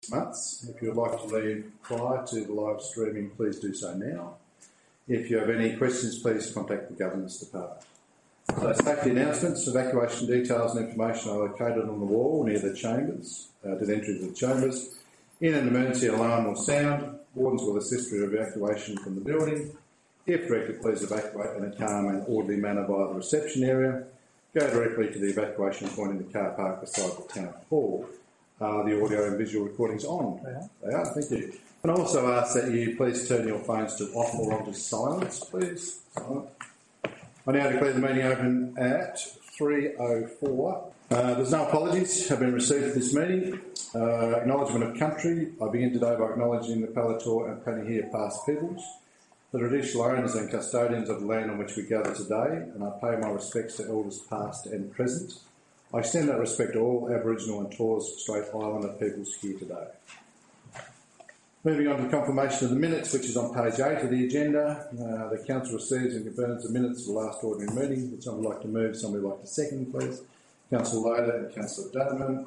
months. If you would like to leave prior to the live streaming, please do so now. If you have any questions, please contact the Governance Department. So, safety announcements, evacuation details and information are located on the wall near the chambers, to the entry to the chambers. In an emergency, alarm will sound. Wardens will assist with evacuation from the building. If directed, please evacuate in a calm and orderly manner via the reception area. Go directly to the evacuation point in the car park beside the town hall. Are the audio and visual recordings on? They are, thank you. And I also ask that you please turn your phones to off or onto silence, please. Silent. I now declare the meeting open at 3:04. There's no apologies have been received for this meeting. Acknowledgement of country. I begin today by acknowledging the Palator and Panihia past peoples, the traditional owners and custodians of the land on which we gather today, and I pay my respects to elders past and present. I extend that respect to all Aboriginal and Torres Strait Islander peoples here today. Moving on to the confirmation of the minutes, which is on page 8 of the agenda. The Council receives and confirms the minutes of the last ordinary meeting. Would somebody like to move, somebody like to second, please? Councillor Loader and Councillor Dutherman.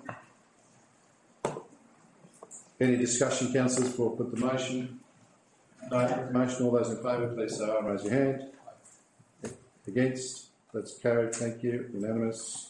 Any discussion, councillors, before I put the motion? No motion. All those in favour, please say aye and raise your hand. Against? That's carried. Thank you. Unanimous.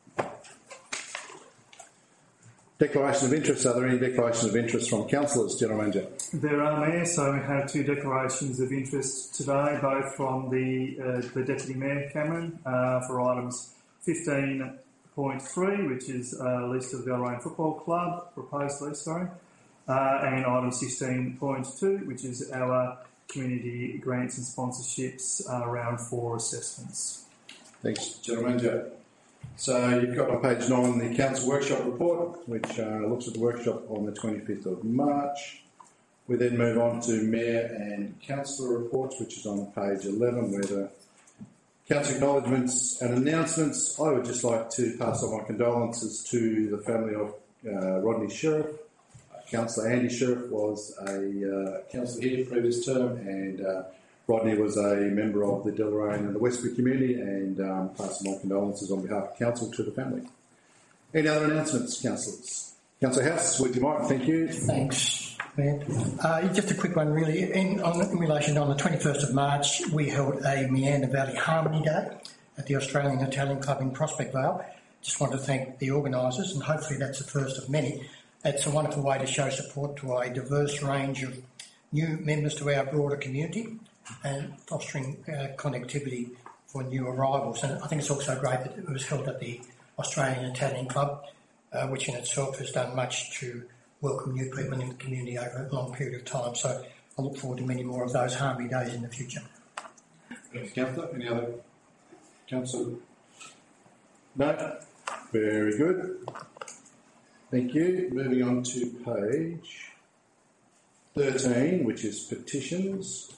Declaration of interest. Are there any declarations of interest from councillors, General Manager? There are, Mayor. So we have two declarations of interest today, both from the Deputy Mayor Cameron for items 15.3, which is lease of the Alrain Football Club, proposed lease, and item 16.2, which is our community grants and sponsorships round 4 assessments. Thanks, General Manager. So you've got on page 9 the Council Workshop Report, which looks at the workshop on the 25th of March. We then move on to Mayor and Councillor Reports, which is on page 11, where the Council acknowledgements and announcements. I would just like to pass on my condolences to the family of Rodney Sheriff. Councillor Andy Sheriff was a councillor here previous term, and Rodney was a member of the Deloraine and the Westbury community, and pass my condolences on behalf of Council to the family. Any other announcements, councillors? Councillor House, would you mind? Thank you. Thanks, Mayor. Just a quick one, really. In relation on the 21st of March, we held a Meander Valley Harmony Day at the Australian Italian Club in Prospect Vale. Just want to thank the organisers, and hopefully that's the first of many. It's a wonderful way to show support to a diverse range of new members to our broader community and fostering connectivity for new arrivals. And I think it's also great that it was held at the Australian Italian Club, which in itself has done much to welcome new people in the community over a long period of time. So I look forward to many more of those Harmony Days in the future. Thanks, Councillor. Any other councillor? No? Very good. Thank you. Moving on to page 13, which is petitions.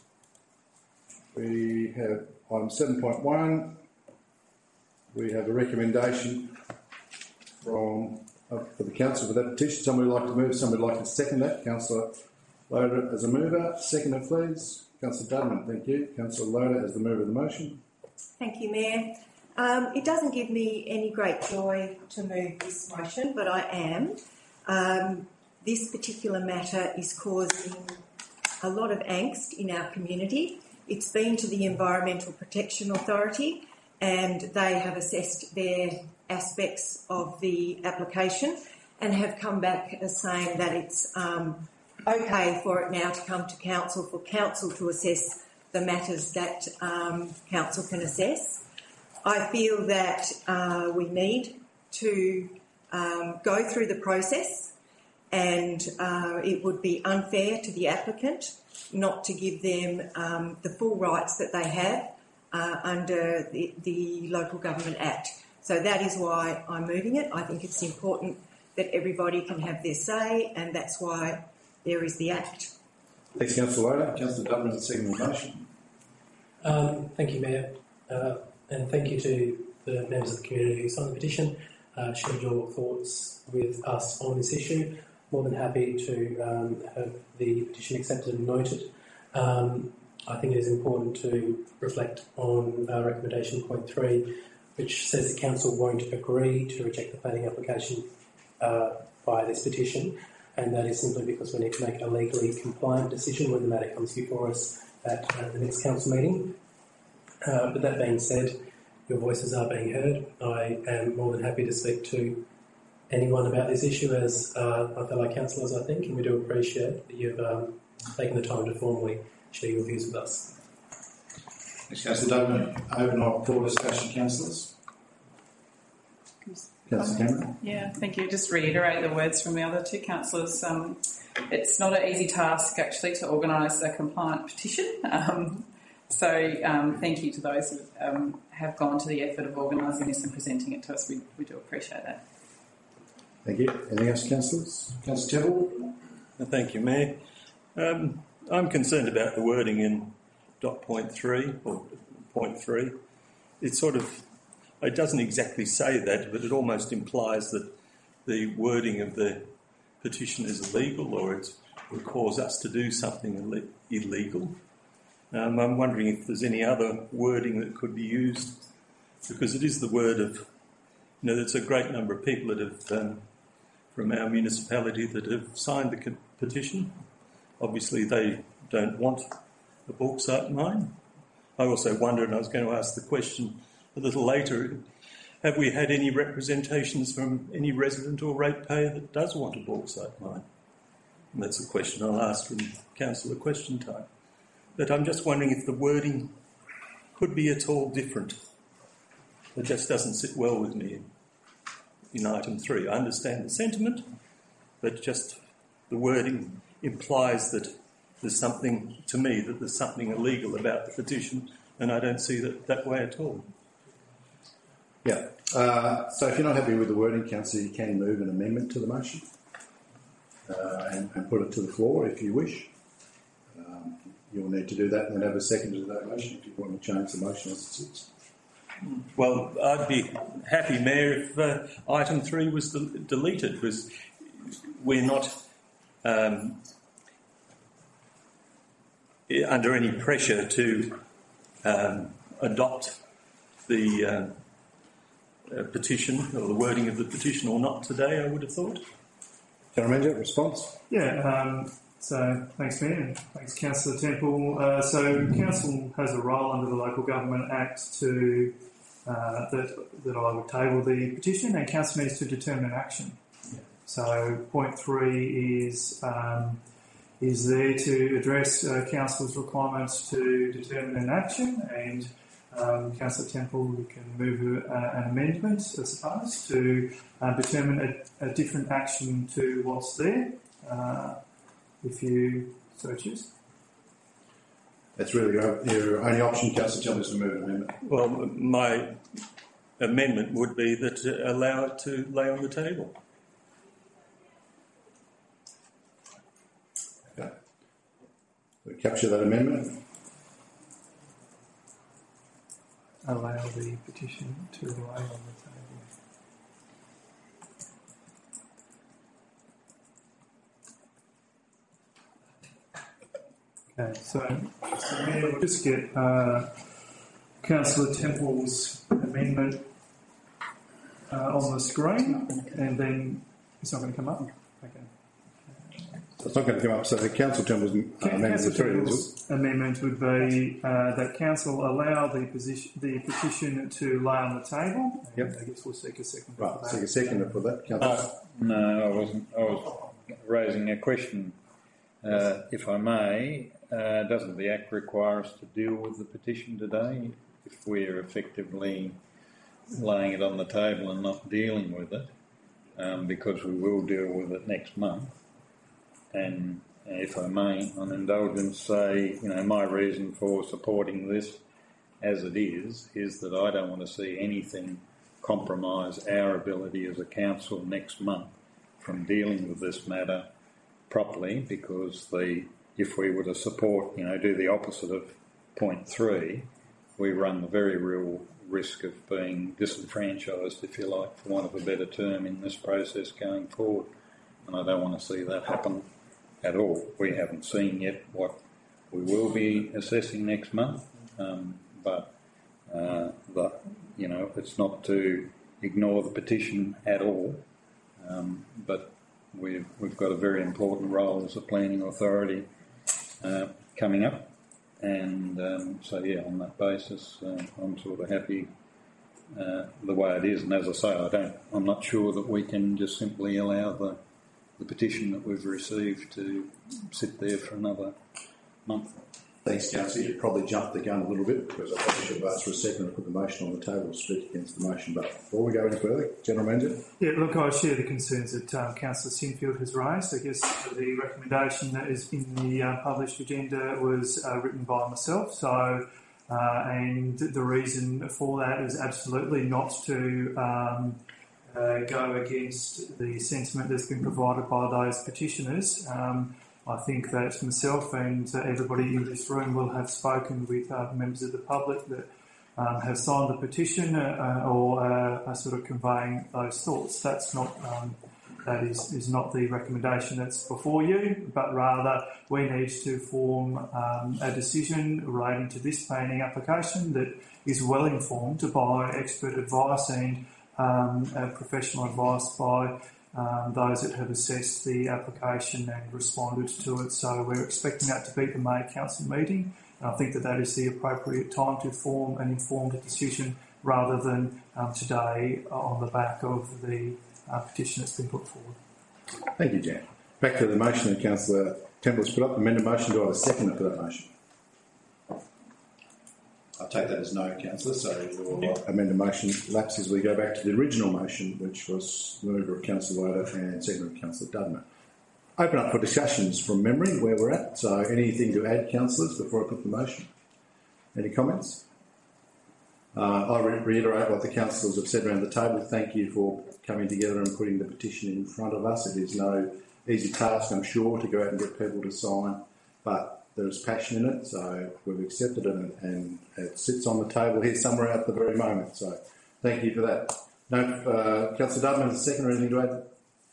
We have item 7.1. We have a recommendation for the council for that petition. Somebody would like to move, somebody would like to second that. Councillor Loader as a mover. Seconder, please. Councillor Dudman, thank you. Councillor Loader as the mover of the motion. Thank you, Mayor. It doesn't give me any great joy to move this motion, but I am. This particular matter is causing a lot of angst in our community. It's been to the Environmental Protection Authority, and they have assessed their aspects of the application and have come back as saying that it's okay for it now to come to council, for council to assess the matters that council can assess. I feel that we need to go through the process, and it would be unfair to the applicant not to give them the full rights that they have under the Local Government Act. So that is why I'm moving it. I think it's important that everybody can have their say, and that's why there is the Act. Thanks, Councillor Loader. Councillor Dutman, second motion. Thank you, Mayor. And thank you to the members of the community who signed the petition, shared your thoughts with us on this issue. More than happy to have the petition accepted and noted. I think it is important to reflect on recommendation point 3, which says the council won't agree to reject the planning application by this petition. and that is simply because we need to make a legally compliant decision when the matter comes before us at the next council meeting. But that being said, your voices are being heard. I am more than happy to speak to anyone about this issue as my fellow councillors, I think, and we do appreciate that you've taken the time to formally share your views with us. Thanks, Councillor Dolan. Open up for discussion, councillors. Councillor Cameron. Yeah, thank you. Just reiterate the words from the other two councillors. It's not an easy task actually to organise a compliant petition. So thank you to those who have gone to the effort of organising this and presenting it to us. We do appreciate that. Thank you. Anything else, councillors? Councillor Temple. Thank you, Mayor. I'm concerned about the wording in point 3. It doesn't exactly say that, but it almost implies that the wording of the petition is illegal, or it would cause us to do something illegal. I'm wondering if there's any other wording that could be used, because it is the word of, there's a great number of people that have, from our municipality, that have signed the petition. Obviously, they don't want a bauxite mine. I also wonder, and I was going to ask the question a little later, have we had any representations from any resident or ratepayer that does want a bauxite mine? And that's a question I'll ask from councillor question time. But I'm just wondering if the wording could be at all different. It just doesn't sit well with me in item 3. I understand the sentiment, but just the wording implies that there's something, to me, that there's something illegal about the petition, and I don't see that way at all. Yeah. So if you're not happy with the wording, councillor, you can move an amendment to the motion and put it to the floor if you wish. You'll need to do that and then have a second to that motion if you want to change the motion as it sits. Well, I'd be happy, Mayor, if item 3 was deleted, because we're not under any pressure to adopt the petition or the wording of the petition or not today, I would have thought. General Manager, response? Yeah, so thanks, Mayor, and thanks, Councillor Temple. So Council has a role under the Local Government Act to that I would table the petition, and Council needs to determine an action. So point 3 is there to address Council's requirements to determine an action, and Councillor Temple, you can move an amendment, I suppose, to determine a different action to what's there, if you so choose. That's really your only option, Councillor Temple, is to move an amendment. Well, my amendment would be that allow it to lay on the table. Okay. We capture that amendment. Allow the petition to lay on the table. Okay, so Mayor, we'll just get Councillor Temple's amendment on the screen, and then it's not going to come up. Okay. So it's not going to come up. So the Council Temple's amendment would be that Council allow the petition to lay on the table. Yep. I guess we'll seek a second. Right, seek a seconder for that, Councillor. No, I wasn't. I was raising a question, if I may. Doesn't the Act require us to deal with the petition today if we're effectively laying it on the table and not dealing with it? Because we will deal with it next month. And if I may, on indulgence, say, my reason for supporting this as it is that I don't want to see anything compromise our ability as a council next month from dealing with this matter properly, because if we were to support, do the opposite of point 3, we run the very real risk of being disenfranchised, if you like, for want of a better term, in this process going forward. And I don't want to see that happen at all. We haven't seen yet what we will be assessing next month, but it's not to ignore the petition at all, but we've got a very important role as a planning authority coming up, and on that basis, I'm sort of happy the way it is. And as I say, I'm not sure that we can just simply allow the petition that we've received to sit there for another month. Thanks, Councillor. You probably jumped the gun a little bit because I probably should have asked for a second and put the motion on the table to speak against the motion. But before we go any further, General Manager. Yeah, look, I share the concerns that Councillor Sinfield has raised. I guess the recommendation that is in the published agenda was written by myself. So, and the reason for that is absolutely not to go against the sentiment that's been provided by those petitioners. I think that myself and everybody in this room will have spoken with members of the public that have signed the petition or are sort of conveying those thoughts. That's not that is not the recommendation that's before you, but rather we need to form a decision relating to this planning application that is well informed by expert advice and professional advice by those that have assessed the application and responded to it. So we're expecting that to be the May Council meeting. And I think that is the appropriate time to form an informed decision rather than today on the back of the petition that's been put forward. Thank you, Jan. Back to the motion that Councillor Temple has put up. Amended motion. Do I have a second for that motion? I take that as no, Councillor, so your amended motion lapses. We go back to the original motion, which was the mover of Councillor Loader and second of Councillor Dudman. Open up for discussions from memory where we're at. So anything to add, councillors, before I put the motion? Any comments? I reiterate what the councillors have said around the table. Thank you for coming together and putting the petition in front of us. It is no easy task, I'm sure, to go out and get people to sign, but there is passion in it, so we've accepted it and it sits on the table here somewhere at the very moment. So thank you for that. No, Councillor Dudman, second or anything to add?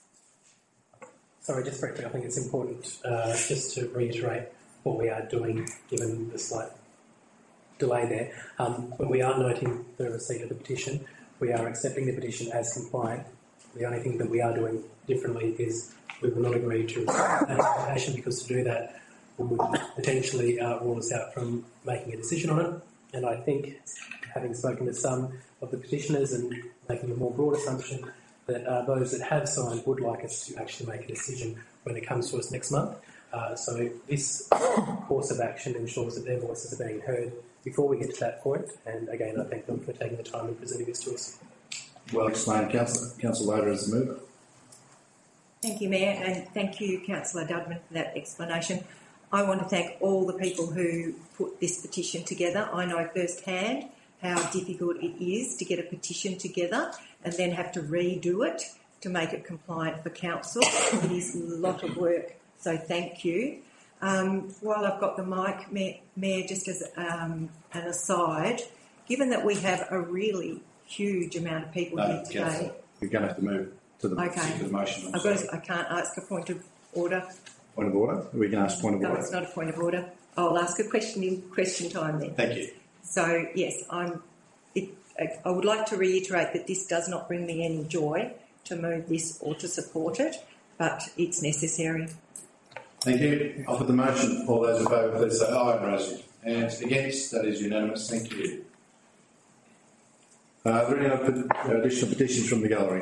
Sorry, just briefly, I think it's important just to reiterate what we are doing given the slight delay there. When we are noting the receipt of the petition, we are accepting the petition as compliant. The only thing that we are doing differently is we will not agree to an application because to do that would potentially rule us out from making a decision on it. And I think, having spoken to some of the petitioners and making a more broad assumption, that those that have signed would like us to actually make a decision when it comes to us next month. So this course of action ensures that their voices are being heard before we get to that point. And again, I thank them for taking the time and presenting this to us. Well explained, Councillor Loader as the mover. Thank you, Mayor, and thank you, Councillor Dudman, for that explanation. I want to thank all the people who put this petition together. I know firsthand how difficult it is to get a petition together and then have to redo it to make it compliant for council. It is a lot of work, so thank you. While I've got the mic, Mayor, just as an aside, given that we have a really huge amount of people here today... Councillor, we're going to have to move to the motion. I can't ask a point of order. Point of order? We can ask point of order. No, it's not a point of order. I'll ask a question in question time then. Thank you. So, yes, I would like to reiterate that this does not bring me any joy to move this or to support it, but it's necessary. Thank you. I'll put the motion. All those in favour, please say aye and raise your hands. Against? That is unanimous. Thank you. Are there any other additional petitions from the gallery?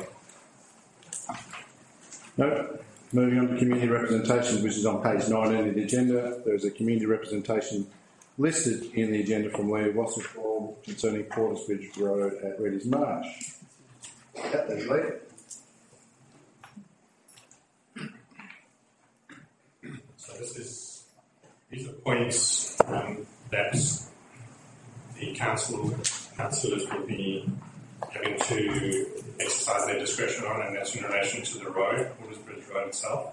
No. Moving on to community representation, which is on page 19 of the agenda. There is a community representation listed in the agenda from Lee Wasserfall concerning Portersbridge Road at Reddy's Marsh. There's Lee. So these are points that the councillors will be having to exercise their discretion on, and that's in relation to the road, Portersbridge Road itself.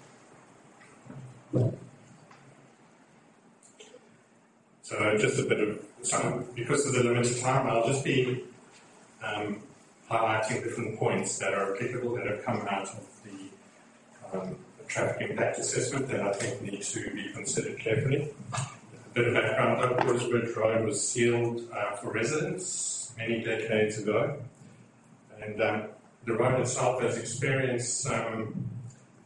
So just a bit of, because of the limited time, I'll just be highlighting different points that are applicable that have come out of the traffic impact assessment that I think need to be considered carefully. A bit of background, though, Portersbridge Road was sealed for residents many decades ago, and the road itself has experienced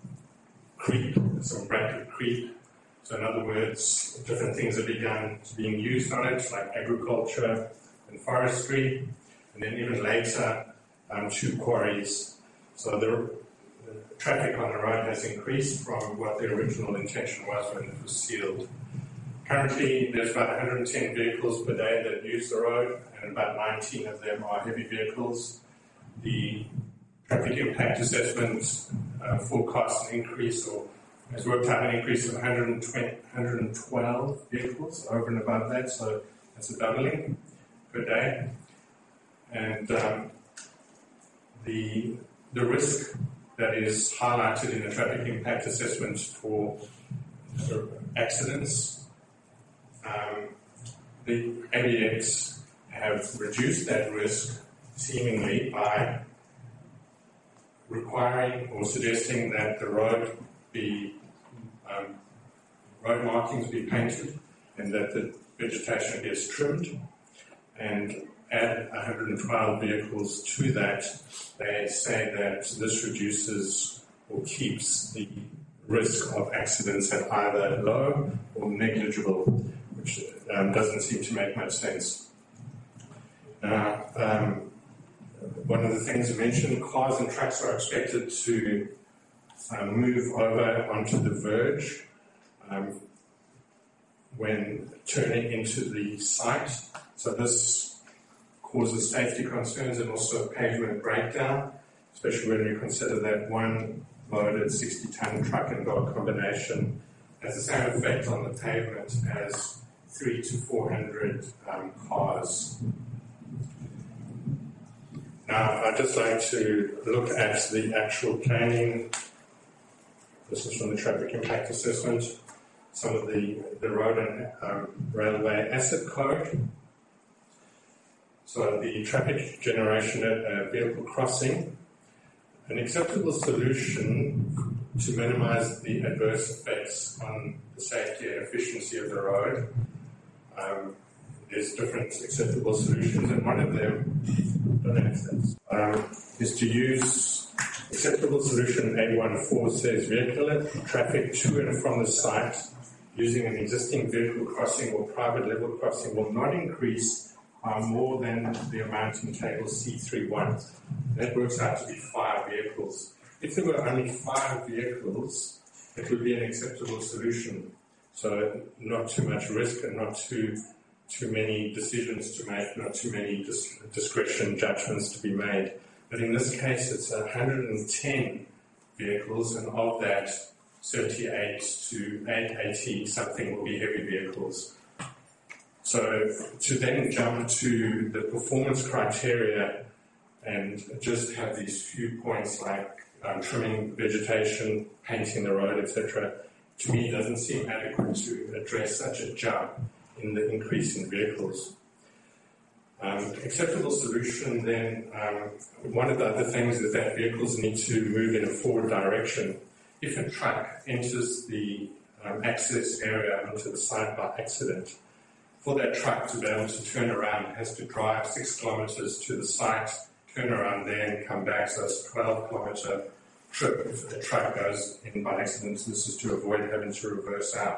creep, some rapid creep. So in other words, different things have begun being used on it, like agriculture and forestry, and then even later, tube quarries. So the traffic on the road has increased from what the original intention was when it was sealed. Currently, there's about 110 vehicles per day that use the road, and about 19 of them are heavy vehicles. The traffic impact assessment forecasts an increase, or has worked out an increase of 112 vehicles over and above that, so that's a doubling per day. And the risk that is highlighted in the traffic impact assessment for accidents, the ABX have reduced that risk seemingly by requiring or suggesting that the road markings be painted and that the vegetation gets trimmed, and add 112 vehicles to that. They say that this reduces or keeps the risk of accidents at either low or negligible, which doesn't seem to make much sense. Now, one of the things I mentioned, cars and trucks are expected to move over onto the verge when turning into the site. So this causes safety concerns and also pavement breakdown, especially when you consider that one loaded 60-ton truck and dog combination has the same effect on the pavement as 300 to 400 cars. Now, I'd just like to look at the actual planning. This is from the traffic impact assessment. Some of the road and railway asset code. So the traffic generation at a vehicle crossing, an acceptable solution to minimise the adverse effects on the safety and efficiency of the road. There's different acceptable solutions, and one of them, is to use acceptable solution 814 says vehicular traffic to and from the site using an existing vehicle crossing or private level crossing will not increase by more than the amount in table C31. That works out to be 5 vehicles. If there were only 5 vehicles, it would be an acceptable solution. So not too much risk and not too many decisions to make, not too many discretion judgments to be made. But in this case, it's 110 vehicles, and of that, 78 to 80 something will be heavy vehicles. So to then jump to the performance criteria and just have these few points like trimming vegetation, painting the road, etc., to me doesn't seem adequate to address such a jump in the increase in vehicles. Acceptable solution then, one of the other things is that vehicles need to move in a forward direction. If a truck enters the access area onto the site by accident, for that truck to be able to turn around, it has to drive 6 kilometres to the site, turn around there and come back, so it's a 12-kilometre trip if the truck goes in by accident. This is to avoid having to reverse out.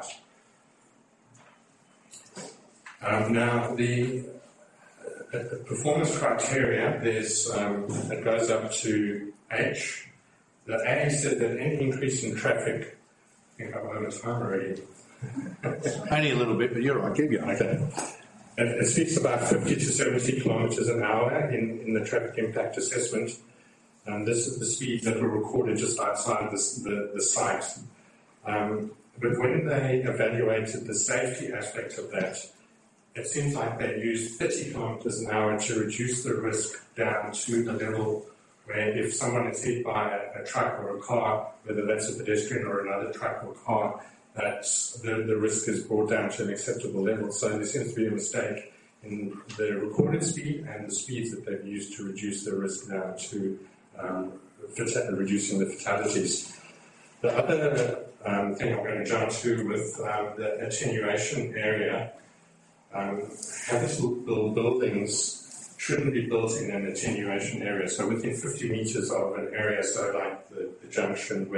Now, the performance criteria, there's it goes up to H. The A said that any increase in traffic, I think I'm over time already. Only a little bit, but you're right, keep going. Okay. It speaks about 50 to 70 kilometres an hour in the traffic impact assessment. This is the speeds that were recorded just outside the site. But when they evaluated the safety aspect of that, it seems like they used 30 kilometres an hour to reduce the risk down to the level where if someone is hit by a truck or a car, whether that's a pedestrian or another truck or car, that the risk is brought down to an acceptable level. So there seems to be a mistake in the recorded speed and the speeds that they've used to reduce the risk down to reducing the fatalities. The other thing I'm going to jump to with the attenuation area, habitable buildings shouldn't be built in an attenuation area. So within 50 metres of an area, so like the junction where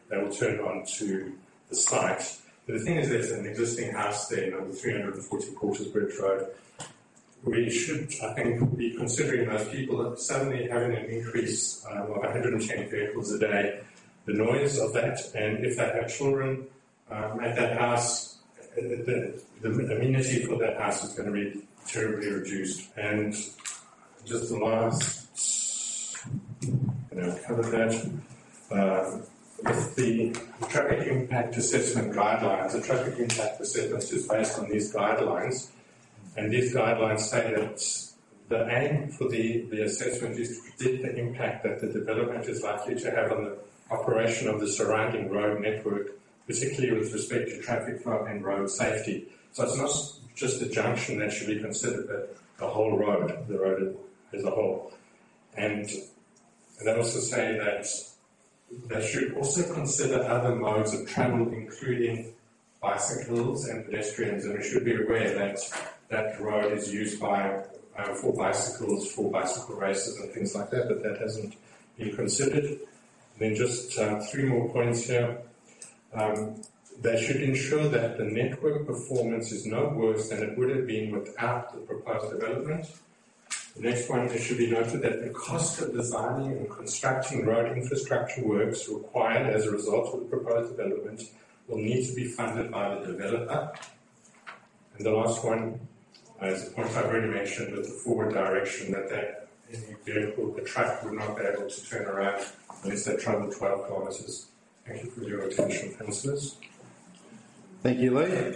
they will turn onto the site. But the thing is, there's an existing house there, number 340 Porters Bridge Road. We should, I think, be considering those people that suddenly having an increase of 110 vehicles a day, the noise of that, and if they have children at that house, the amenity for that house is going to be terribly reduced. And just the last, cover that. With the traffic impact assessment guidelines, the traffic impact assessment is based on these guidelines, and these guidelines say that the aim for the assessment is to predict the impact that the development is likely to have on the operation of the surrounding road network, particularly with respect to traffic flow and road safety. So it's not just a junction that should be considered, but the whole road, the road as a whole. And they also say that they should also consider other modes of travel, including bicycles and pedestrians, and we should be aware that that road is used by for bicycles, for bicycle races and things like that, but that hasn't been considered. And then just 3 more points here. They should ensure that the network performance is no worse than it would have been without the proposed development. The next one, it should be noted that the cost of designing and constructing road infrastructure works required as a result of the proposed development will need to be funded by the developer. And the last one is a point I've already mentioned with the forward direction that any vehicle, the truck, would not be able to turn around unless they travel 12 kilometres. Thank you for your attention, councillors. Thank you, Lee.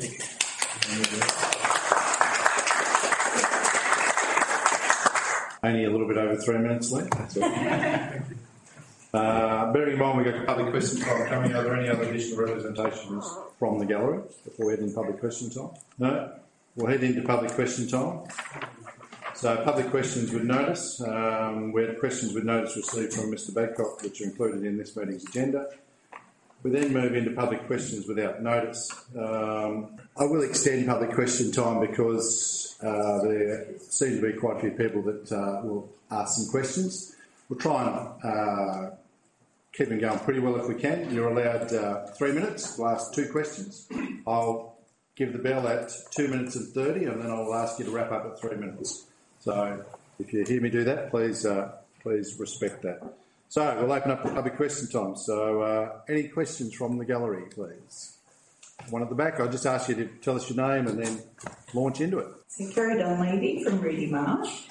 Only a little bit over 3 minutes, Lee. That's all. Bearing in mind we've got public question time coming, are there any other additional representations from the gallery before we head into public question time? No? We'll head into public question time. So public questions with notice. We had questions with notice received from Mr Badcock, which are included in this meeting's agenda. We then move into public questions without notice. I will extend public question time because there seem to be quite a few people that will ask some questions. We'll try and keep them going pretty well if we can. You're allowed 3 minutes to ask 2 questions. I'll give the bell at 2 minutes and 30, and then I'll ask you to wrap up at 3 minutes. So if you hear me do that, please respect that. So we'll open up the public question time. So any questions from the gallery, please? One at the back. I'll just ask you to tell us your name and then launch into it. So Kerry Dunleavy from Reedy Marsh.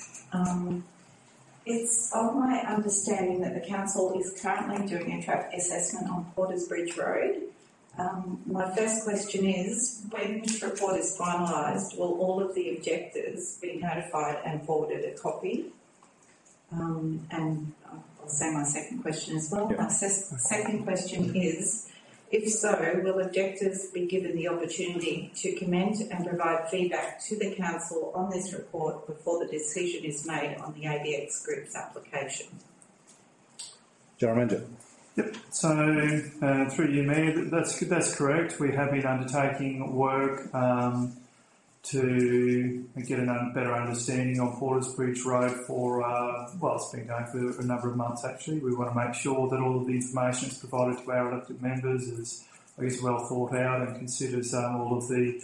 It's of my understanding that the council is currently doing a traffic assessment on Porters Bridge Road. My first question is, when this report is finalised, will all of the objectors be notified and forwarded a copy? And I'll say my second question as well. Yep. My second question is, if so, will objectors be given the opportunity to comment and provide feedback to the council on this report before the decision is made on the ABX Group's application? General Manager. Yep. So, through you, Mayor, that's correct. We have been undertaking work to get a better understanding of Porters Bridge Road for, it's been going for a number of months actually. We want to make sure that all of the information that's provided to our elected members is, well thought out and considers all of the,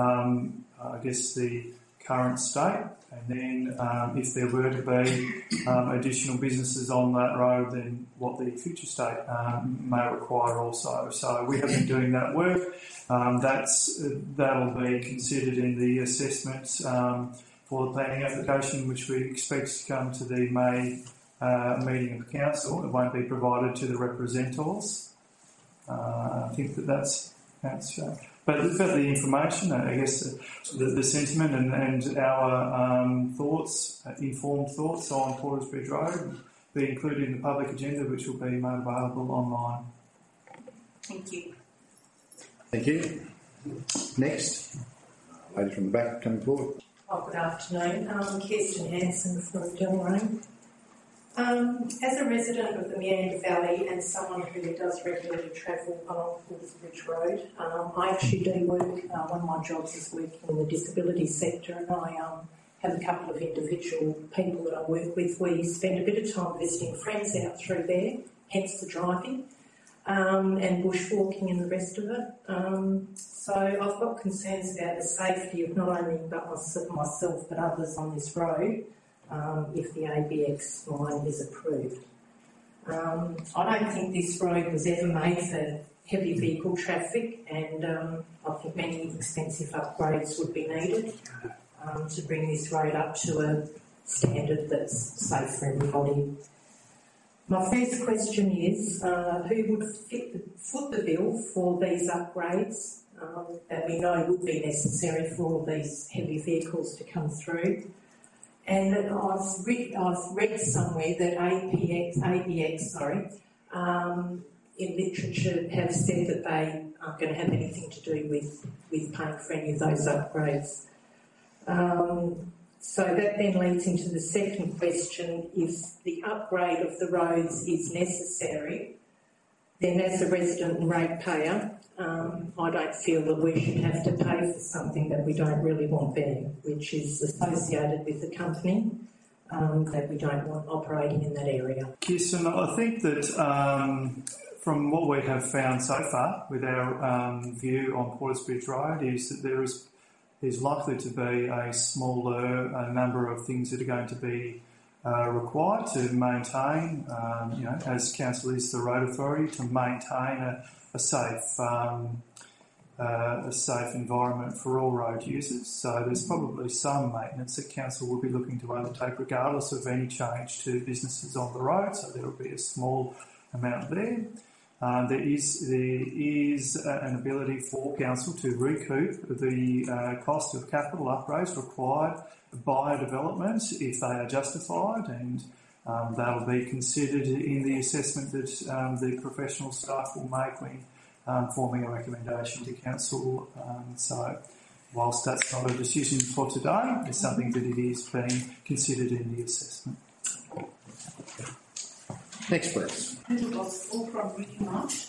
the current state. And then if there were to be additional businesses on that road, then what the future state may require also. So we have been doing that work. That'll be considered in the assessments for the planning application, which we expect to come to the May meeting of council. It won't be provided to the representatives. I think that's but the information, I guess, the sentiment and our thoughts, informed thoughts on Porters Bridge Road will be included in the public agenda, which will be made available online. Thank you. Thank you. Next, lady from the back coming forward. Good afternoon. Kirsten Hanson from Deloraine. As a resident of the Meander Valley and someone who does regularly travel along Porters Bridge Road, I actually do work, one of my jobs is working in the disability sector, and I have a couple of individual people that I work with. We spend a bit of time visiting friends out through there, hence the driving. and bushwalking and the rest of it. So I've got concerns about the safety of not only myself but others on this road if the ABX line is approved. I don't think this road was ever made for heavy vehicle traffic, and I think many extensive upgrades would be needed to bring this road up to a standard that's safe for everybody. My first question is, who would foot the bill for these upgrades that we know would be necessary for all these heavy vehicles to come through? And I've read somewhere that ABX, in literature have said that they aren't going to have anything to do with paying for any of those upgrades. So that then leads into the second question. If the upgrade of the roads is necessary, then as a resident and ratepayer, I don't feel that we should have to pay for something that we don't really want there, which is associated with the company that we don't want operating in that area. Kirsten, I think that from what we have found so far with our view on Portersbridge Road is that there is likely to be a smaller number of things that are going to be required to maintain, as council is the road authority, to maintain a safe environment for all road users. So there's probably some maintenance that council will be looking to undertake regardless of any change to businesses on the road, so there will be a small amount there. There is an ability for council to recoup the cost of capital upgrades required by development if they are justified, and they'll be considered in the assessment that the professional staff will make when forming a recommendation to council. So whilst that's not a decision for today, it's something that it is being considered in the assessment. Next, please. Little Gospel from Reading March.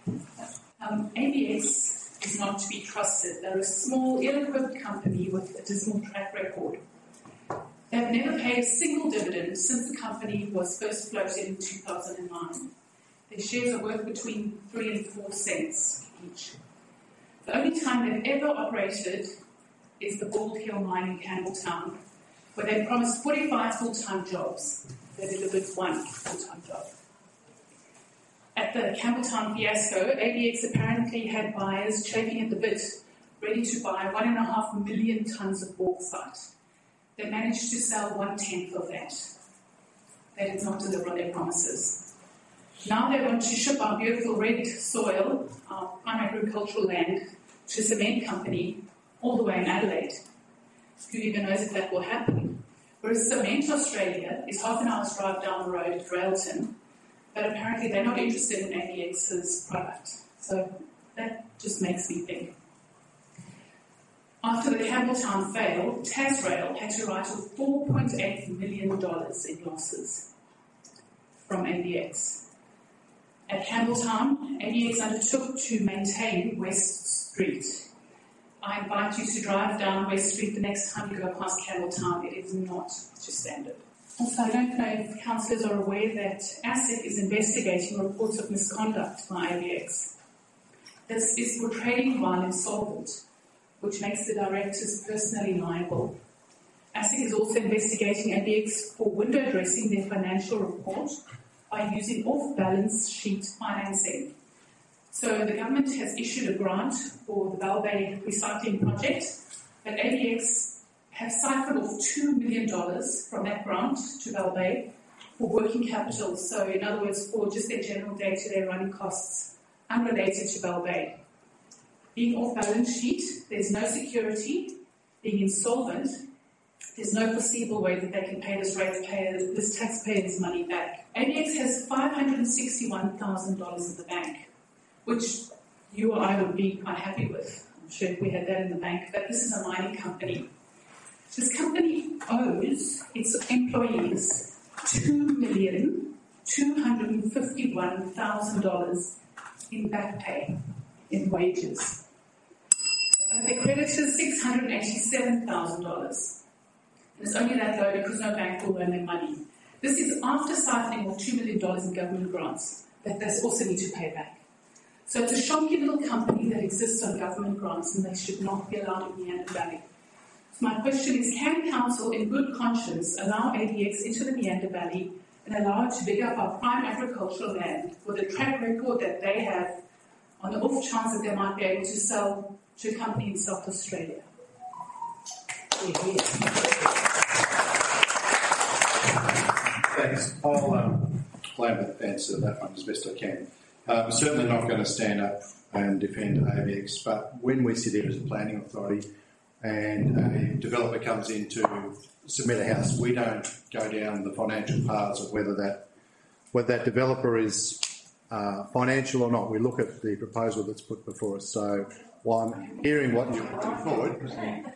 ABX is not to be trusted. They're a small, ill-equipped company with a dismal track record. They've never paid a single dividend since the company was first floated in 2009. Their shares are worth between 3 and 4 cents each. The only time they've ever operated is the Bald Hill mine in Campbelltown, where they promised 45 full-time jobs. They delivered 1 full-time job. At the Campbelltown fiasco, ABX apparently had buyers chafing at the bit, ready to buy 1.5 million tonnes of bauxite. They managed to sell 1/10 of that. They did not deliver on their promises. Now they want to ship our beautiful red soil, our prime agricultural land, to a cement company all the way in Adelaide. Who even knows if that will happen? Whereas Cement Australia is half an hour's drive down the road at Railton, but apparently they're not interested in ABX's product. So that just makes me think. After the Campbelltown fail, Tasrail had to write off $4.8 million in losses from ABX. At Campbelltown, ABX undertook to maintain West Street. I invite you to drive down West Street the next time you go past Campbelltown. It is not to standard. Also, I don't know if councillors are aware that ASIC is investigating reports of misconduct by ABX. This is portraying while insolvent, which makes the directors personally liable. ASIC is also investigating ABX for window dressing their financial report by using off-balance sheet financing. So the government has issued a grant for the Bell Bay recycling project, but ABX have siphoned off $2 million from that grant to Bell Bay for working capital. So in other words, for just their general day-to-day running costs unrelated to Bell Bay. Being off-balance sheet, there's no security. Being insolvent, there's no foreseeable way that they can pay this taxpayer's money back. ABX has $561,000 in the bank, which you or I would be quite happy with. I'm sure if we had that in the bank, but this is a mining company. This company owes its employees $2,251,000 in back pay, in wages. Their creditors $687,000. And it's only that low because no bank will loan them money. This is after siphoning off $2 million in government grants that they also need to pay back. So it's a shonky little company that exists on government grants and they should not be allowed in Meander Valley. So my question is, can council in good conscience allow ABX into the Meander Valley and allow it to dig up our prime agricultural land with a track record that they have on the off chance that they might be able to sell to a company in South Australia? Thanks. I'll answer that one as best I can. Certainly not going to stand up and defend ABX, but when we sit here as a planning authority and a developer comes in to submit a house, we don't go down the financial paths of whether that developer is financial or not. We look at the proposal that's put before us. So while I'm hearing what you're putting forward,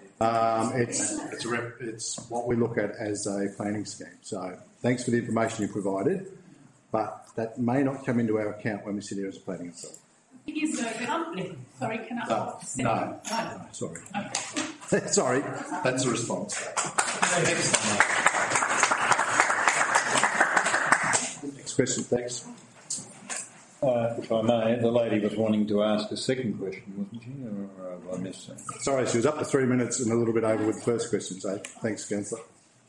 it's what we look at as a planning scheme. So thanks for the information you provided, but that may not come into our account when we sit here as a planning authority. The thing is, sorry, can I? No, sorry. Okay. Sorry, that's a response. Next question, thanks. If I may, the lady was wanting to ask a second question, wasn't she? Or have I missed something? Sorry, she was up to 3 minutes and a little bit over with the first question, so thanks, Councillor.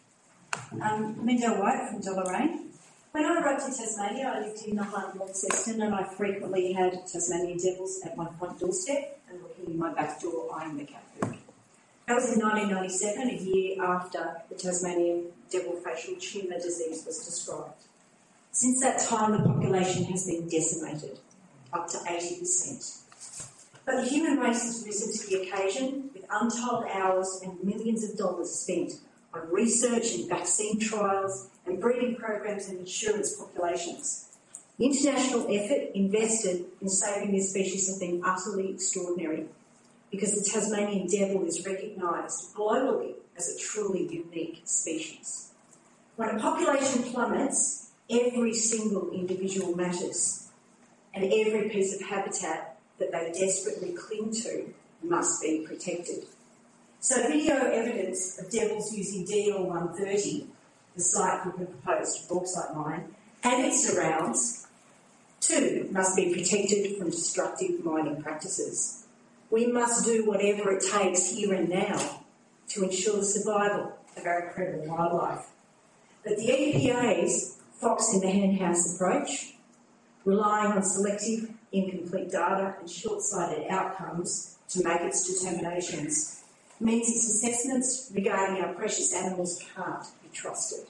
Linda White from Deloraine. When I arrived in Tasmania, I lived in the Highland North Sexton and I frequently had Tasmanian devils at my front doorstep and looking in my back door eyeing the cat food. That was in 1997, a year after the Tasmanian devil facial tumour disease was described. Since that time, the population has been decimated, up to 80%. But the human race has risen to the occasion with untold hours and millions of dollars spent on research and vaccine trials and breeding programs and insurance populations. The international effort invested in saving this species has been utterly extraordinary because the Tasmanian devil is recognised globally as a truly unique species. When a population plummets, every single individual matters, and every piece of habitat that they desperately cling to must be protected. So video evidence of devils using DL-130, the site for the proposed bauxite mine, and its surrounds, too, must be protected from destructive mining practices. We must do whatever it takes here and now to ensure the survival of our incredible wildlife. But the EPA's fox in the henhouse approach, relying on selective, incomplete data and short-sighted outcomes to make its determinations, means its assessments regarding our precious animals can't be trusted.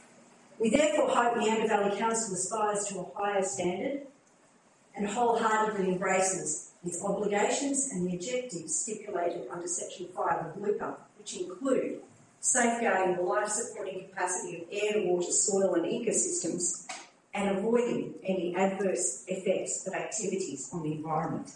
We therefore hope Meander Valley Council aspires to a higher standard and wholeheartedly embraces its obligations and the objectives stipulated under Section 5 of LUPA, which include safeguarding the life-supporting capacity of air, water, soil and ecosystems and avoiding any adverse effects of activities on the environment.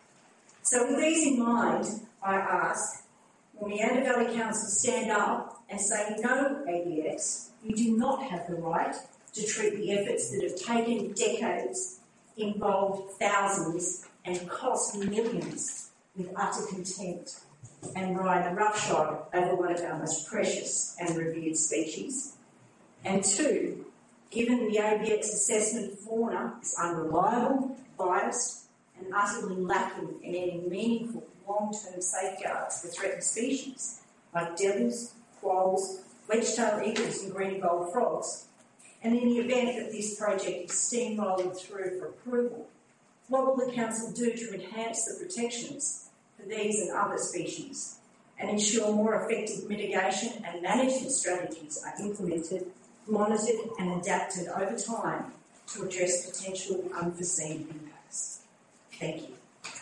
So with these in mind, I ask, will Meander Valley Council stand up and say, no, ABX, you do not have the right to treat the efforts that have taken decades, involved thousands and cost millions with utter contempt and ride roughshod over one of our most precious and revered species. And two, given the ABX assessment fauna is unreliable, biased and utterly lacking in any meaningful long-term safeguards for threatened species like devils, quolls, wedge-tailed eagles and green and gold frogs, and in the event that this project is steamrolled through for approval, what will the Council do to enhance the protections for these and other species and ensure more effective mitigation and management strategies are implemented, monitored and adapted over time to address potential unforeseen impacts? Thank you.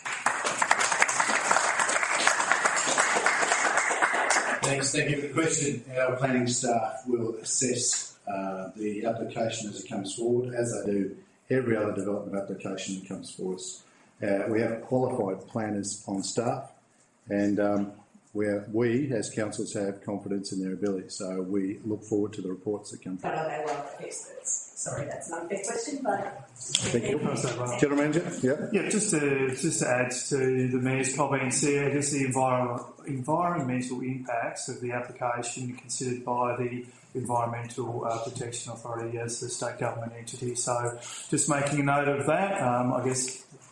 Thanks. Thank you for the question. Our planning staff will assess the application as it comes forward, as they do every other development application that comes forward. We have qualified planners on staff, and we as councils have confidence in their ability. So we look forward to the reports that come forward. But are they well experts? Sorry, that's an unfair question, but thank you. General Manager, yeah. Just to add to the Mayor's comments here, I guess the environmental impacts of the application considered by the Environmental Protection Authority as the state government entity. So just making a note of that. I guess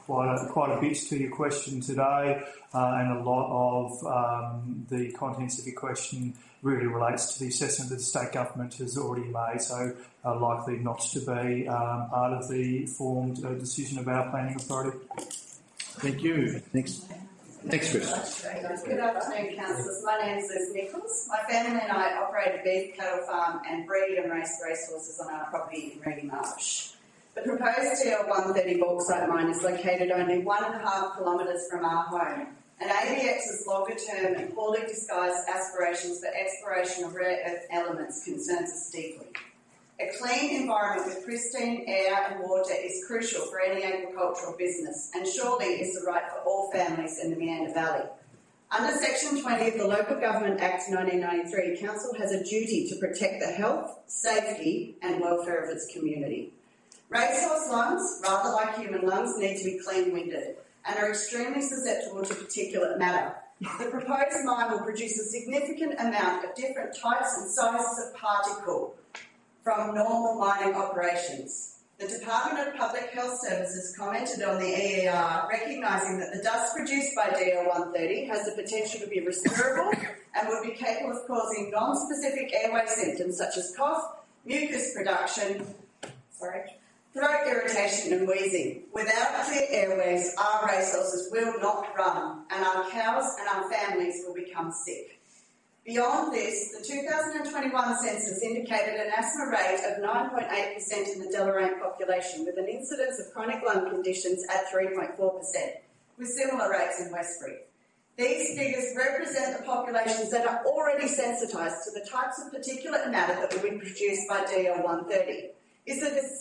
quite a bit to your question today, and a lot of the contents of your question really relates to the assessment that the state government has already made, so likely not to be part of the formed decision of our planning authority. Thank you. Next question. Good afternoon, councillors. My name is Liz Nichols. My family and I operate a beef cattle farm and breed and race racehorses on our property in Reedy Marsh. The proposed DL130 bauxite mine is located only 1.5 kilometres from our home, and ABX's longer-term and poorly disguised aspirations for exploration of rare earth elements concerns us deeply. A clean environment with pristine air and water is crucial for any agricultural business, and surely is the right for all families in the Meander Valley. Under Section 20 of the Local Government Act 1993, Council has a duty to protect the health, safety and welfare of its community. Racehorse lungs, rather like human lungs, need to be clean-winded and are extremely susceptible to particulate matter. The proposed mine will produce a significant amount of different types and sizes of particle from normal mining operations. The Department of Public Health Services commented on the EER, recognising that the dust produced by DL130 has the potential to be respirable and would be capable of causing non-specific airway symptoms such as cough, mucus production, throat irritation and wheezing. Without clear airways, our racehorses will not run, and our cows and our families will become sick. Beyond this, the 2021 census indicated an asthma rate of 9.8% in the Deloraine population, with an incidence of chronic lung conditions at 3.4%, with similar rates in Westbury. These figures represent the populations that are already sensitised to the types of particulate matter that will be produced by DL130. It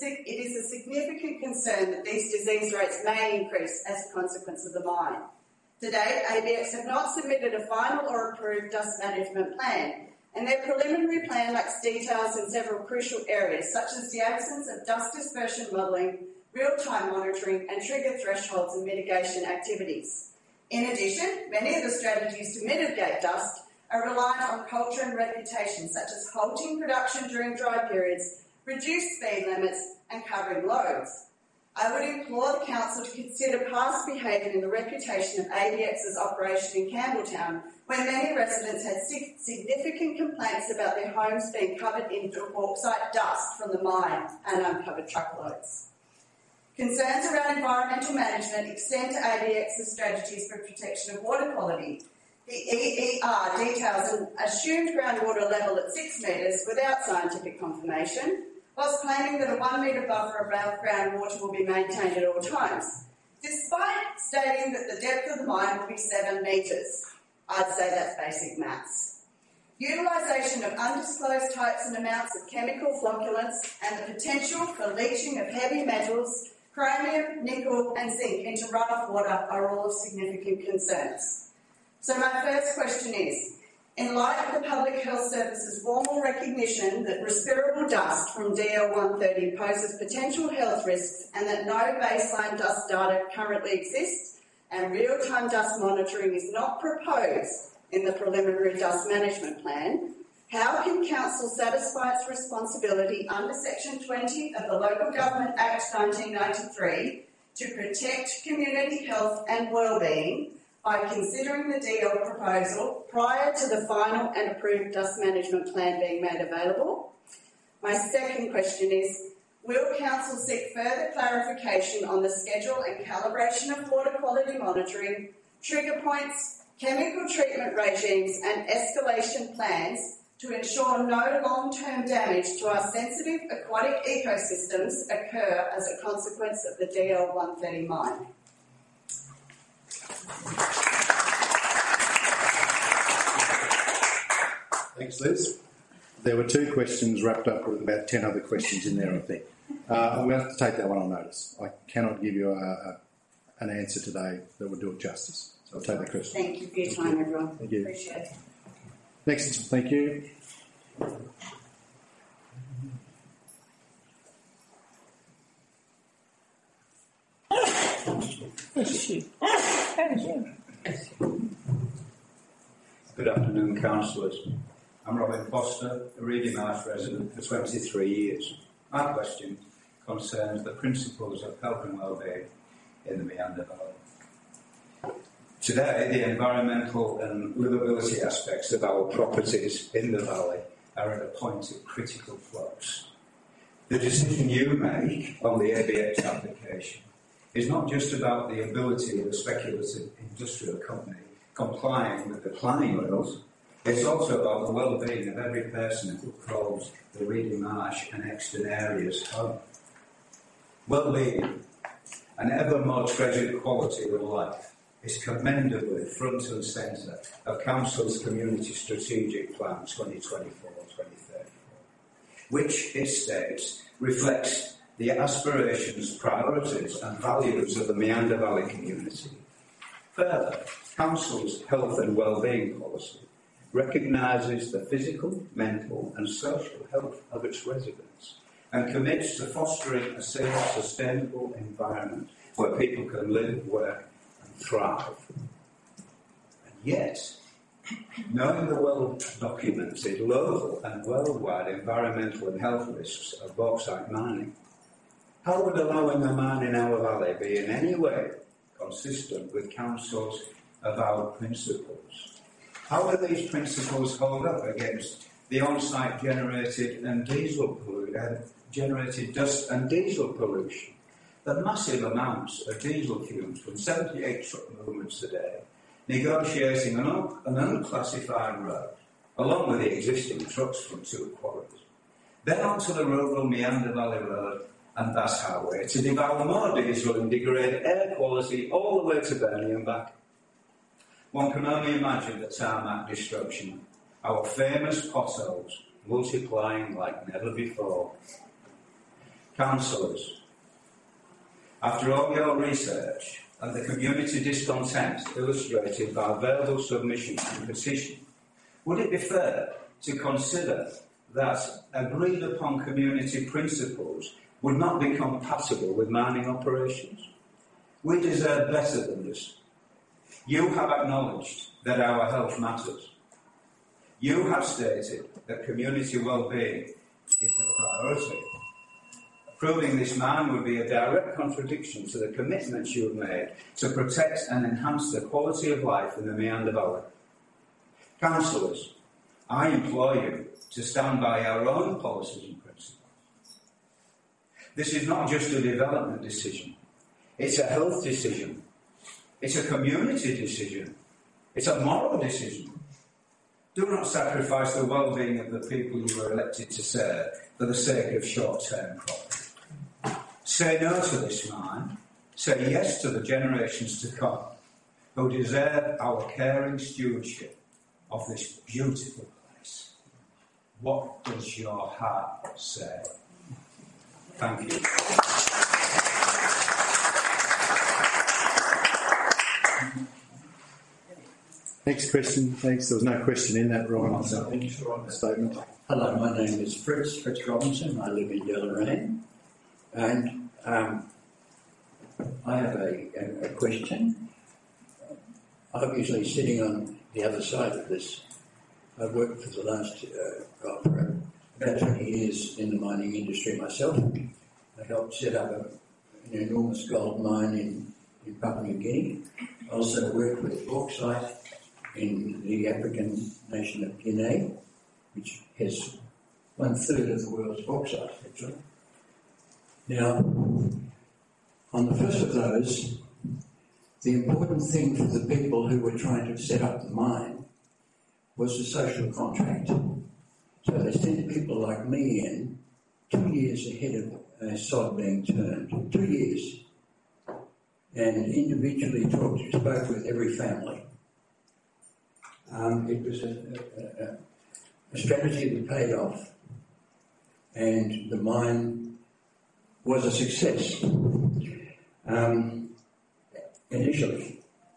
is a significant concern that these disease rates may increase as a consequence of the mine. To date, ABX have not submitted a final or approved dust management plan, and their preliminary plan lacks details in several crucial areas, such as the absence of dust dispersion modelling, real-time monitoring and trigger thresholds and mitigation activities. In addition, many of the strategies to mitigate dust are reliant on culture and reputation, such as halting production during dry periods, reduced speed limits and covering loads. I would implore the Council to consider past behaviour and the reputation of ABX's operation in Campbelltown, where many residents had significant complaints about their homes being covered in bauxite dust from the mine and uncovered truckloads. Concerns around environmental management extend to ABX's strategies for protection of water quality. The EER details an assumed groundwater level at 6 metres without scientific confirmation, whilst claiming that a 1 metre buffer above groundwater will be maintained at all times, despite stating that the depth of the mine will be 7 metres. I'd say that's basic maths. Utilisation of undisclosed types and amounts of chemical flocculants and the potential for leaching of heavy metals, chromium, nickel and zinc into runoff water are all of significant concerns. So my first question is, in light of the Public Health Service's formal recognition that respirable dust from DL130 poses potential health risks and that no baseline dust data currently exists and real-time dust monitoring is not proposed in the preliminary dust management plan, how can Council satisfy its responsibility under Section 20 of the Local Government Act 1993 to protect community health and wellbeing by considering the DL proposal prior to the final and approved dust management plan being made available? My second question is, will Council seek further clarification on the schedule and calibration of water quality monitoring, trigger points, chemical treatment regimes and escalation plans to ensure no long-term damage to our sensitive aquatic ecosystems occur as a consequence of the DL130 mine? Thanks, Liz. There were 2 questions wrapped up with about 10 other questions in there, I think. I'm going to have to take that one on notice. I cannot give you an answer today that would do it justice. So I'll take that question. Thank you for your time, everyone. Thank you. Appreciate it. Next, thank you. Good afternoon, councillors. I'm Robin Foster, a Reedy Marsh resident for 23 years. My question concerns the principles of health and wellbeing in the Meander Valley. Today, the environmental and livability aspects of our properties in the valley are at a point of critical flux. The decision you make on the ABX application is not just about the ability of a speculative industrial company complying with the planning rules, it's also about the well-being of every person who calls the Reading Marsh and Exton areas home. Well-being, an ever more treasured quality of life, is commendably front and centre of Council's Community Strategic Plan 2024-2034, which, it states, reflects the aspirations, priorities and values of the Meander Valley community. Further, Council's health and wellbeing policy recognises the physical, mental and social health of its residents and commits to fostering a safe, sustainable environment where people can live, work and thrive. And yet, knowing the well-documented local and worldwide environmental and health risks of bauxite mining, how would allowing a mine in our valley be in any way consistent with Council's avowed principles? How do these principles hold up against the on-site generated dust and diesel pollution? The massive amounts of diesel fumes from 78 truck movements a day, negotiating an unclassified road, along with the existing trucks from 2 quarries. Then onto the rural Meander Valley Road and Bass Highway to devour more diesel and degrade air quality all the way to Burnley and back. One can only imagine the tarmac destruction, our famous potholes multiplying like never before. Councillors, after all your research and the community discontent illustrated by verbal submission and petition, would it be fair to consider that agreed upon community principles would not be compatible with mining operations? We deserve better than this. You have acknowledged that our health matters. You have stated that community well-being is a priority. Approving this mine would be a direct contradiction to the commitments you have made to protect and enhance the quality of life in the Meander Valley. Councillors, I implore you to stand by our own policies and principles. This is not just a development decision. It's a health decision. It's a community decision. It's a moral decision. Do not sacrifice the well-being of the people you were elected to serve for the sake of short-term profit. Say no to this mine. Say yes to the generations to come who deserve our caring stewardship of this beautiful place. What does your heart say? Thank you. Next question. Thanks. There was no question in that, Ryan. Statement. Hello, my name is Fritz Robinson. I live in Deloraine. And I have a question. Obviously, sitting on the other side of this, I've worked for the last for about 20 years in the mining industry myself. I helped set up an enormous gold mine in Papua New Guinea. I also worked with bauxite in the African nation of Guinea, which has 1/3 of the world's bauxite, actually. Now, on the first of those, the important thing for the people who were trying to set up the mine was the social contract. So they sent people like me in 2 years ahead of a sod being turned. 2 years. And individually spoke with every family. It was a strategy that paid off, and the mine was a success initially.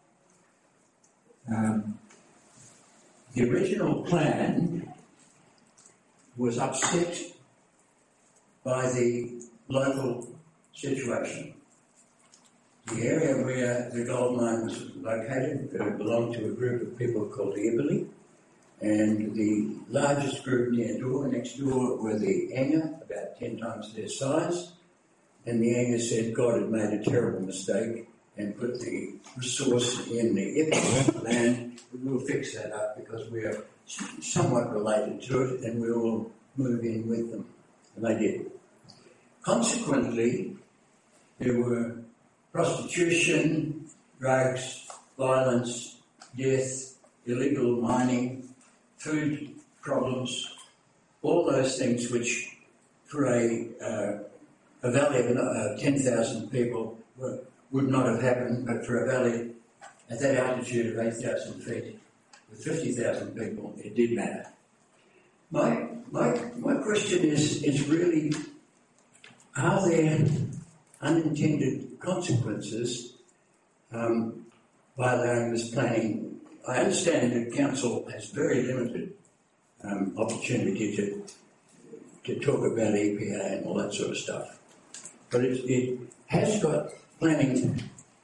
The original plan was upset by the local situation. The area where the gold mine was located belonged to a group of people called the Ibili, and the largest group next door were the Enya, about 10 times their size, and the Enya said God had made a terrible mistake and put the resource in the IPA land, we'll fix that up because we are somewhat related to it and we will move in with them. And they did. Consequently, there were prostitution, drugs, violence, death, illegal mining, food problems, all those things which for a valley of 10,000 people would not have happened, but for a valley at that altitude of 8,000 feet with 50,000 people, it did matter. My question is really, are there unintended consequences by allowing this planning? I understand that council has very limited opportunity to talk about EPA and all that sort of stuff, but it has got planning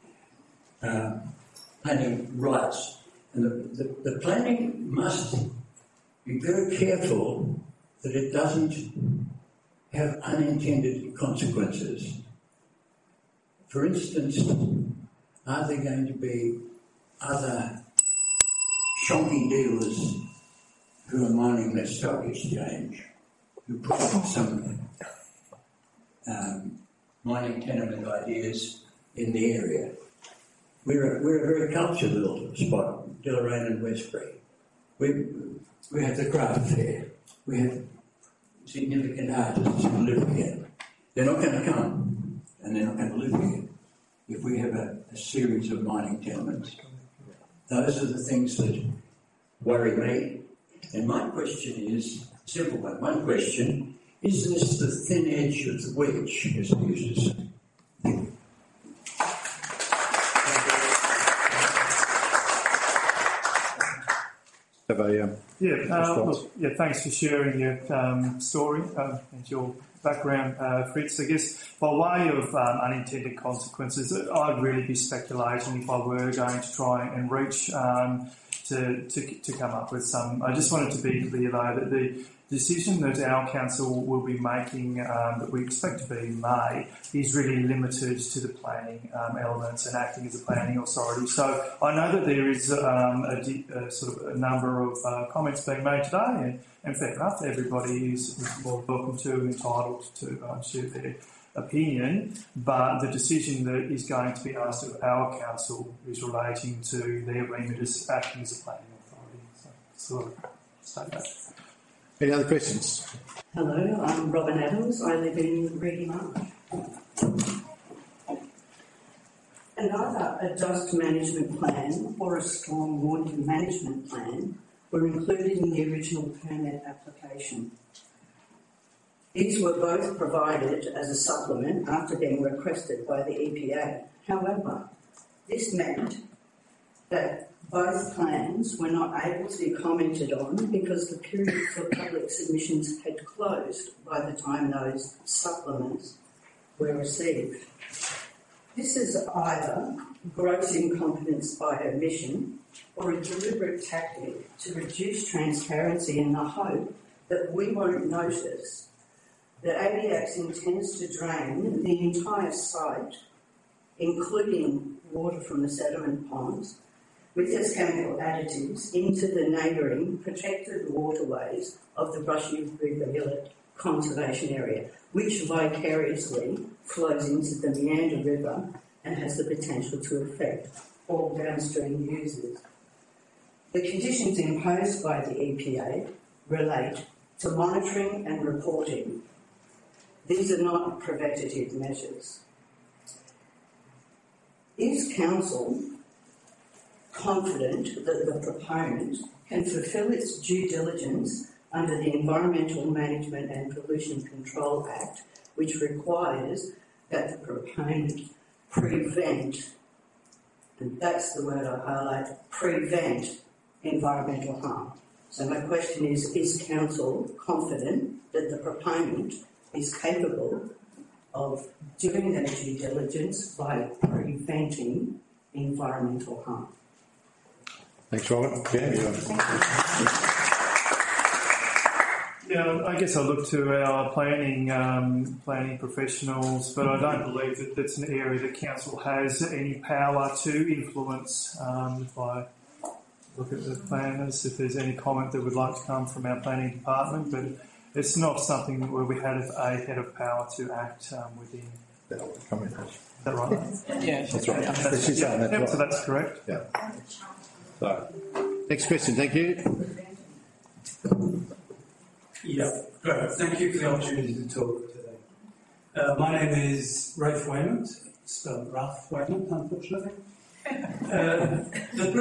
rights, and the planning must be very careful that it doesn't have unintended consequences. For instance, are there going to be other shonky dealers who are mining the stock exchange who put some mining tenement ideas in the area? We're a very cultured little spot, Deloraine and Westbury. We have the craft fair. We have significant artists who live here. They're not going to come and they're not going to live here if we have a series of mining tenements. Those are the things that worry me. And my question is, simple one. One question, is this the thin edge of the wedge, as they used to say? Thanks for sharing your story and your background, Fritz. I guess by way of unintended consequences, I'd really be speculating if I were going to try and reach to come up with some. I just wanted to be clear, though, that the decision that our council will be making, that we expect to be made, is really limited to the planning elements and acting as a planning authority. So I know that there is a number of comments being made today, and fair enough, everybody is more welcome to and entitled to share their opinion, but the decision that is going to be asked of our council is relating to their remit as acting as a planning authority. So say that. Any other questions? Hello, I'm Robin Adams. I live in Reedy Marsh. And either a dust management plan or a storm water management plan were included in the original permit application. These were both provided as a supplement after being requested by the EPA. However, this meant that both plans were not able to be commented on because the period for public submissions had closed by the time those supplements were received. This is either gross incompetence by omission or a deliberate tactic to reduce transparency in the hope that we won't notice that ABX intends to drain the entire site, including water from the sediment ponds, with its chemical additives into the neighbouring protected waterways of the Brushy River Inlet Conservation Area, which vicariously flows into the Meander River and has the potential to affect all downstream users. The conditions imposed by the EPA relate to monitoring and reporting. These are not preventative measures. Is Council confident that the proponent can fulfil its due diligence under the Environmental Management and Pollution Control Act, which requires that the proponent prevent, and that's the word I highlight, prevent environmental harm? So my question is Council confident that the proponent is capable of doing their due diligence by preventing environmental harm? Thanks, Robert. Yeah, Yeah, I guess I look to our planning professionals, but I don't believe that that's an area that council has any power to influence. If I look at the planners, if there's any comment that would like to come from our planning department, but it's not something where we have a head of power to act within. Is that right? Yeah, that's right. So that's correct. Yeah. So, next question. Thank you. Yeah, great. Thank you for the opportunity to talk today. My name is Rafe Waymont, spelled Ralph Waymont, unfortunately. The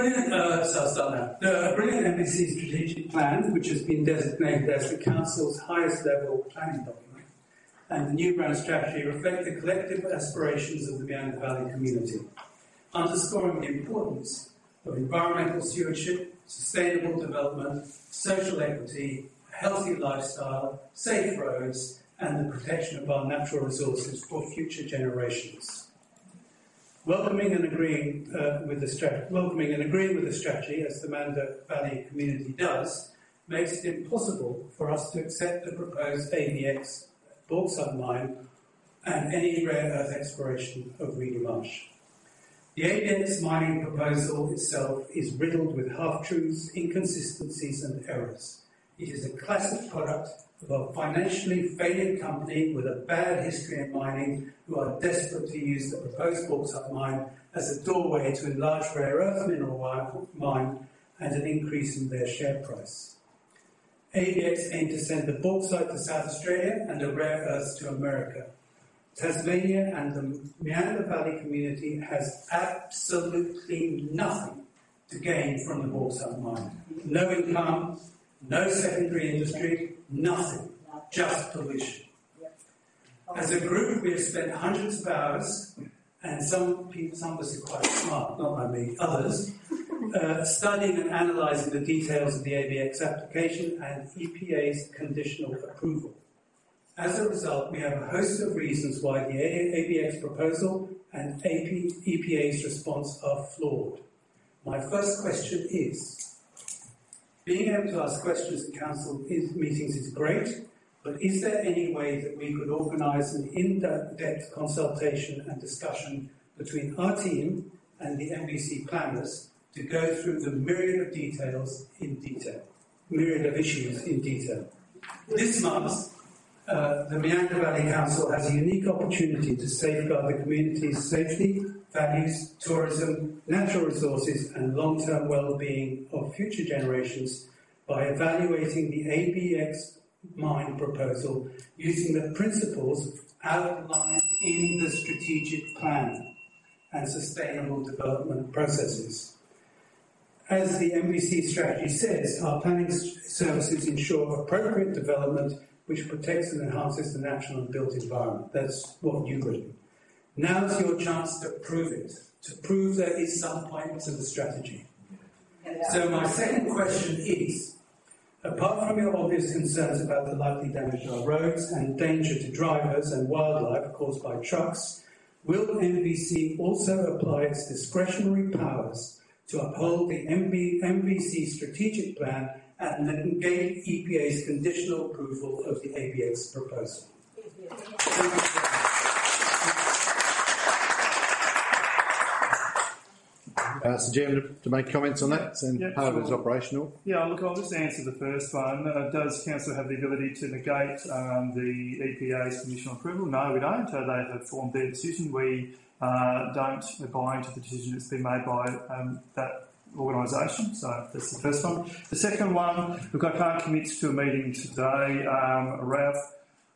brilliant NBC strategic plan, which has been designated as the Council's highest level planning document, and the new brand strategy reflect the collective aspirations of the Meander Valley community, underscoring the importance of environmental stewardship, sustainable development, social equity, a healthy lifestyle, safe roads, and the protection of our natural resources for future generations. Welcoming and agreeing with the strategy, as the Meander Valley community does, makes it impossible for us to accept the proposed ABX bauxite mine and any rare earth exploration of Reedy Marsh. The ABX mining proposal itself is riddled with half-truths, inconsistencies and errors. It is a classic product of a financially failing company with a bad history in mining who are desperate to use the proposed bauxite mine as a doorway to enlarge rare earth mineral mine and an increase in their share price. ABX aim to send the bauxite to South Australia and the rare earths to America. Tasmania and the Meander Valley community has absolutely nothing to gain from the bauxite mine. No income, no secondary industry, nothing, just pollution. As a group, we have spent hundreds of hours, and some of us are quite smart, not like me, others, studying and analysing the details of the ABX application and EPA's conditional approval. As a result, we have a host of reasons why the ABX proposal and EPA's response are flawed. My first question is, being able to ask questions at council meetings is great, but is there any way that we could organise an in-depth consultation and discussion between our team and the NBC planners to go through the myriad of issues in detail? This month, the Meander Valley Council has a unique opportunity to safeguard the community's safety, values, tourism, natural resources and long-term well-being of future generations by evaluating the ABX mine proposal using the principles outlined in the strategic plan and sustainable development processes. As the NBC strategy says, our planning services ensure appropriate development which protects and enhances the natural and built environment. That's what you've written. Now's your chance to prove it, to prove there is some point to the strategy. So my second question is, apart from your obvious concerns about the likely damage to our roads and danger to drivers and wildlife caused by trucks, will NBC also apply its discretionary powers to uphold the NBC strategic plan and negate EPA's conditional approval of the ABX proposal? So, Jim, to make comments on that, and part of it is operational. Yeah, look, I'll just answer the first one. Does Council have the ability to negate the EPA's conditional approval? No, we don't. They have formed their decision. We don't buy into the decision that's been made by that organisation. So that's the first one. The second one, look, I can't commit to a meeting today, Ralph.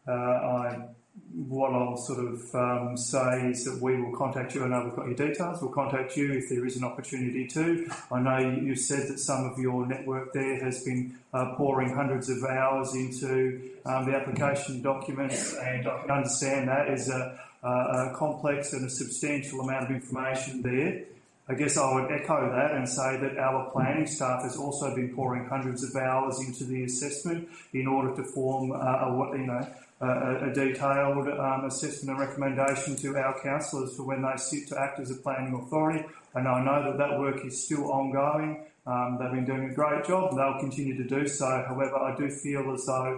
What I'll sort of say is that we will contact you. I know we've got your details. We'll contact you if there is an opportunity to. I know you said that some of your network there has been pouring hundreds of hours into the application documents, and I can understand that is a complex and a substantial amount of information there. I guess I would echo that and say that our planning staff has also been pouring hundreds of hours into the assessment in order to form a detailed assessment and recommendation to our councillors for when they sit to act as a planning authority. And I know that work is still ongoing. They've been doing a great job and they'll continue to do so. However, I do feel as though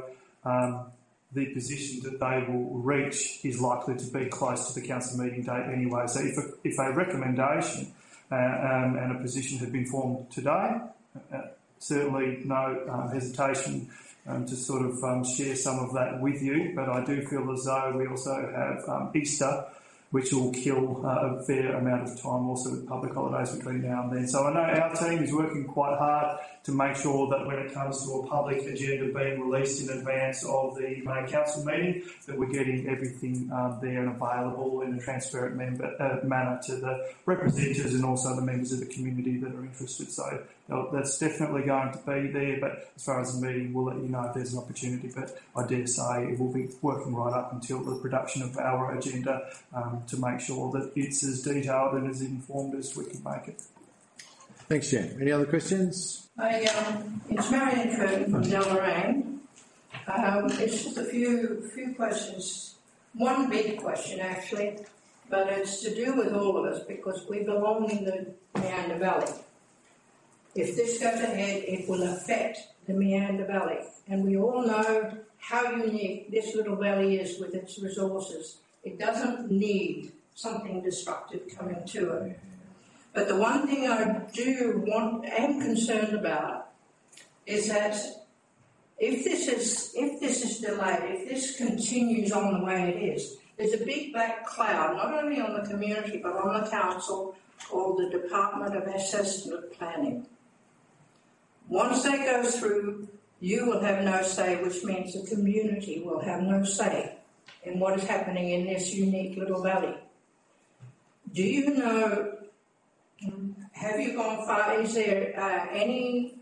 the position that they will reach is likely to be close to the council meeting date anyway. So if a recommendation and a position had been formed today, certainly no hesitation to sort of share some of that with you, but I do feel as though we also have Easter, which will kill a fair amount of time also with public holidays between now and then. So I know our team is working quite hard to make sure that when it comes to a public agenda being released in advance of the May Council meeting, that we're getting everything there and available in a transparent manner to the representatives and also the members of the community that are interested. So that's definitely going to be there, but as far as the meeting, we'll let you know if there's an opportunity, but I dare say it will be working right up until the production of our agenda to make sure that it's as detailed and as informed as we can make it. Thanks, Jen. Any other questions? It's Marion Curtin from Deloraine. It's just a few questions. One big question, actually, but it's to do with all of us because we belong in the Meander Valley. If this goes ahead, it will affect the Meander Valley, and we all know how unique this little valley is with its resources. It doesn't need something destructive coming to it. But the one thing I am concerned about is that if this is delayed, if this continues on the way it is, there's a big black cloud, not only on the community but on the council or the Department of Assessment Planning. Once that goes through, you will have no say, which means the community will have no say in what is happening in this unique little valley. Do you know, have you gone far, is there any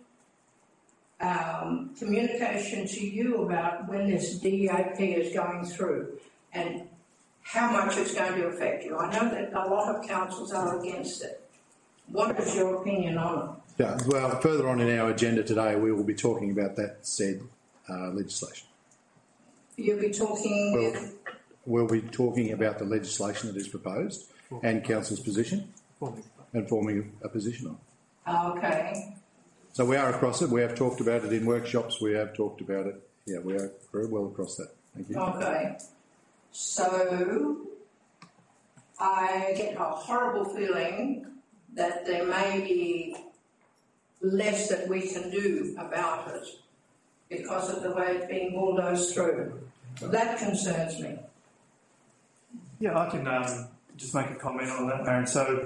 communication to you about when this DAP is going through and how much it's going to affect you? I know that a lot of councils are against it. What is your opinion on it? Yeah, well, further on in our agenda today, we will be talking about that said legislation. You'll be talking We'll be talking about the legislation that is proposed and council's position and forming a position on it. Okay. So we are across it. We have talked about it in workshops. We have talked about it. Yeah, we are very well across that. Thank you. Okay. So I get a horrible feeling that there may be less that we can do about it because of the way it's being bulldozed through. That concerns me. Yeah, I can just make a comment on that, Marion. So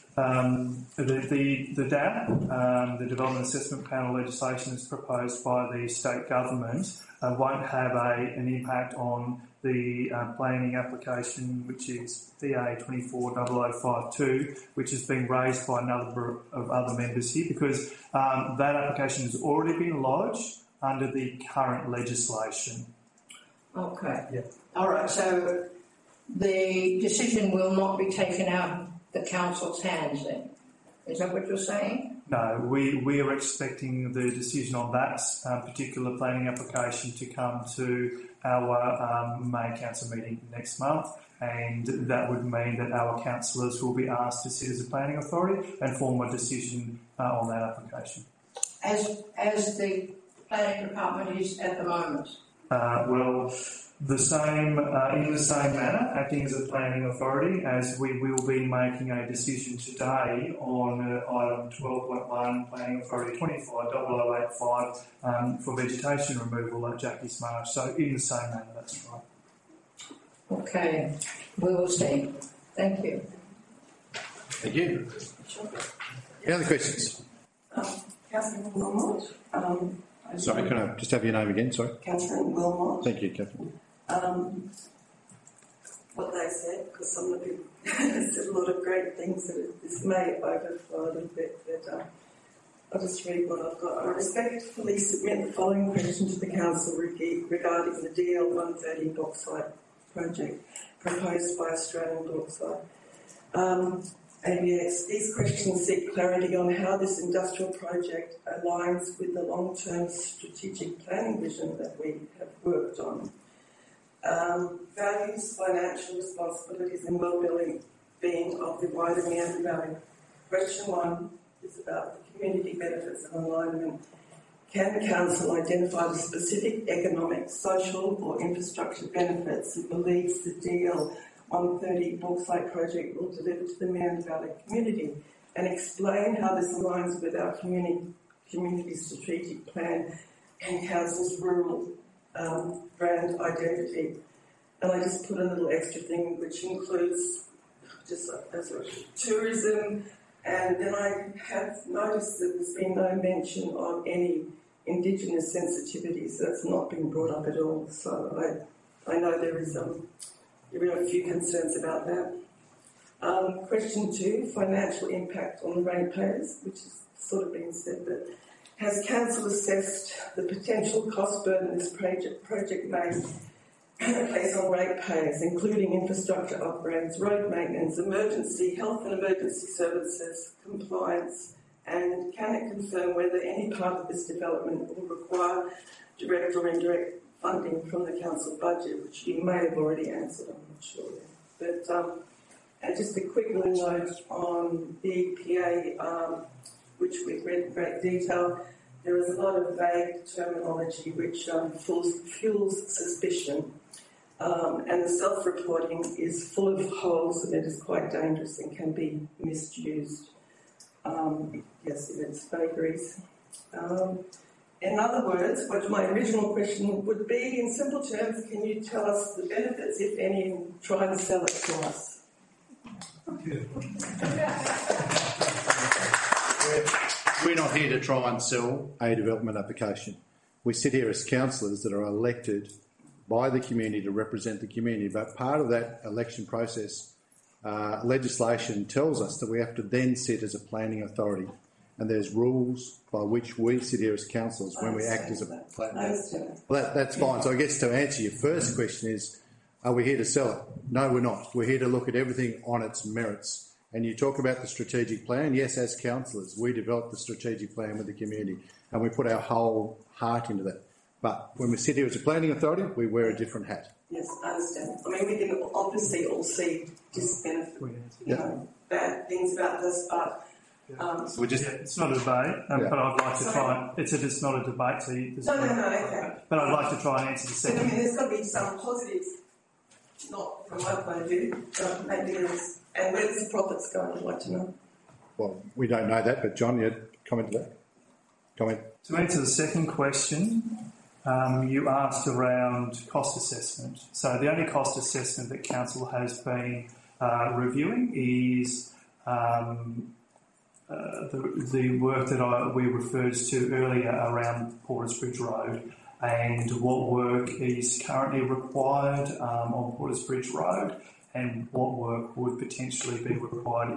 the DAP, the Development Assessment Panel legislation as proposed by the state government, won't have an impact on the planning application, which is PA 240052, which has been raised by a number of other members here, because that application has already been lodged under the current legislation. Okay. Yeah. All right, so the decision will not be taken out of the council's hands then? Is that what you're saying? No, we are expecting the decision on that particular planning application to come to our May council meeting next month, and that would mean that our councillors will be asked to sit as a planning authority and form a decision on that application. As the planning department is at the moment? Well, the same in the same manner, acting as a planning authority, as we will be making a decision today on item 12.1, Planning Authority 250085 for vegetation removal at Jackie's Marsh. So in the same manner, that's right. Okay, we will see. Thank you. Thank you. Any other questions? Catherine Wilmot. Sorry, can I just have your name again? Sorry. Catherine Wilmot. Thank you, Catherine. What they said, because some of the people said a lot of great things, that this may overflow a little bit, but I'll just read what I've got. I respectfully submit the following question to the Council regarding the DL 130 bauxite project proposed by Australian Bauxite. ABX, these questions seek clarity on how this industrial project aligns with the long-term strategic planning vision that we have worked on. Values, financial responsibilities and well-being of the wider Meander Valley. Question 1 is about the community benefits of alignment. can Council identify the specific economic, social or infrastructure benefits it believes the DL 130 bauxite project will deliver to the Meander Valley community, and explain how this aligns with our community strategic plan and Council's rural brand identity? And I just put a little extra thing which includes just as a tourism, and then I have noticed that there's been no mention of any Indigenous sensitivities. That's not been brought up at all. So I know there are a few concerns about that. Question 2, financial impact on the ratepayers, which has sort of been said, but has Council assessed the potential cost burden this project may place on ratepayers, including infrastructure upgrades, road maintenance, health and emergency services, compliance, and can it confirm whether any part of this development will require direct or indirect funding from the Council budget, which you may have already answered, I'm not sure. But and just a quick little note on the EPA, which we've read in great detail. There is a lot of vague terminology which fuels suspicion, and the self-reporting is full of holes, and it is quite dangerous and can be misused. Yes, it's vagaries. In other words, what my original question would be, in simple terms, can you tell us the benefits, if any, and try and sell it to us? We're not here to try and sell a development application. We sit here as councillors that are elected by the community to represent the community, but part of that election process, legislation tells us that we have to then sit as a planning authority, and there's rules by which we sit here as councillors when we act as a planning. Well, that's fine. So I guess to answer your first question is, are we here to sell it? No, we're not. We're here to look at everything on its merits. And you talk about the strategic plan. Yes, as councillors, we develop the strategic plan with the community, and we put our whole heart into that. But when we sit here as a planning authority, we wear a different hat. Yes, I understand. I mean, we can obviously all see disbenefit, bad things about this, but it's not a debate, but I'd like to try. It's not a debate, so okay. But I'd like to try and answer the second. I mean, there's got to be some positives, not from my point of view, but maybe there is. And where's the profits going? I'd like to know. Well, we don't know that, but John, you comment to that? Comment. To answer the second question, you asked around cost assessment. So the only cost assessment that Council has been reviewing is the work that we referred to earlier around Porters Bridge Road, and what work is currently required on Porters Bridge Road, and what work would potentially be required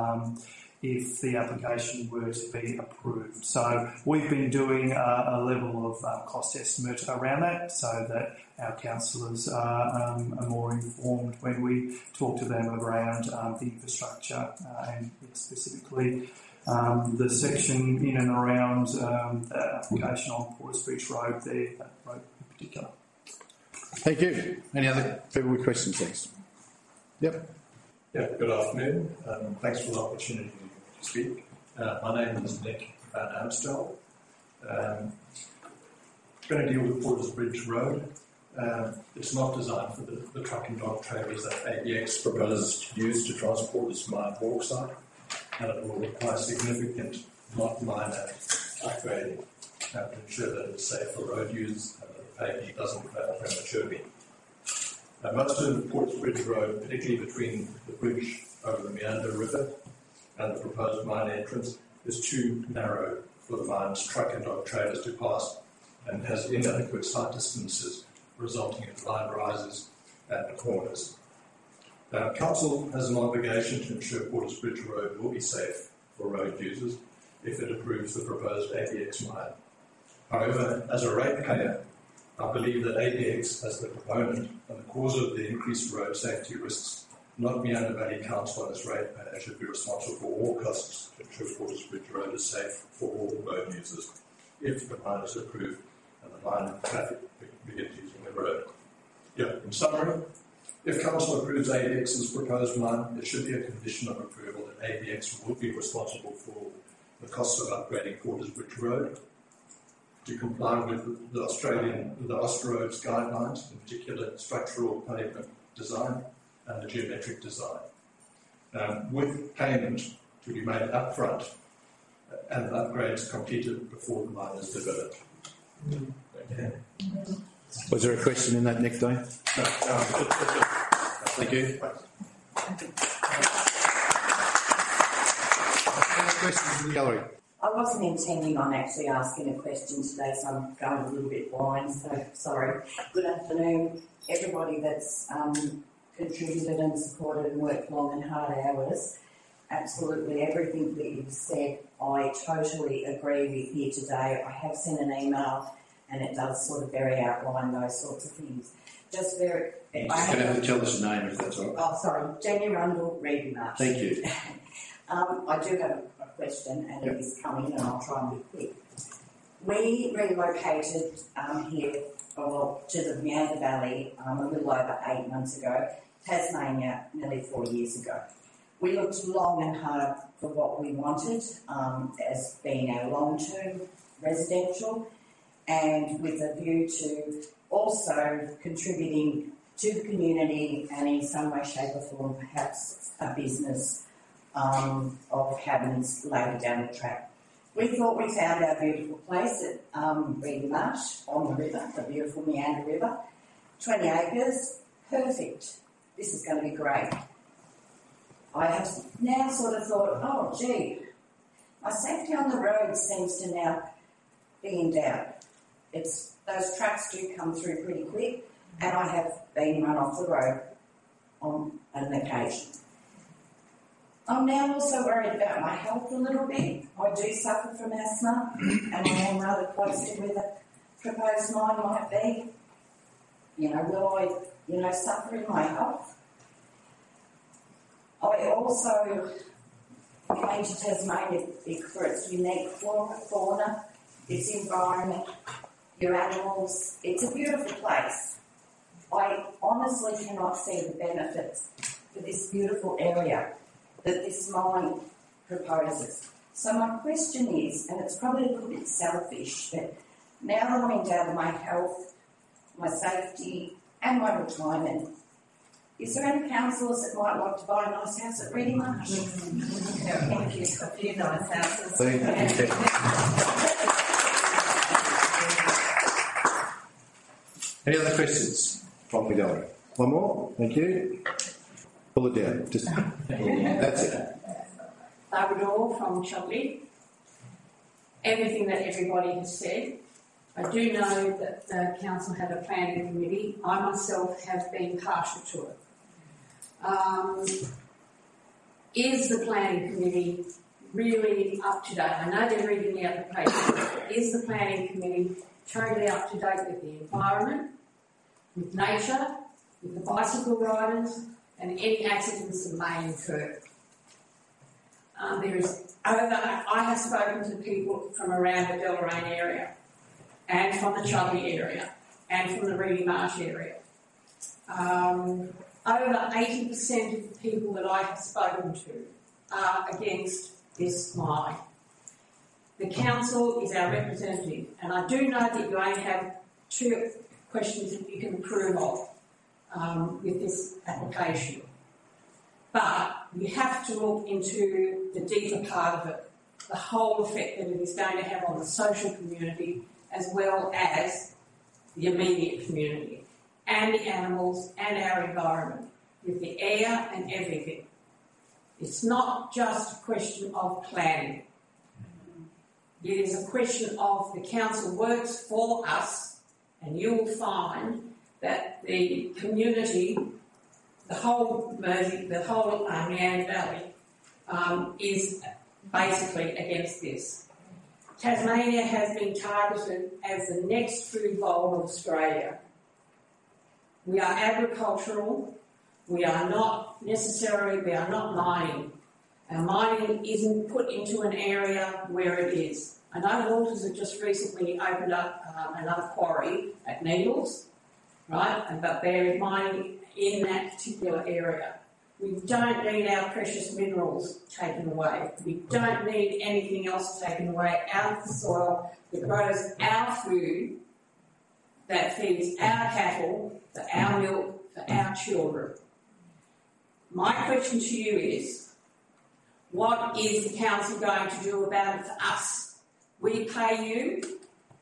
if the application were to be approved. So we've been doing a level of cost estimate around that, so that our councillors are more informed when we talk to them around the infrastructure and specifically the section in and around the application on Porters Bridge Road there, that road in particular. Thank you. Any other people with questions, thanks? Yep. Yeah, good afternoon. Thanks for the opportunity to speak. My name is Nick Van Amstel. I'm going to deal with Porters Bridge Road. It's not designed for the truck and dock trailers that ABX proposes to use to transport its mine bauxite, and it will require significant, not minor, upgrading to ensure that it's safe for road users and that the pavement doesn't fail prematurely. Most of Porters Bridge Road, particularly between the bridge over the Meander River and the proposed mine entrance, is too narrow for the mine's truck and dock trailers to pass and has inadequate sight distances, resulting in blind rises at the corners. Council has an obligation to ensure Porters Bridge Road will be safe for road users if it approves the proposed ABX mine. However, as a ratepayer, I believe that ABX, as the proponent and the cause of the increased road safety risks, not Meander Valley Council as ratepayer, should be responsible for all costs to ensure Porters Bridge Road is safe for all road users if the mine is approved and the mine traffic begins using the road. In summary, if Council approves ABX's proposed mine, it should be a condition of approval that ABX will be responsible for the costs of upgrading Porters Bridge Road. to comply with the Austroads guidelines, in particular structural pavement design and the geometric design, with payment to be made upfront and upgrades completed before the mine is developed. Okay. Was there a question in that, Nick, Dane? No. Thank you. Any questions in the gallery? I wasn't intending on actually asking a question today, so I'm going a little bit blind, so sorry. Good afternoon, everybody that's contributed and supported and worked long and hard hours. Absolutely everything that you've said, I totally agree with here today. I have sent an email and it does sort of very outline those sorts of things. Just very... You're just going to have to tell us your name if that's all right. Oh, sorry. Jenny Rundle, Reedy Marsh. Thank you. I do have a question and it is coming and I'll try and be quick. We relocated here to the Meander Valley a little over 8 months ago, Tasmania nearly 4 years ago. We looked long and hard for what we wanted as being our long-term residential and with a view to also contributing to the community and in some way, shape or form perhaps a business of cabins later down the track. We thought we found our beautiful place at Reedy Marsh on the river, the beautiful Meander River, 20 acres, perfect. This is going to be great. I have now sort of thought, oh gee, my safety on the road seems to now be in doubt. Those trucks do come through pretty quick and I have been run off the road on an occasion. I'm now also worried about my health a little bit. I do suffer from asthma and I am rather close to where the proposed mine might be. Will I, suffer in my health? I also came to Tasmania for its unique fauna, its environment, your animals. It's a beautiful place. I honestly cannot see the benefits for this beautiful area that this mine proposes. So my question is, and it's probably a little bit selfish, but now that I'm in doubt of my health, my safety and my retirement, is there any councillors that might like to buy a nice house at Reedy Marsh? Thank you. A few nice houses. Thank you. Any other questions from the gallery? One more. Thank you. Pull it down. Just that's it. Barbara Dorr from Chubley. Everything that everybody has said. I do know that the council have a planning committee. I myself have been partial to it. Is the planning committee really up to date? I know they're reading the application. Is the planning committee totally up to date with the environment, with nature, with the bicycle riders, and any accidents that may occur? I have spoken to people from around the Deloraine area, and from the Chubley area, and from the Reedy Marsh area. Over 80% of the people that I have spoken to are against this mine. The council is our representative, and I do know that you only have 2 questions that you can approve of with this application. But you have to look into the deeper part of it, the whole effect that it is going to have on the social community as well as the immediate community and the animals and our environment with the air and everything. It's not just a question of planning. It is a question of the council works for us, and you will find that the community, the whole Meander Valley, is basically against this. Tasmania has been targeted as the next food bowl of Australia. We are agricultural. We are not mining. Our mining isn't put into an area where it is. I know Walters have just recently opened up another quarry at Needles, right? But they're mining in that particular area. We don't need our precious minerals taken away. We don't need anything else taken away out of the soil that grows our food, that feeds our cattle, for our milk, for our children. My question to you is, what is the council going to do about it for us? We pay you,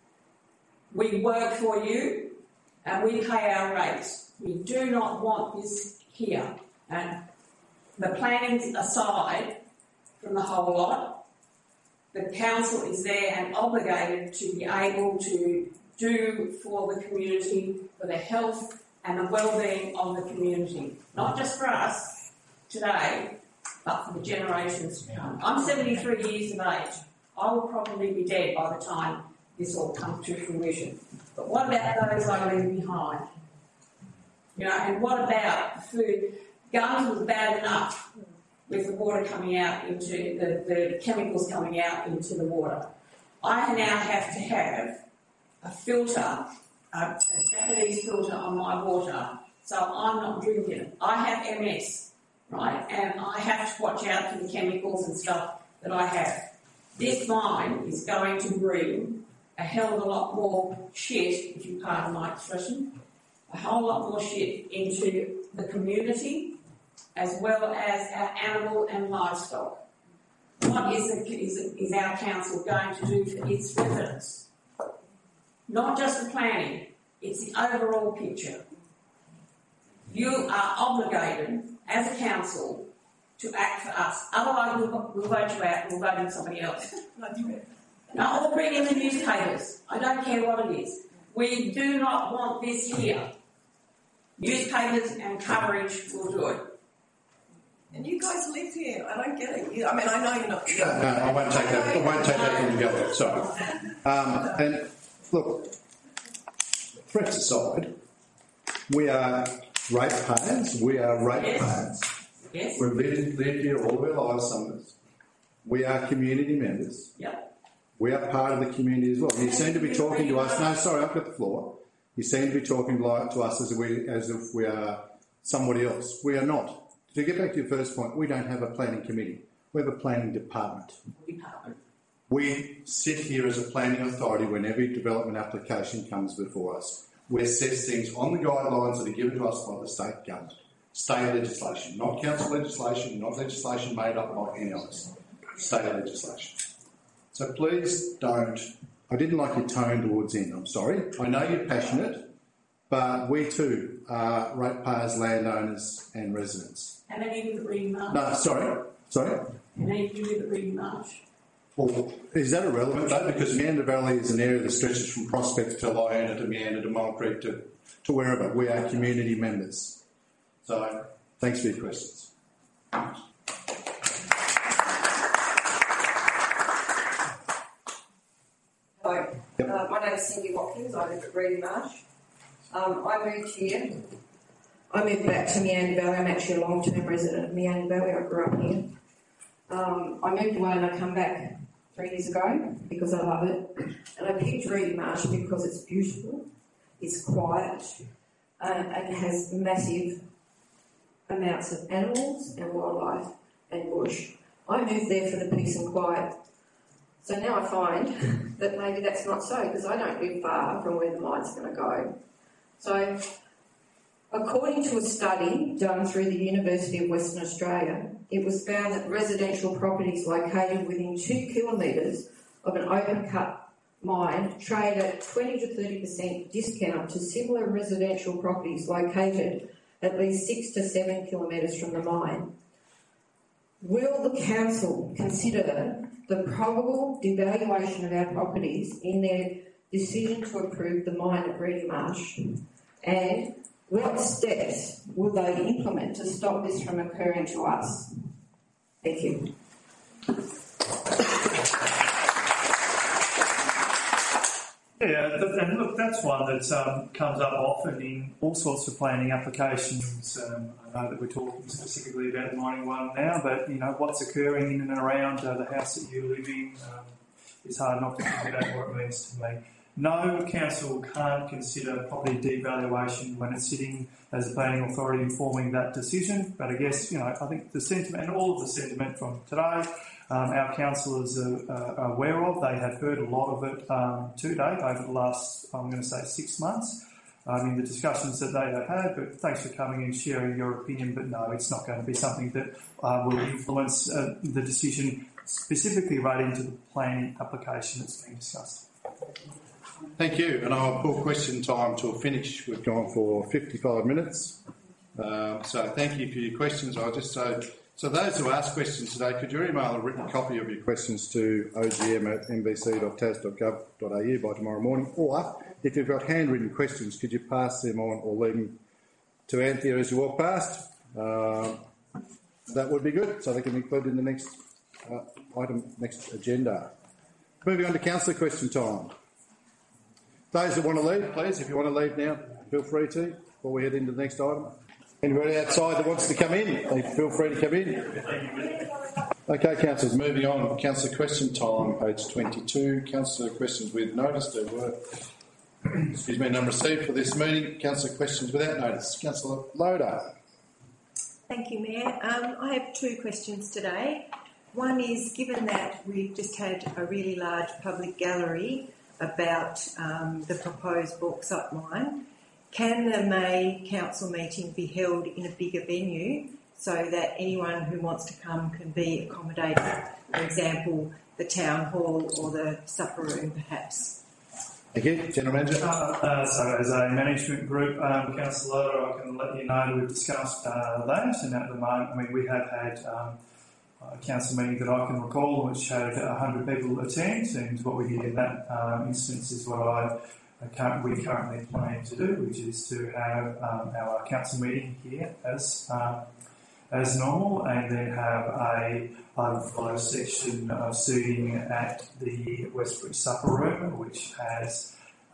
we work for you, and we pay our rates. We do not want this here. And the planning aside from the whole lot, the council is there and obligated to be able to do for the community, for the health and the well-being of the community. Not just for us today, but for the generations to come. I'm 73 years of age. I will probably be dead by the time this all comes to fruition. But what about those I leave behind? You know, and what about the food? Gums was bad enough with the water coming out into the chemicals coming out into the water. I now have to have a filter, a Japanese filter on my water, so I'm not drinking it. I have MS, right, and I have to watch out for the chemicals and stuff that I have. This mine is going to bring a hell of a lot more shit, if you pardon my expression, a whole lot more shit into the community, as well as our animal and livestock. What is our council going to do for its residents? Not just the planning, it's the overall picture. You are obligated, as a council, to act for us. Otherwise, we'll vote you out and we'll vote in somebody else. No, or bring in the newspapers. I don't care what it is. We do not want this here. Newspapers and coverage will do it. And you guys live here. I don't get it. I mean, I know you're not. No, I won't take that. I won't take that from the government. Sorry. And look, threats aside, we are ratepayers. We are ratepayers. Yes. We've lived here all of our lives, some of us. We are community members. Yep. We are part of the community as well. You seem to be talking to us. No, sorry, I've got the floor. You seem to be talking to us as if we are somebody else. We are not. To get back to your first point, we don't have a planning committee. We have a planning department. We sit here as a planning authority when every development application comes before us. We assess things on the guidelines that are given to us by the state government. State legislation, not council legislation, not legislation made up by any of us. State legislation. So please don't. I didn't like your tone towards end, I'm sorry. I know you're passionate, but we too are ratepayers, landowners and residents. And then you live at Reading Marsh. No, sorry. And then you live at Reading Marsh. Well, is that irrelevant though? Because Meander Valley is an area that stretches from Prospect to Lyona to Meander to Mole Creek to wherever. We are community members. So, thanks for your questions. Hello, my name is Cindy Watkins. I live at Reading Marsh. I moved here. I moved back to Meander Valley. I'm actually a long-term resident of Meander Valley. I grew up here. I moved away and I come back 3 years ago because I love it. And I picked Reading Marsh because it's beautiful, it's quiet, and it has massive amounts of animals and wildlife and bush. I moved there for the peace and quiet. So now I find that maybe that's not so, because I don't live far from where the mine's going to go. So, according to a study done through the University of Western Australia, it was found that residential properties located within 2 kilometres of an open-cut mine trade at 20 to 30% discount to similar residential properties located at least 6 to 7 kilometres from the mine. Will the council consider the probable devaluation of our properties in their decision to approve the mine at Reading Marsh? And what steps will they implement to stop this from occurring to us? Thank you. Yeah, and look, that's one that comes up often in all sorts of planning applications. I know that we're talking specifically about the mining one now, but you know what's occurring in and around the house that you live in. It's hard not to think about what it means to me. no council can't consider property devaluation when it's sitting as a planning authority informing that decision. But I guess, I think the sentiment, and all of the sentiment from today, our councillors are aware of. They have heard a lot of it to date over the last, I'm going to say, 6 months. In the discussions that they have had, but thanks for coming and sharing your opinion. But no, it's not going to be something that will influence the decision specifically relating to the planning application that's being discussed. Thank you, and I'll pull question time to a finish. We've gone for 55 minutes. So thank you for your questions. I'll just say, so those who ask questions today, could you email a written copy of your questions to ogm@nbc.tas.gov.au by tomorrow morning, or if you've got handwritten questions, could you pass them on or leave them to Anthea as you walk past? That would be good, so they can be included in the next item, next agenda. Moving on to councillor question time. Those that want to leave, please, if you want to leave now, feel free to, before we head into the next item. Anybody outside that wants to come in, feel free to come in. Okay, councillors, moving on. Councillor question time, page 22. Councillor questions with notice. There were, none received for this meeting. Councillor questions without notice. Councillor Loader. Thank you, Mayor. I have 2 questions today. One is, given that we've just had a really large public gallery about the proposed bauxite mine, can the May council meeting be held in a bigger venue so that anyone who wants to come can be accommodated? For example, the town hall or the supper room, perhaps. Thank you. General Manager. So as a management group, Councillor, I can let you know we've discussed that, and at the moment, we have had a council meeting that I can recall which had 100 people attend, and what we did in that instance is what we currently plan to do, which is to have our council meeting here as normal, and then have a overflow section of seating at the Westbridge Supper Room, which has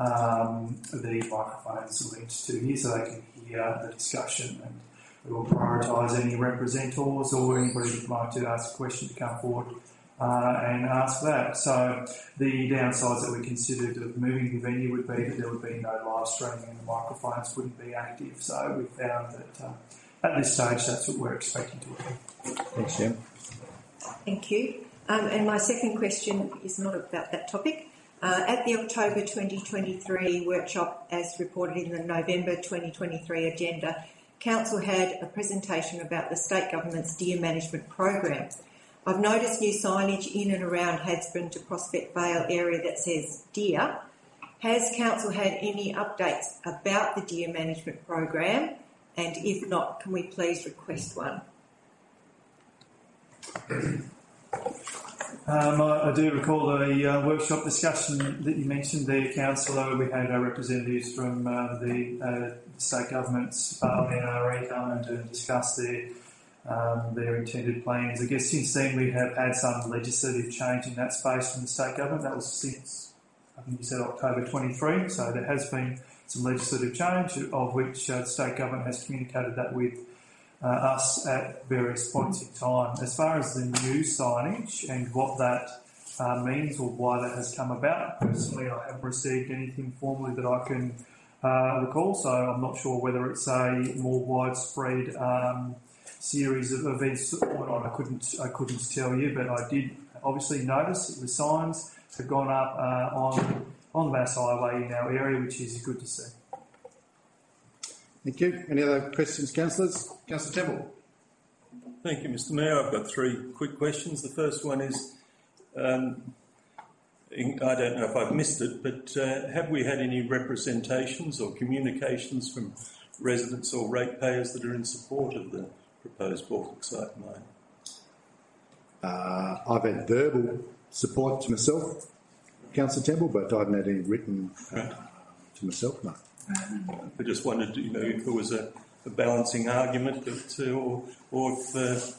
the microphones linked to here so they can hear the discussion, and we will prioritise any representatives or anybody who'd like to ask a question to come forward and ask that. So the downsides that we considered of moving the venue would be that there would be no live streaming and the microphones wouldn't be active. So we found that at this stage that's what we're expecting to do. Thanks, Jim. Thank you. And my second question is not about that topic. At the October 2023 workshop, as reported in the November 2023 agenda, Council had a presentation about the state government's deer management program. I've noticed new signage in and around Hadsburn to Prospect Vale area that says deer. Has Council had any updates about the deer management program? And if not, can we please request one? I do recall the workshop discussion that you mentioned there, Councillor. We had representatives from the state government's NRE come and to discuss their intended plans. I guess since then we have had some legislative change in that space from the state government. That was since, I think you said October 23, so there has been some legislative change, of which the state government has communicated that with us at various points in time. As far as the new signage and what that means or why that has come about, personally I haven't received anything formally that I can recall, so I'm not sure whether it's a more widespread series of events or not. I couldn't tell you, but I did obviously notice that the signs have gone up on the Bass Highway in our area, which is good to see. Thank you. Any other questions, councillors? Councillor Temple. Thank you, Mr. Mayor. I've got 3 quick questions. The first one is, I don't know if I've missed it, but have we had any representations or communications from residents or ratepayers that are in support of the proposed bauxite mine? I've had verbal support to myself, Councillor Temple, but I haven't had any written to myself, no. I just wondered, if there was a balancing argument, or if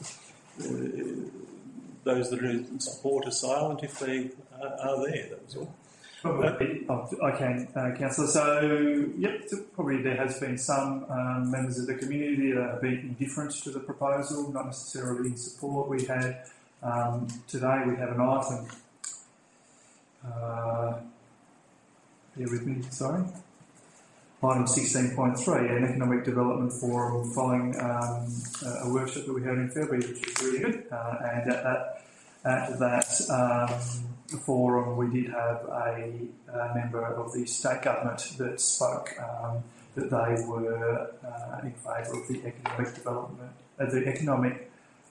those that are in support are silent if they are there. That was all. I can, Councillor. So, probably there has been some members of the community that have been indifferent to the proposal, not necessarily in support. We had today we have an item. bear with me, sorry. Item 16.3, an economic development forum following a workshop that we had in February, which was really good. And at that forum, we did have a member of the state government that spoke that they were in favour of the economic development, the economic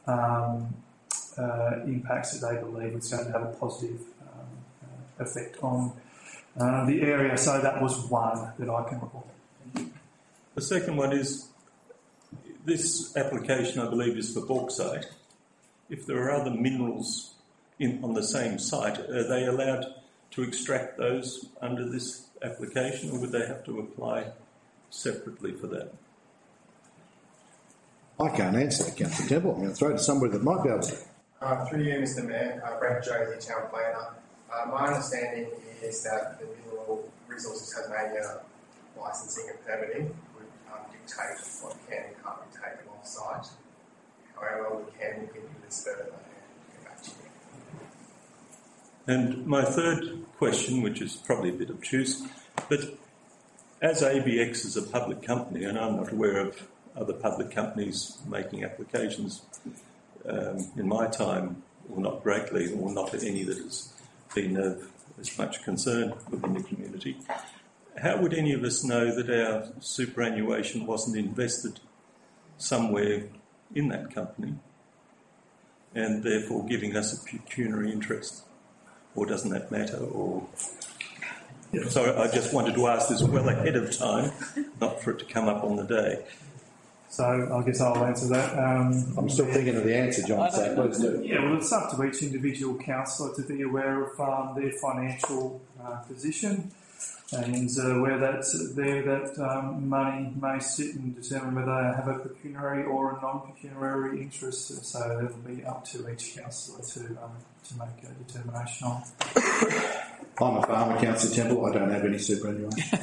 impacts that they believe was going to have a positive effect on the area. So that was one that I can recall. The second one is, this application, I believe, is for bauxite. If there are other minerals on the same site, are they allowed to extract those under this application, or would they have to apply separately for that? I can't answer that, Councillor Temple. I'm going to throw it to somebody that might be able to. Through you, Mr Mayor, Brad Josie, Town Planner. My understanding is that the Mineral Resources Tasmania licensing and permitting would dictate what can and can't be taken off-site. However, we can look into this further and get back to you. And my third question, which is probably a bit obtuse, but as ABX is a public company, and I'm not aware of other public companies making applications in my time, or not greatly, or not any that has been of as much concern within the community, how would any of us know that our superannuation wasn't invested somewhere in that company and therefore giving us a pecuniary interest? Or doesn't that matter? Or so I just wanted to ask this well ahead of time, not for it to come up on the day. So I guess I'll answer that. I'm still thinking of the answer, John. So please do. Yeah, well, it's up to each individual councillor to be aware of their financial position and where that money may sit and determine whether they have a pecuniary or a non-pecuniary interest. So it'll be up to each councillor to make a determination on. I'm a farmer, Councillor Temple. I don't have any superannuation.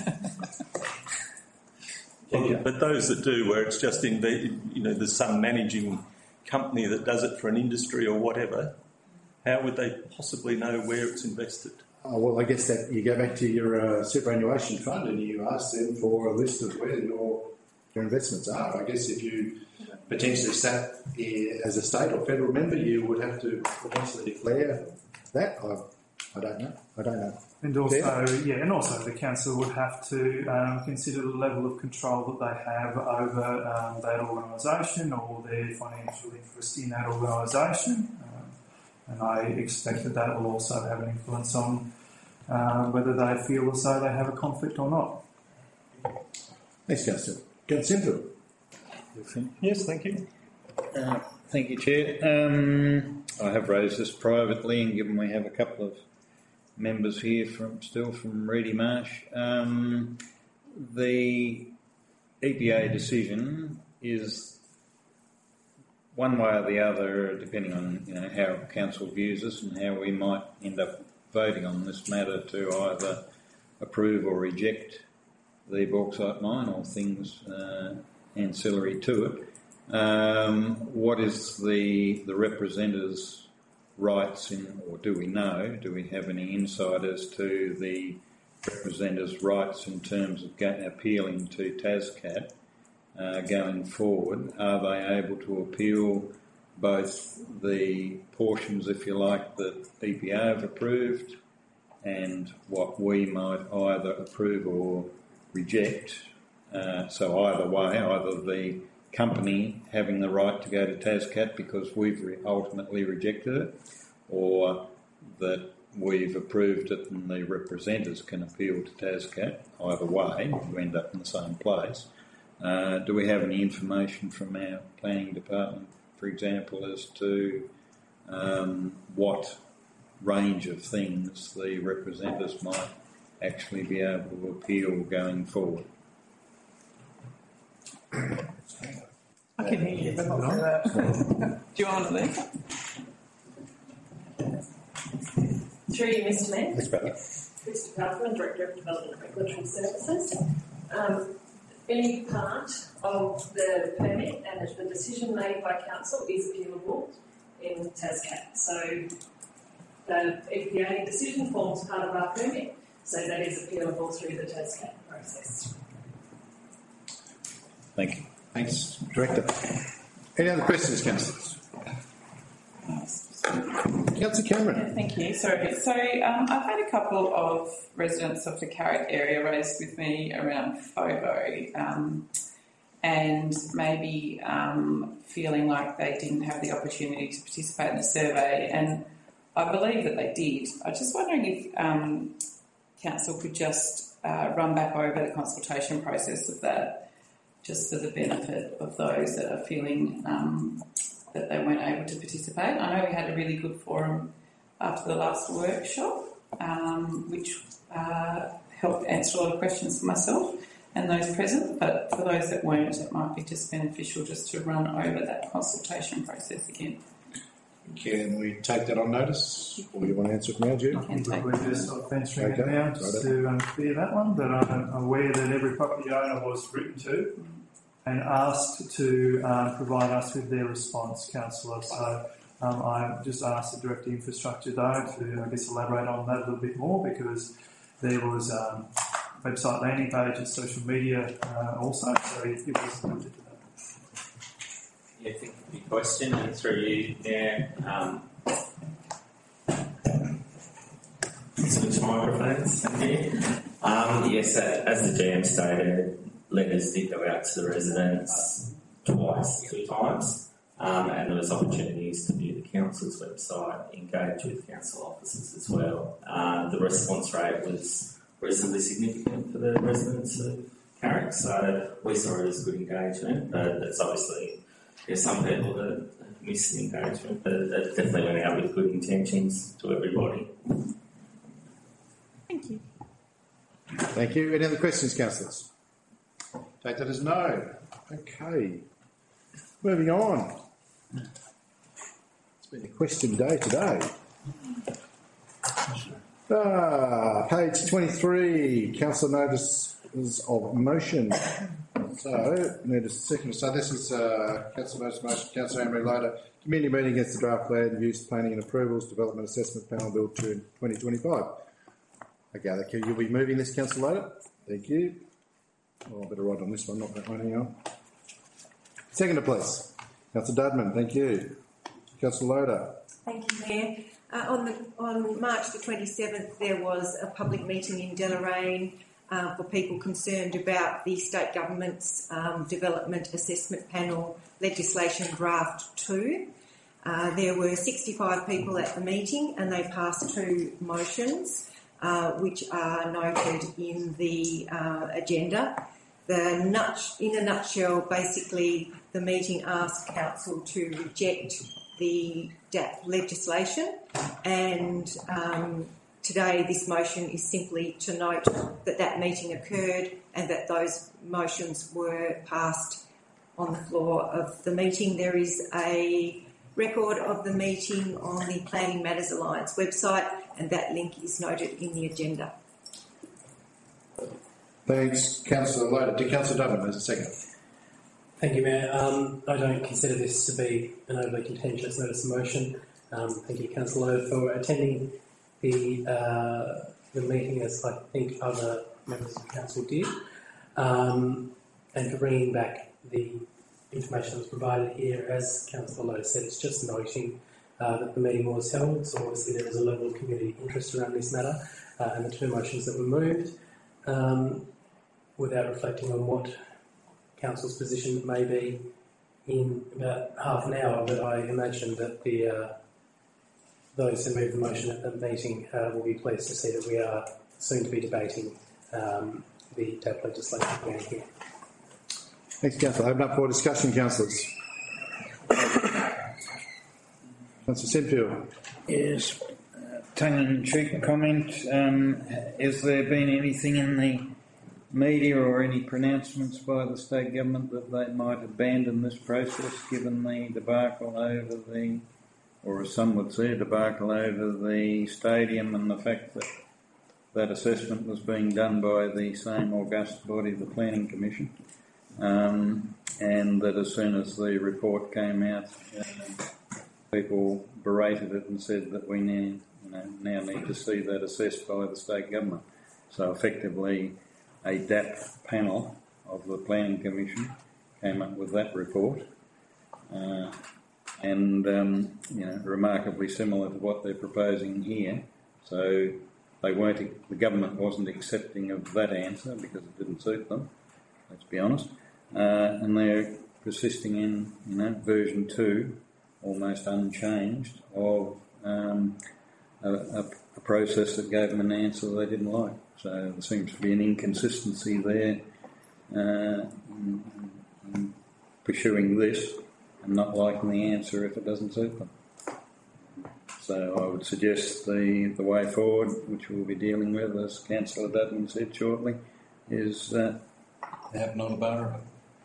But those that do, where it's just there's some managing company that does it for an industry or whatever, how would they possibly know where it's invested? Well, I guess that you go back to your superannuation fund and you ask them for a list of where your investments are. I guess if you potentially sat as a state or federal member, you would have to potentially declare that. I don't know. And also, the council would have to consider the level of control that they have over that organisation or their financial interest in that organisation. And I expect that will also have an influence on whether they feel as though they have a conflict or not. Thanks, Councillor. Councillor. Yes, thank you. Thank you, Chair. I have raised this privately, and given we have a couple of members here from Reedy Marsh, the EPA decision is one way or the other, depending on how council views us and how we might end up voting on this matter, to either approve or reject the bauxite mine or things ancillary to it. What is the representatives' rights or do we have any insight as to the representatives' rights in terms of appealing to TASCAT going forward? Are they able to appeal both the portions, if you like, that EPA have approved and what we might either approve or reject? So either way, either the company having the right to go to TASCAT because we've ultimately rejected it, or that we've approved it and the representatives can appeal to TASCAT. Either way, you end up in the same place. Do we have any information from our planning department, for example, as to what range of things the representatives might actually be able to appeal going forward? I can hear you, but not for that. Do you want to leave? Through you, Mr Mayor. That's better. Krista Kaufman, Director of Development and Regulatory Services. Any part of the permit and the decision made by council is appealable in TASCAT. So the EPA decision forms part of our permit. So that is appealable through the Tasmania process. Thank you. Thanks, Director. Any other questions, councillors? Councillor Cameron. Thank you. Sorry. So I've had a couple of residents of the Carrick area raised with me around FOBO and maybe feeling like they didn't have the opportunity to participate in the survey, and I believe that they did. I'm just wondering if Council could just run back over the consultation process of that, just for the benefit of those that are feeling that they weren't able to participate. I know we had a really good forum after the last workshop, which helped answer a lot of questions for myself and those present, but for those that weren't, it might be just beneficial just to run over that consultation process again. Can we take that on notice, or you want to answer it now, Jude? I can probably just sort of answering it now, just to clear that one, but I'm aware that every property owner was written to and asked to provide us with their response, Councillor. So I just asked the Director of Infrastructure, though, to, I guess, elaborate on that a little bit more, because there was website landing pages, social media also, so it was limited to that. Yeah, thank you for your question, and through you there. Switch microphones here. Yes, as the GM stated, letters did go out to the residents two times, and there was opportunities to view the council's website, engage with council officers as well. The response rate was reasonably significant for the residents of Carrick, so we saw it as good engagement, but it's obviously there's some people that miss the engagement, but it definitely went out with good intentions to everybody. Thank you. Thank you. Any other questions, councillors? Take that as no. Okay. Moving on. It's been a question day today. Page 23, councillor notices of motion. So, need a second. So this is councillor notice motion, councillor Anne-Marie Loader, community meeting against the draft land use planning and approvals development assessment panel bill to 2025. Okay, you'll be moving this, councillor Loader. Thank you. Oh, I better write on this one, not that one. Hang on. Seconder, please. Councillor Dudman, thank you. Councillor Loader. Thank you, Mayor. On March the 27th, there was a public meeting in Deloraine for people concerned about the state government's development assessment panel legislation draft 2. There were 65 people at the meeting, and they passed 2 motions, which are noted in the agenda. In a nutshell, basically, the meeting asked council to reject the DAP legislation, and today this motion is simply to note that meeting occurred and that those motions were passed on the floor of the meeting. There is a record of the meeting on the Planning Matters Alliance website, and that link is noted in the agenda. Thanks, Councillor Loader. To Councillor Dudman, there's a second. Thank you, Mayor. I don't consider this to be an overly contentious notice of motion. Thank you, Councillor Loader, for attending the meeting, as I think other members of the council did, and for bringing back the information that was provided here. As Councillor Loader said, it's just noting that the meeting was held, so obviously there is a level of community interest around this matter, and the 2 motions that were moved, without reflecting on what Council's position may be in about half an hour, but I imagine that those who move the motion at the meeting will be pleased to see that we are soon to be debating the DAP legislation again here. Thanks, Councillor. Open up for discussion, councillors. Councillor Sinfield. Yes, tongue-in-cheek comment. Has there been anything in the media or any pronouncements by the state government that they might abandon this process, given the debacle over the, or as some would say, a debacle over the stadium, and the fact that that assessment was being done by the same august body, the Planning Commission, and that as soon as the report came out, people berated it and said that we now need to see that assessed by the state government. So effectively, a DAP panel of the Planning Commission came up with that report, remarkably similar to what they're proposing here. So the government wasn't accepting of that answer because it didn't suit them, let's be honest, and they're persisting in version 2, almost unchanged, of a process that gave them an answer they didn't like. So there seems to be an inconsistency there in pursuing this and not liking the answer if it doesn't suit them. So I would suggest the way forward, which we'll be dealing with, as Councillor Dutton said shortly, is have not a bar of it.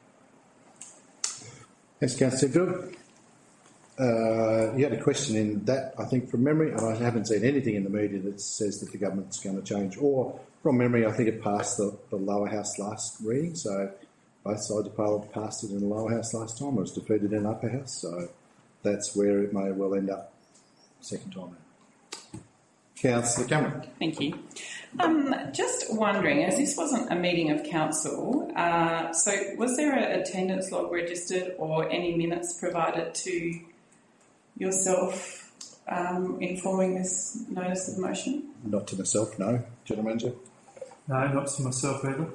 Thanks, Councillor Sinfield. You had a question in that, I think, from memory, and I haven't seen anything in the media that says that the government's going to change. Or, from memory, I think it passed the lower house last reading, so both sides of Parliament passed it in the lower house last time. It was defeated in the upper house, so that's where it may well end up second time. Councillor Cameron. Thank you. Just wondering, as this wasn't a meeting of council, so was there an attendance log registered or any minutes provided to yourself informing this notice of motion? Not to myself, no. General Manager? No, not to myself either.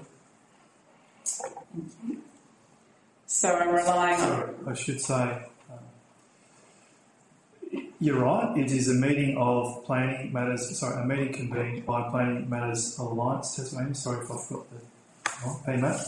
So I'm relying on... I should say, you're right, it is a meeting of planning matters, a meeting convened by Planning Matters Alliance Tasmania, sorry if I forgot the PMAT,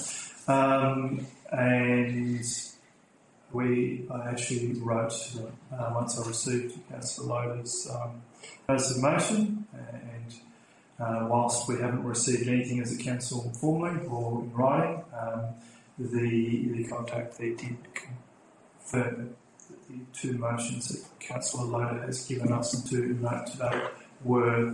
and I actually wrote, once I received Councillor Loader's notice of motion, and whilst we haven't received anything as a council formally or in writing, the contact there did confirm that the two motions that Councillor Loader has given us and to note today were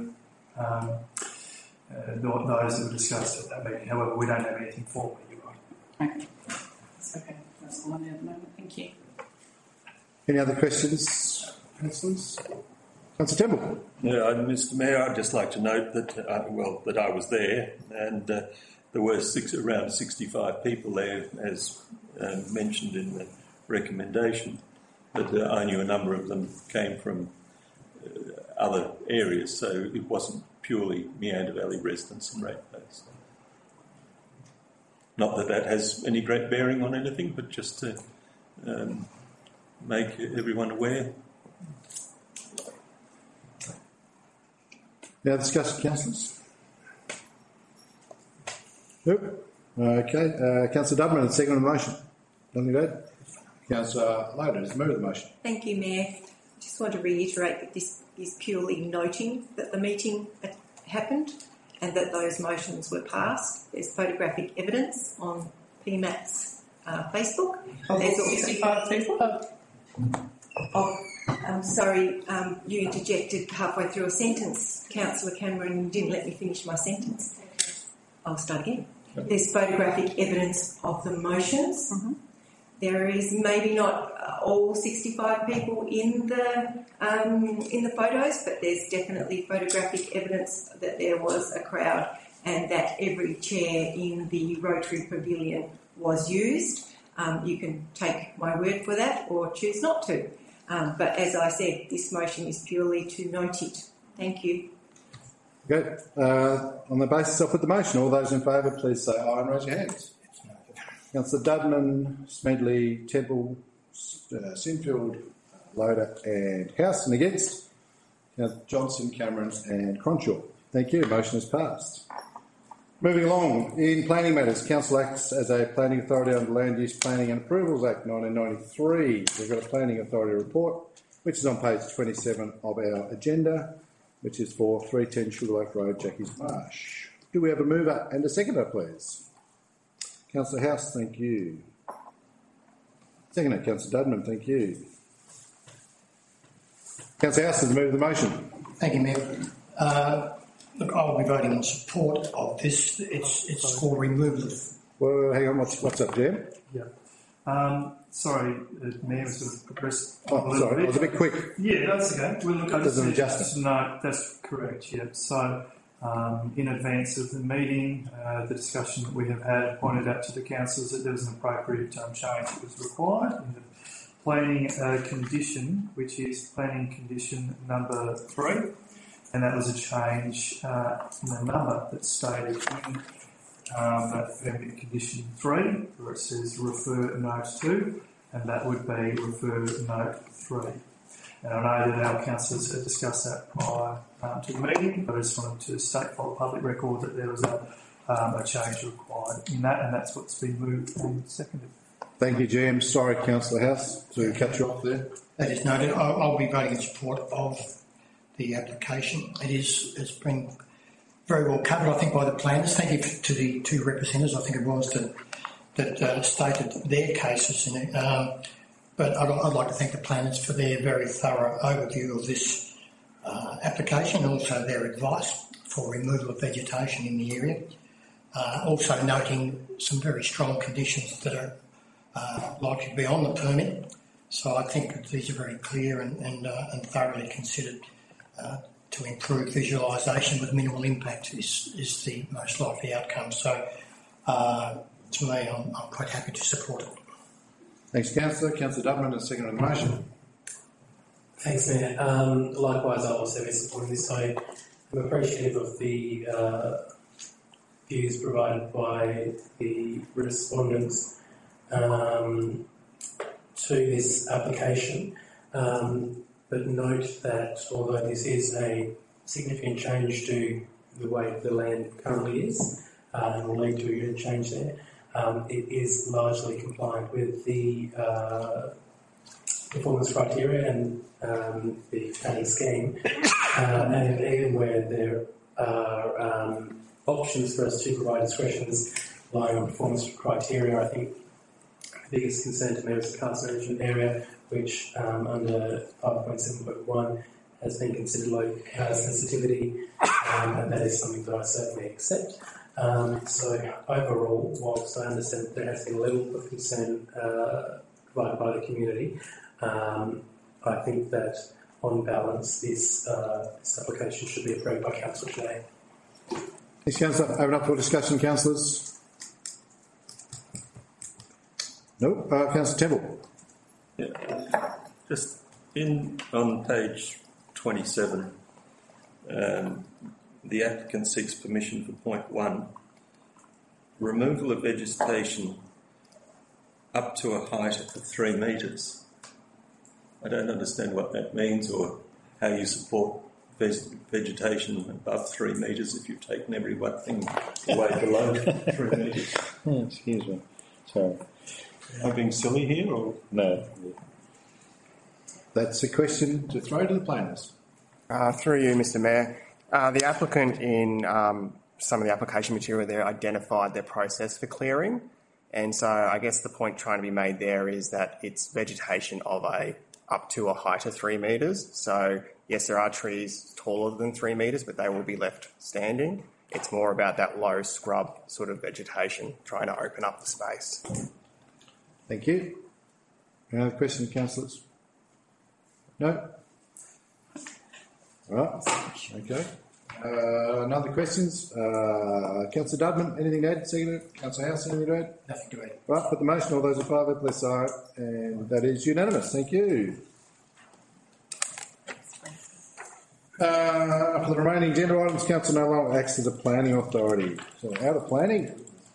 those that were discussed at that meeting. However, we don't have anything formally, you're right. Okay. That's okay. That's all I need at the moment. Thank you. Any other questions, councillors? Councillor Temple. Yeah, Mr. Mayor, I'd just like to note that that I was there, and there were around 65 people there, as mentioned in the recommendation. But I knew a number of them came from other areas, so it wasn't purely Meander Valley residents and ratepayers. Not that that has any great bearing on anything, but just to make everyone aware. Now discussion, councillors? Nope. Okay. Councillor Dubman, a second on the motion. Nothing to add? Councillor Loader has moved the motion. Thank you, Mayor. I just want to reiterate that this is purely noting that the meeting happened and that those motions were passed. There's photographic evidence on PMAT's Facebook. There's 65 people? I'm sorry, you interjected halfway through a sentence, Councillor Cameron, you didn't let me finish my sentence. I'll start again. There's photographic evidence of the motions. Mm-hmm. There is maybe not all 65 people in the photos, but there's definitely photographic evidence that there was a crowd and that every chair in the Rotary Pavilion was used. You can take my word for that or choose not to. But as I said, this motion is purely to note it. Thank you. Okay. On the basis I'll put the motion, all those in favour, please say aye and raise your hands. Councillor Dudman, Smedley, Temple, Sinfield, Loader and House, and against Johnson, Cameron and Cronshaw. Thank you. Motion is passed. Moving along, in planning matters, Council acts as a planning authority under Land Use Planning and Approvals Act 1993. We've got a planning authority report, which is on page 27 of our agenda, which is for 310 Sugarloaf Road, Jackies Marsh. Do we have a mover and a seconder, please? Councillor House, thank you. Seconder, Councillor Dudman, thank you. Councillor House has moved the motion. Thank you, Mayor. Look, I will be voting in support of this. It's for removal of... Well, hang on, what's up, Jim? Yeah. Sorry, Mayor was sort of progressed a little sorry, bit. I was a bit quick. Yeah, that's okay. We'll look at There's an adjustment. No, that's correct, yeah. So In advance of the meeting, the discussion that we have had pointed out to the councillors that there was an appropriate change that was required in the planning condition, which is planning condition number 3, and that was a change in the number that's stated in permit condition 3, where it says refer note 2, and that would be refer note 3. And I know that our councillors had discussed that prior to the meeting, but I just wanted to state for the public record that there was a change required in that, and that's what's been moved and seconded. Thank you, GM. Sorry, Councillor House, to cut you off there. That is noted. I'll be voting in support of the application. It's been very well covered, I think, by the planners. Thank you to the 2 representatives, I think it was, that stated their cases in it. But I'd like to thank the planners for their very thorough overview of this application, and also their advice for removal of vegetation in the area. Also noting some very strong conditions that are likely to be on the permit. So I think that these are very clear and thoroughly considered to improve visualisation with minimal impact is the most likely outcome. So to me, I'm quite happy to support it. Thanks, Councillor. Councillor Dubman, a second on the motion. Thanks, Mayor. Likewise, I'll also be supporting this. I'm appreciative of the views provided by the respondents to this application, but note that although this is a significant change to the way the land currently is, and will lead to a change there, it is largely compliant with the performance criteria and the planning scheme, and even where there are options for us to provide discretions relying on performance criteria, I think the biggest concern to me was the cast management area, which under 5.7.1 has been considered low sensitivity, and that is something that I certainly accept. So overall, whilst I understand that there has been a level of concern provided by the community, I think that on balance this application should be approved by Council today. Thanks, Councillor. Open up for discussion, councillors. No. Councillor Temple. Yeah. Just on page 27, the applicant seeks permission for point 1, removal of vegetation up to a height of 3 metres. I don't understand what that means or how you support vegetation above 3 metres if you've taken every one thing way below 3 metres. Yeah, excuse me. Sorry. Am I being silly here or? No. That's a question to throw to the planners. Through you, Mr. Mayor. The applicant in some of the application material there identified their process for clearing, and so I guess the point trying to be made there is that it's vegetation of up to a height of 3 metres. So yes, there are trees taller than 3 metres, but they will be left standing. It's more about that low scrub sort of vegetation, trying to open up the space. Thank you. Any other questions, councillors? No? All right. Okay. Another questions? Councillor Dudman, anything to add? Second, Councillor House, anything to add? Nothing to add. Right, put the motion. All those in favour, please say aye. And that is unanimous. Thank you. For the remaining agenda items, Council no longer acts as a planning authority. So out of planning.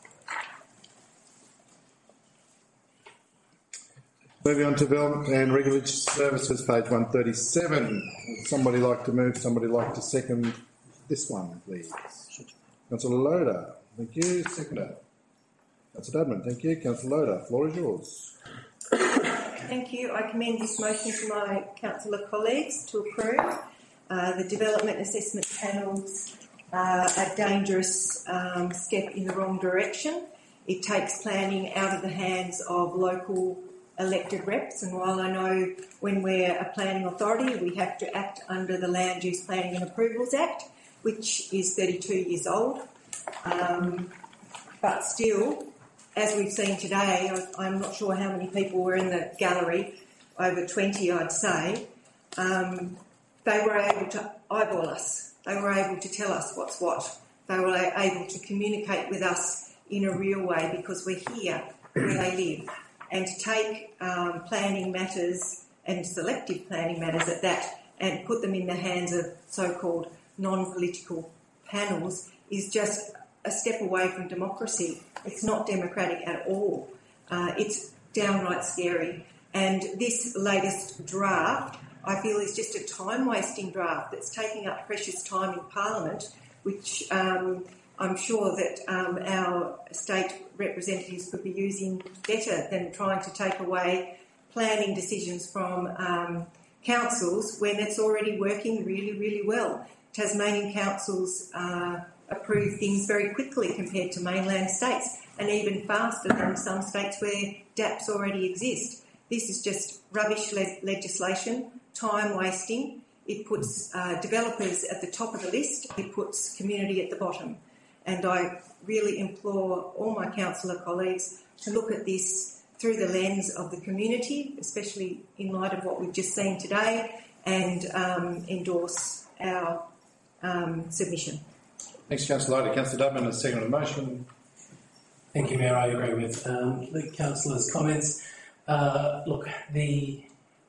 Moving on to Development and Regulatory Services, page 137. Would somebody like to move, somebody like to second this one, please? Councillor Loader, thank you. Seconder. Councillor Dudman, thank you. Councillor Loader, floor is yours. Thank you. I commend this motion to my councillor colleagues to approve. The development assessment panels are a dangerous step in the wrong direction. It takes planning out of the hands of local elected reps, and while I know when we're a planning authority we have to act under the Land Use Planning and Approvals Act, which is 32 years old, but still, as we've seen today, I'm not sure how many people were in the gallery, over 20 I'd say, they were able to eyeball us They were able to tell us what's what. They were able to communicate with us in a real way because we're here where they live. And to take planning matters and selective planning matters at that and put them in the hands of so-called non-political panels is just a step away from democracy. It's not democratic at all. It's downright scary. And this latest draft, I feel, is just a time-wasting draft that's taking up precious time in Parliament, which I'm sure that our state representatives could be using better than trying to take away planning decisions from councils when it's already working really, really well. Tasmanian councils approve things very quickly compared to mainland states, and even faster than some states where DAPs already exist. This is just rubbish legislation, time wasting. It puts developers at the top of the list. It puts community at the bottom. And I really implore all my councillor colleagues to look at this through the lens of the community, especially in light of what we've just seen today, and endorse our submission. Thanks, Councillor Loader. Councillor Dudman, a second on the motion. Thank you, Mayor. I agree with the councillor's comments. Look, the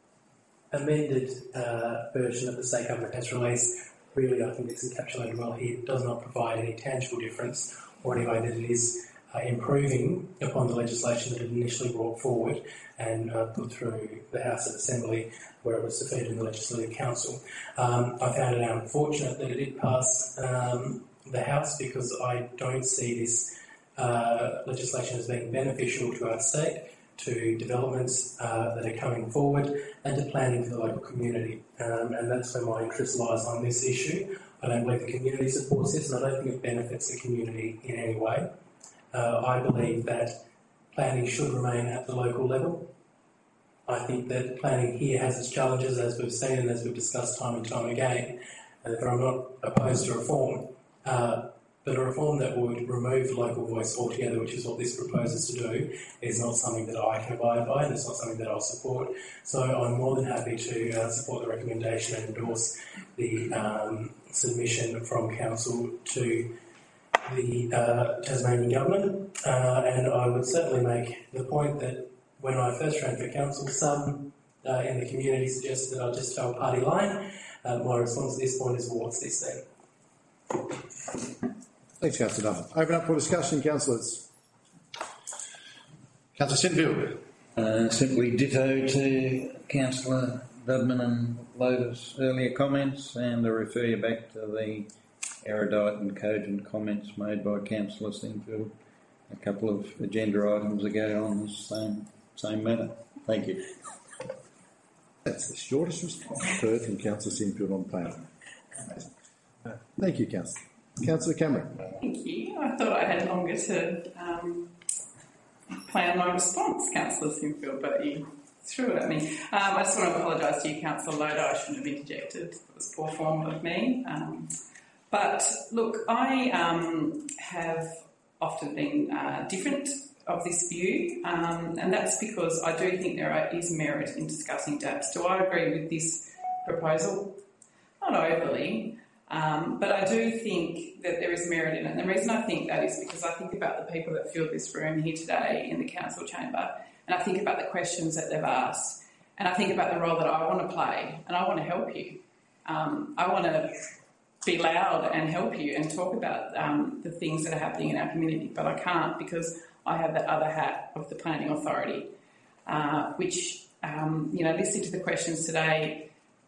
amended version of the state government has released, really, I think it's encapsulated well here, does not provide any tangible difference, or anyway that it is improving upon the legislation that it initially brought forward and put through the House of Assembly where it was defeated in the Legislative Council. I found it unfortunate that it did pass the House because I don't see this legislation as being beneficial to our state, to developments that are coming forward, and to planning for the local community. And that's where my interest lies on this issue. I don't believe the community supports this, and I don't think it benefits the community in any way. I believe that planning should remain at the local level. I think that planning here has its challenges, as we've seen and as we've discussed time and time again, and that I'm not opposed to reform. But a reform that would remove the local voice altogether, which is what this proposes to do, is not something that I can abide by, and it's not something that I'll support. So I'm more than happy to support the recommendation and endorse the submission from Council to the Tasmanian Government. And I would certainly make the point that when I first ran for Council, some in the community suggested that I'll just tell party line. My response at this point is, well, what's this then? Thanks, Councillor Duffin. Open up for discussion, councillors. Councillor Sinfield. Simply ditto to Councillor Dudman and Loader's earlier comments, and I refer you back to the erudite and cogent comments made by Councillor Sinfield a couple of agenda items ago on this same matter. Thank you. That's the shortest response heard from Councillor Sinfield on panel. Thank you, Councillor. Councillor Cameron. Thank you. I thought I had longer to plan my response, Councillor Sinfield, but you threw it at me. I just want to apologise to you, Councillor Loader. I shouldn't have interjected. It was poor form of me. But look, I have often been different of this view, and that's because I do think there is merit in discussing DAPs. Do I agree with this proposal? Not overly. But I do think that there is merit in it. And the reason I think that is because I think about the people that filled this room here today in the council chamber, and I think about the questions that they've asked, and I think about the role that I want to play, and I want to help you. I want to be loud and help you and talk about the things that are happening in our community, but I can't because I have that other hat of the planning authority, which, listening to the questions today,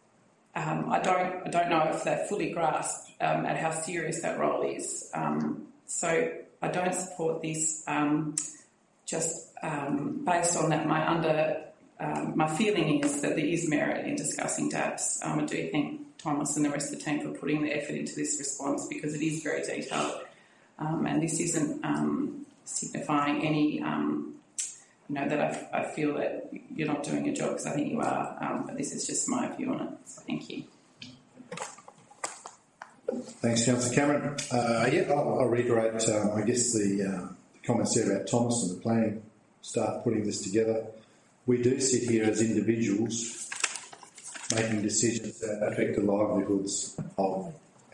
I don't know if they fully grasp at how serious that role is. So I don't support this just based on that. My feeling is that there is merit in discussing DAPs. I do thank Thomas and the rest of the team for putting the effort into this response because it is very detailed, and this isn't signifying any. That I feel that you're not doing your job because I think you are, but this is just my view on it. So thank you. Thanks, Councillor Cameron. I'll reiterate, the comments there about Thomas and the planning staff putting this together. We do sit here as individuals making decisions that affect the livelihoods of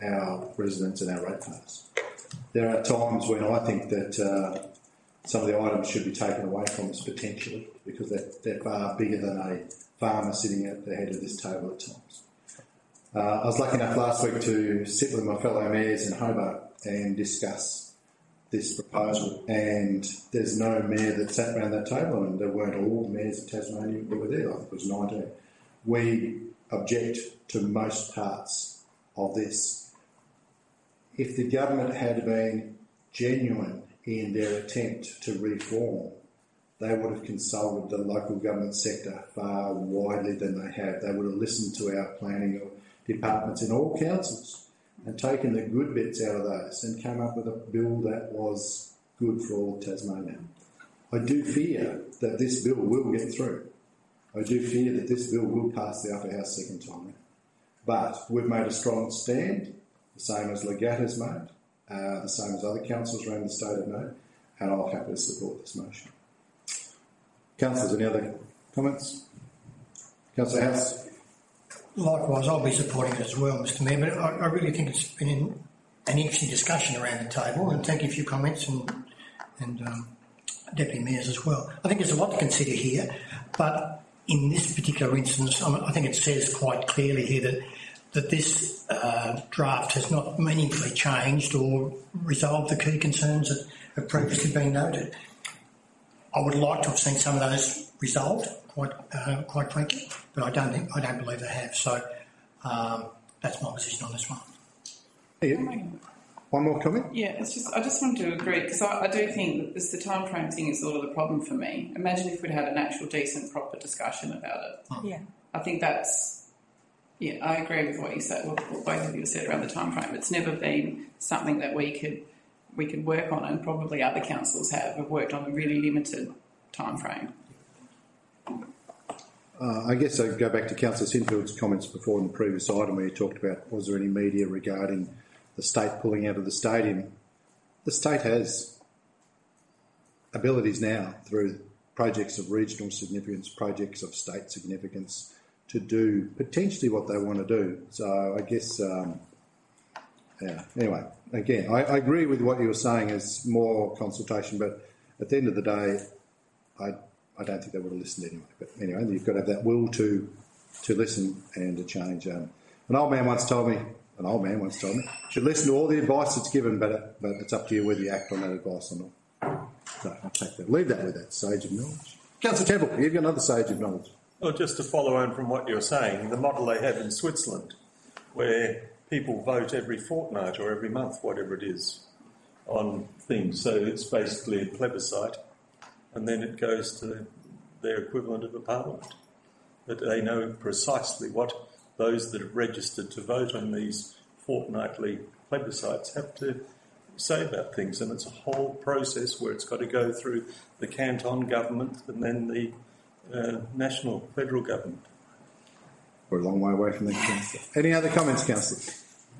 our residents and our ratepayers. There are times when I think that some of the items should be taken away from us potentially because they're far bigger than a farmer sitting at the head of this table at times. I was lucky enough last week to sit with my fellow mayors in Hobart and discuss this proposal, and there's no mayor that sat around that table, and there weren't all the mayors of Tasmania that were there. I think it was 19. We object to most parts of this. If the government had been genuine in their attempt to reform, they would have consulted the local government sector far widely than they have. They would have listened to our planning departments in all councils and taken the good bits out of those and come up with a bill that was good for all of Tasmania. I do fear that this bill will get through. I do fear that this bill will pass the upper house second time round. But we've made a strong stand, the same as Legat has made, the same as other councils around the state have made, and I'll happily support this motion. Councillors, any other comments? Councillor House? Likewise, I'll be supporting it as well, Mr Mayor, but I really think it's been an interesting discussion around the table, and thank you for your comments and Deputy Mayors as well. I think there's a lot to consider here, but in this particular instance, I think it says quite clearly here that this draft has not meaningfully changed or resolved the key concerns that have previously been noted. I would like to have seen some of those resolved, quite frankly, but I don't believe they have. So that's my position on this one. One more comment? Yeah, I just wanted to agree because I do think that the time frame thing is sort of the problem for me. Imagine if we'd had an actual decent, proper discussion about it. Yeah. I think that's, I agree with what you said, what both of you said around the time frame. It's never been something that we could work on, and probably other councils have worked on a really limited time frame. I guess I'd go back to Councillor Sinfield's comments before in the previous item where you talked about was there any media regarding the state pulling out of the stadium. The state has abilities now through projects of regional significance, projects of state significance to do potentially what they want to do. So I guess, anyway, again, I agree with what you were saying as more consultation, but at the end of the day, I don't think they would have listened anyway. But anyway, you've got to have that will to listen and to change. An old man once told me, you should listen to all the advice that's given, but it's up to you whether you act on that advice or not. So I'll take that. Leave that with that sage of knowledge. Councillor Temple, you've got another sage of knowledge. Well, just to follow on from what you're saying, the model they have in Switzerland, where people vote every fortnight or every month, whatever it is, on things. So it's basically a plebiscite, and then it goes to their equivalent of a parliament. But they know precisely what those that have registered to vote on these fortnightly plebiscites have to say about things, and it's a whole process where it's got to go through the canton government and then the national federal government. We're a long way away from that, Councillor. Any other comments, Councillor?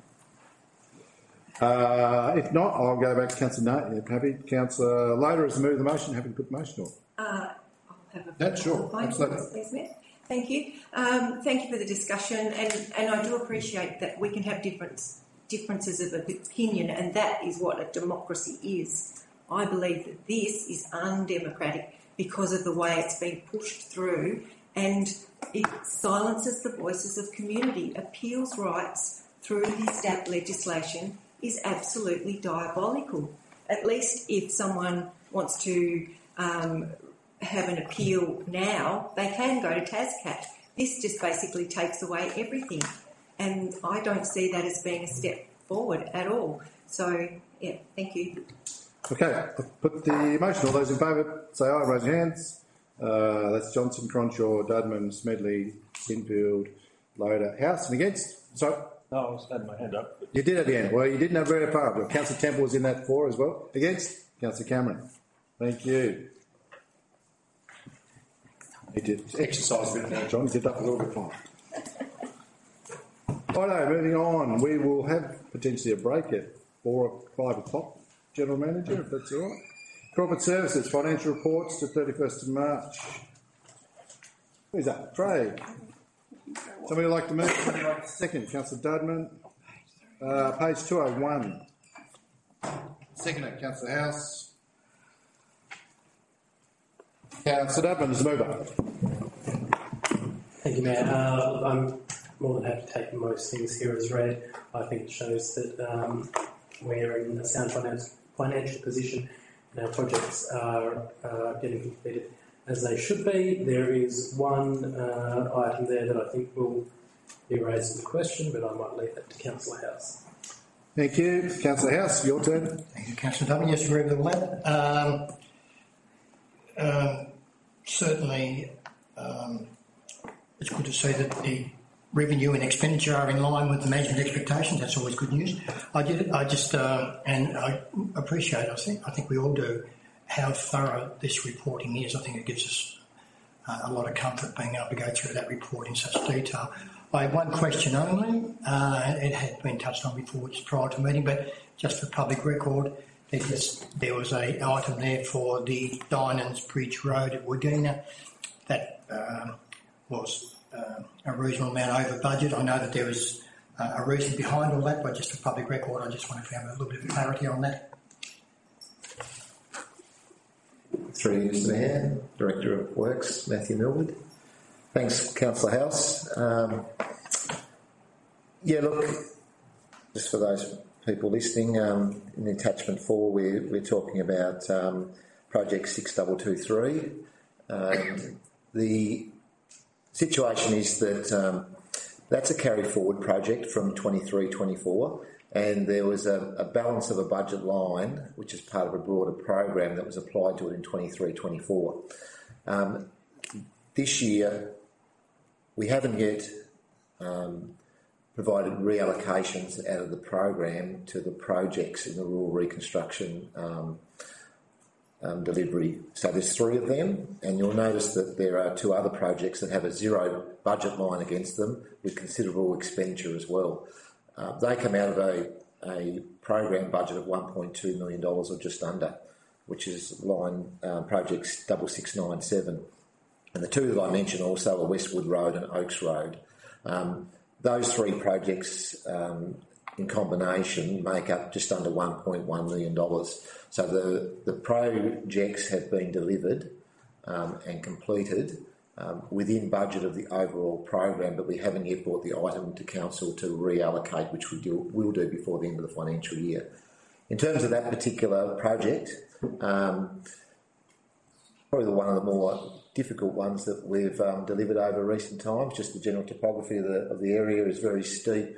If not, I'll go back to Councillor Nate. Happy. Councillor Loader has moved the motion. Happy to put the motion on. I'll have a That's sure. Absolutely. Please, Mayor. Thank you. Thank you for the discussion, and I do appreciate that we can have differences of opinion, and that is what a democracy is. I believe that this is undemocratic because of the way it's been pushed through, and it silences the voices of community. Appeals rights through this DAP legislation is absolutely diabolical. At least if someone wants to have an appeal now, they can go to TASCAT. This just basically takes away everything, and I don't see that as being a step forward at all. So, yeah, thank you. Okay, I'll put the motion. All those in favour, say aye, raise your hands. That's Johnson, Cronshaw, Dudman, Smedley, Sinfield, Loader, House. And against? Sorry? No, I was had my hand up. You did at the end. Well, you didn't have very far up. Councillor Temple was in that for as well. Against? Councillor Cameron. Thank you. He did exercise a bit now, John. He did up a little bit more. Righto, moving on. We will have potentially a break at 4 or 5 o'clock, General Manager, if that's all right. Corporate Services, financial reports to 31st of March. Who's that? Craig. Somebody like to move? Somebody like to second? Councillor Dudman. Page 201. Seconder, Councillor House. Councillor Dubman is the mover. Thank you, Mayor. I'm more than happy to take most things here as read. I think it shows that we're in a sound financial position and our projects are getting completed as they should be. There is one item there that I think will be raised in question, but I might leave that to Councillor House. Thank you. Councillor House, your turn. Thank you, Councillor Dubman. Yes, agree with all that. Certainly, it's good to see that the revenue and expenditure are in line with the management expectations. That's always good news. And I appreciate, I think we all do, how thorough this reporting is. I think it gives us a lot of comfort being able to go through that report in such detail. I have one question only. It had been touched on before, just prior to the meeting, but just for public record, there was an item there for the Dynans Bridge Road at Woodina that was a reasonable amount over budget. I know that there was a reason behind all that, but just for public record, I just want to have a little bit of clarity on that. Through you, Mr. Mayor, Director of Works, Matthew Millward. Thanks, Councillor House. Look, just for those people listening, in attachment 4, we're talking about project 6223. The situation is that that's a carry forward project from 23-24, and there was a balance of a budget line which is part of a broader program that was applied to it in 23-24. This year we haven't yet provided reallocations out of the program to the projects in the rural reconstruction delivery. So there's 3 of them, and you'll notice that there are 2 other projects that have a 0 budget line against them with considerable expenditure as well. They come out of a program budget of $1.2 million or just under, which is line projects 6697. And the 2 that I mentioned also are Westwood Road and Oaks Road. Those 3 projects in combination make up just under $1.1 million. So the projects have been delivered and completed within budget of the overall program, but we haven't yet brought the item to council to reallocate, which we'll do before the end of the financial year. In terms of that particular project, probably one of the more difficult ones that we've delivered over recent times. Just the general topography of the area is very steep,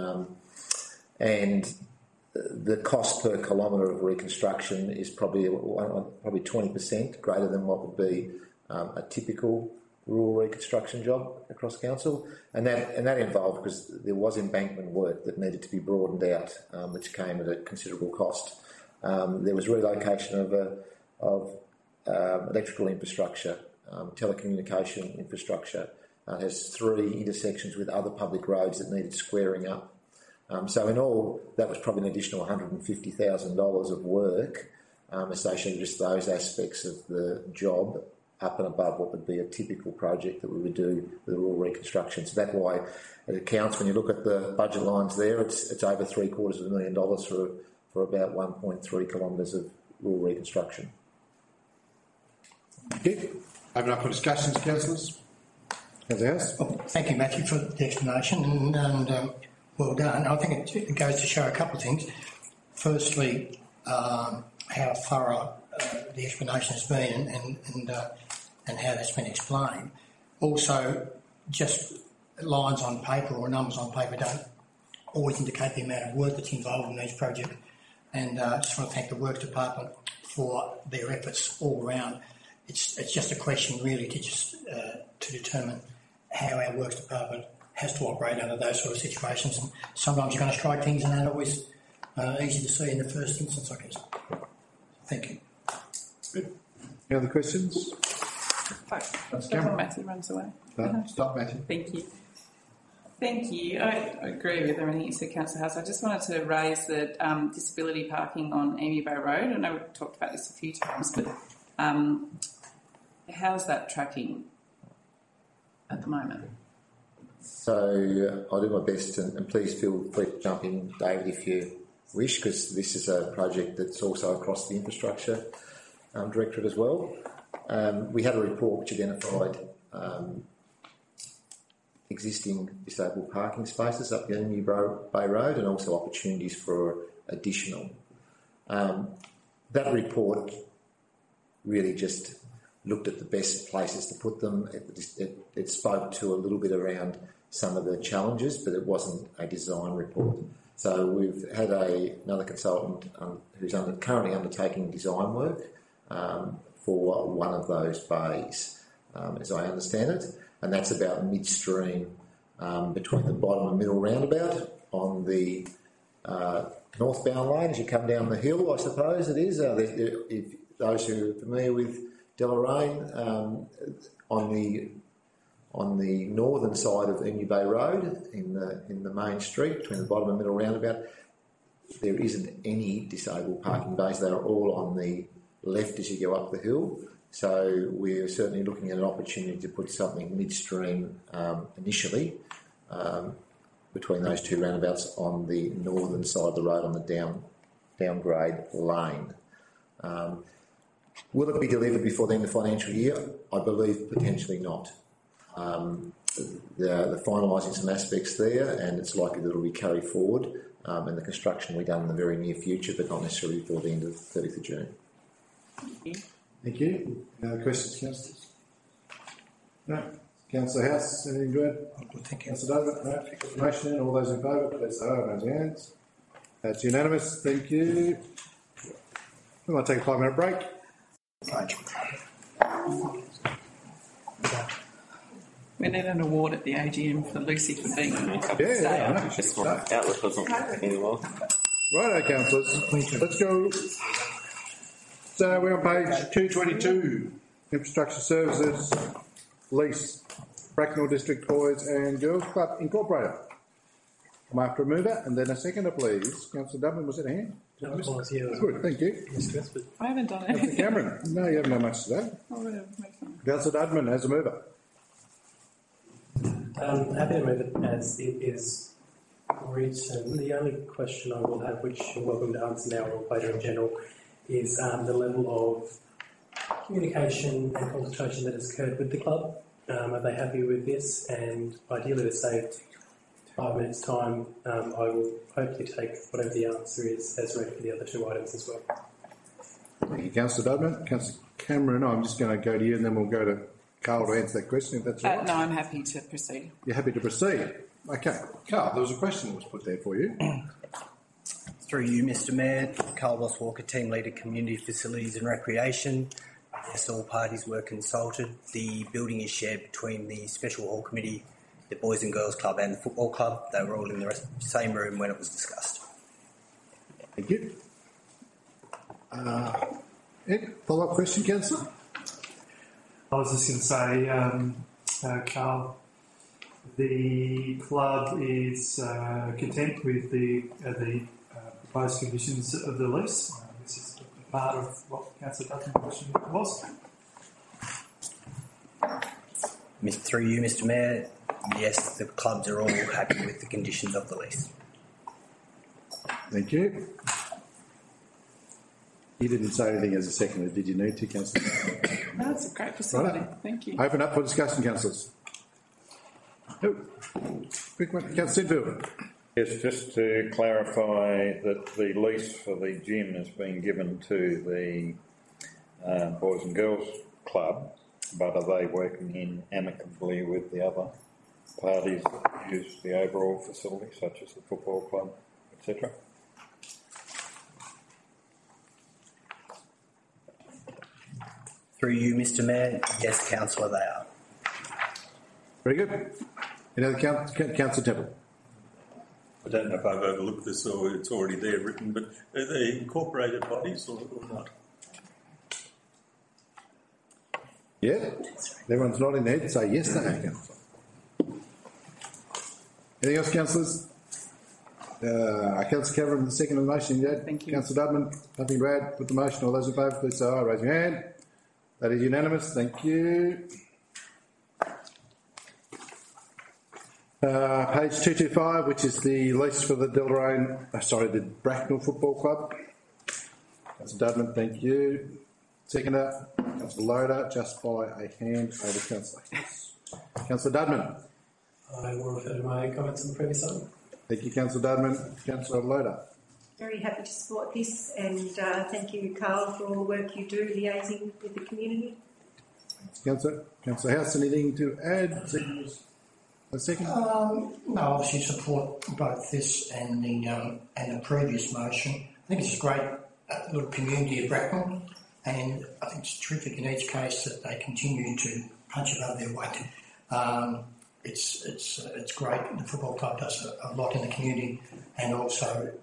and the cost per kilometre of reconstruction is probably 20% greater than what would be a typical rural reconstruction job across council, and that involved because there was embankment work that needed to be broadened out, which came at a considerable cost. There was relocation of electrical infrastructure, telecommunication infrastructure. It has 3 intersections with other public roads that needed squaring up. So in all, that was probably an additional $150,000 of work associated with just those aspects of the job, up and above what would be a typical project that we would do with rural reconstruction. So that's why it accounts, when you look at the budget lines there, it's over $750,000 for about 1.3 kilometres of rural reconstruction. Thank you. Open up for discussions, councillors. Thank you, Matthew, for the explanation, and well done. I think it goes to show a couple of things. Firstly, how thorough the explanation has been, and how that's been explained. Also, just lines on paper or numbers on paper don't always indicate the amount of work that's involved in these projects. And I just want to thank the Works Department for their efforts all round. It's just a question really to determine how our Works Department has to operate under those sort of situations. And sometimes you're going to strike things and they're not always easy to see in the first instance, I guess. Thank you. Good. Any other questions? Before Matthew runs away. Stop, Matthew. Thank you. Thank you. I agree with everything you said, Councillor House. I just wanted to raise the disability parking on Emu Bay Road. I know we've talked about this a few times, but how's that tracking at the moment? So I'll do my best, and please feel free to jump in, David, if you wish, because this is a project that's also across the infrastructure directorate as well. We had a report which identified existing disabled parking spaces up the Emu Bay Road and also opportunities for additional. That report really just looked at the best places to put them. It spoke to a little bit around some of the challenges, but it wasn't a design report. So we've had another consultant who's currently undertaking design work for one of those bays, as I understand it, and that's about midstream between the bottom and middle roundabout on the northbound lane as you come down the hill, I suppose it is. If those who are familiar with Deloraine, on the northern side of Emu Bay Road, in the main street between the bottom and middle roundabout, there isn't any disabled parking bays. They are all on the left as you go up the hill. So we're certainly looking at an opportunity to put something midstream initially between those two roundabouts on the northern side of the road on the downgrade lane. Will it be delivered before the end of the financial year? I believe potentially not. They're finalising some aspects there, and it's likely that it will be carried forward, and the construction will be done in the very near future, but not necessarily before the end of the 30th of June. Thank you. Any other questions, councillors? No. Councillor House, anything good? Thank you. Councillor Dover? No. Confirmation. All those in favour, please say aye. Raise your hands. That's unanimous. Thank you. We might take a 5-minute break. We need an award at the AGM for Lucy for being Outlook wasn't anymore. Righto, councillors. Let's go. So we're on page 222. Infrastructure Services lease. Bracknell District Boys and Girls Club Incorporated. I'm after a mover and then a seconder, please. Councillor Dublin, was it a hand? Good, thank you. I haven't done it. Councillor Cameron, no, you haven't done much today. Councillor Dudman, as a mover. Happy to move it as it is written. The only question I will have, which you're welcome to answer now or later in general, is the level of communication and consultation that has occurred with the club. Are they happy with this? And ideally, to save 5 minutes' time, I will hopefully take whatever the answer is as read for the other two items as well. Thank you, Councillor Dudman. Councillor Cameron, I'm just going to go to you and then we'll go to Carl to answer that question, if that's all right. No, I'm happy to proceed. You're happy to proceed? Okay. Carl, there was a question that was put there for you. Through you, Mr Mayor, Carl Ross Walker, Team Leader, Community Facilities and Recreation. Yes, all parties were consulted. The building is shared between the Special Hall Committee, the Boys and Girls Club and the Football Club. They were all in the same room when it was discussed. Thank you. Ed, follow-up question, Councillor? I was just going to say, Carl, the club is content with the proposed conditions of the lease. This is part of what Councillor Dutton's question was. Through you, Mr Mayor, yes, the clubs are all happy with the conditions of the lease. Thank you. You didn't say anything as a seconder, did you need to, Councillor? No, that's a great facility. Right. Thank you. Open up for discussion, councillors. Oh, quick one, Councillor Sidfield. Yes, just to clarify that the lease for the gym has been given to the Boys and Girls Club, but are they working in amicably with the other parties that use the overall facility, such as the football club, etc.? Through you, Mr Mayor, yes, Councillor, they are. Very good. Any other Councillor Temple? I don't know if I've overlooked this or it's already there written, but are they incorporated bodies or not? Yeah. Everyone's nodding their head, say yes, they are, Councillor. Anything else, councillors? Councillor Cameron, the second on the motion. Yeah. Thank you. Councillor Dudman, nothing to add. Put the motion. All those in favour, please say aye. Raise your hand. That is unanimous. Thank you. Page 225, which is the lease for the the Bracknell Football Club. Councillor Dudman, thank you. Seconder, Councillor Loader, just by a hand over Councillor Hess. Councillor Dudman. I will refer to my comments on the previous item. Thank you, Councillor Dudman. Councillor Loader. Very happy to support this, and thank you, Carl, for all the work you do liaising with the community. Councillor House, anything to add? A second? No, obviously support both this and the previous motion. I think it's a great little community of Bracknell, and I think it's terrific in each case that they continue to punch above their weight. It's great. The football club does a lot in the community, and also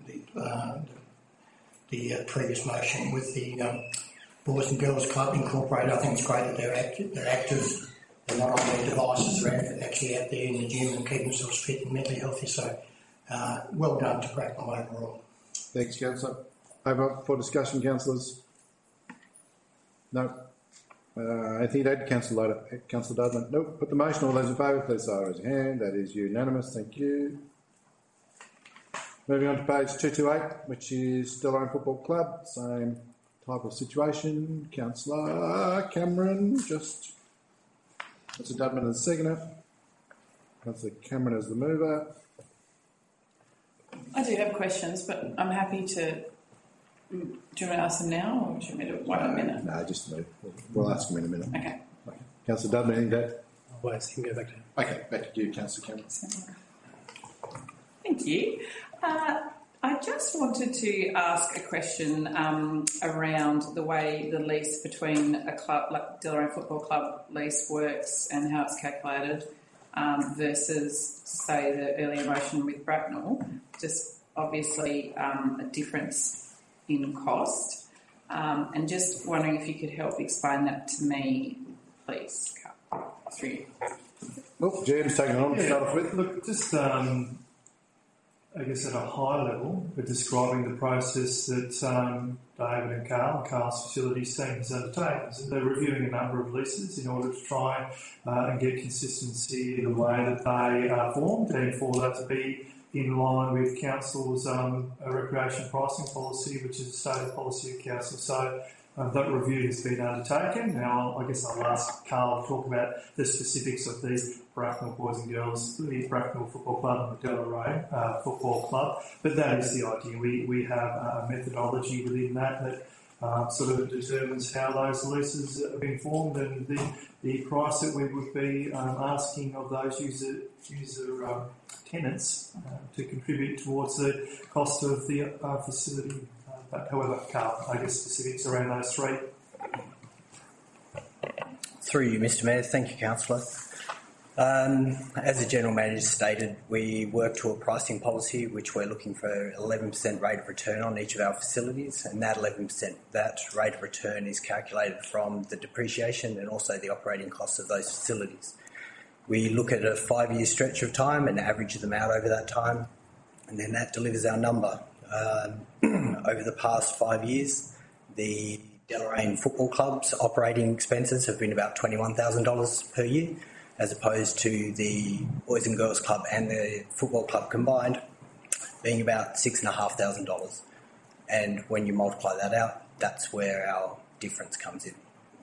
the previous motion with the Boys and Girls Club Incorporated. I think it's great that they're active. They're not on their devices, they're actually out there in the gym and keeping themselves fit and mentally healthy. So, well done to Bracknell overall. Thanks, Councillor. Over for discussion, councillors? No. Anything to add, Councillor Loader? Councillor Dudman? No. Put the motion. All those in favour, please say raise your hand. That is unanimous. Thank you. Moving on to page 228, which is Deloraine Football Club. Same type of situation. Councillor Cameron, just... Councillor Dudman as the seconder. Councillor Cameron as the mover. I do have questions, but I'm happy to... Do you want to ask them now, or do you want me to wait a minute? No, just move. We'll ask them in a minute. Okay. Councillor Dudman, anything to add? Wait, so you can go back to... Okay, back to you, Councillor Cameron. Thank you. I just wanted to ask a question around the way the lease between a club like Deloraine Football Club lease works and how it's calculated versus, say, the earlier motion with Bracknell. Just obviously a difference in cost. And just wondering if you could help explain that to me, please. Through you. Well, Jam's taking it on to start off with. Look, just I guess at a high level, we're describing the process that David and Carl's facilities team has undertaken. So they're reviewing a number of leases in order to try and get consistency in the way that they are formed, and for that to be in line with Council's recreation pricing policy, which is a stated policy of Council. So that review has been undertaken. Now, I guess I'll ask Carl to talk about the specifics of these Bracknell Boys and Girls, the Bracknell Football Club and the Deloraine Football Club. But that is the idea. We have a methodology within that sort of determines how those leases have been formed and the price that we would be asking of those user tenants to contribute towards the cost of the facility. But however, Carl, I guess specifics around those three. Through you, Mr Mayor. Thank you, Councillor. As the General Manager stated, we work to a pricing policy which we're looking for 11% rate of return on each of our facilities, and that 11%, that rate of return is calculated from the depreciation and also the operating costs of those facilities. We look at a 5-year stretch of time and average them out over that time, and then that delivers our number. Over the past 5 years, the Deloraine Football Club's operating expenses have been about $21,000 per year, as opposed to the Boys and Girls Club and the Football Club combined being about $6,500. And when you multiply that out, that's where our difference comes in.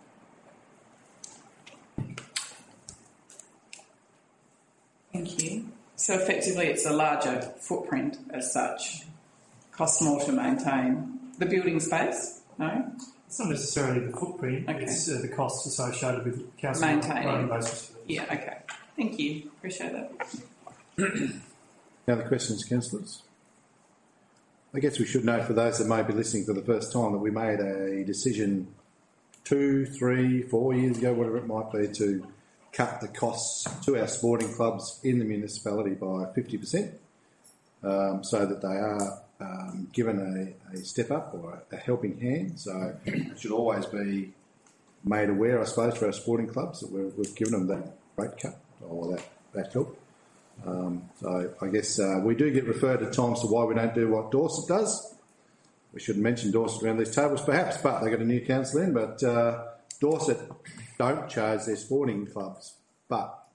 Thank you. So effectively it's a larger footprint as such. Costs more to maintain the building space? No? It's not necessarily the footprint, okay. It's the costs associated with council maintaining those facilities. Yeah, okay. Thank you. Appreciate that. Any other questions, councillors? I guess we should note for those that may be listening for the first time that we made a decision 2, 3, 4 years ago, whatever it might be, to cut the costs to our sporting clubs in the municipality by 50%, so that they are given a step up or a helping hand. So it should always be made aware, I suppose, for our sporting clubs that we've given them that rate cut or that help. So I guess we do get referred at times to why we don't do what Dorset does. We shouldn't mention Dorset around these tables perhaps, but they got a new council in. But Dorset don't charge their sporting clubs, but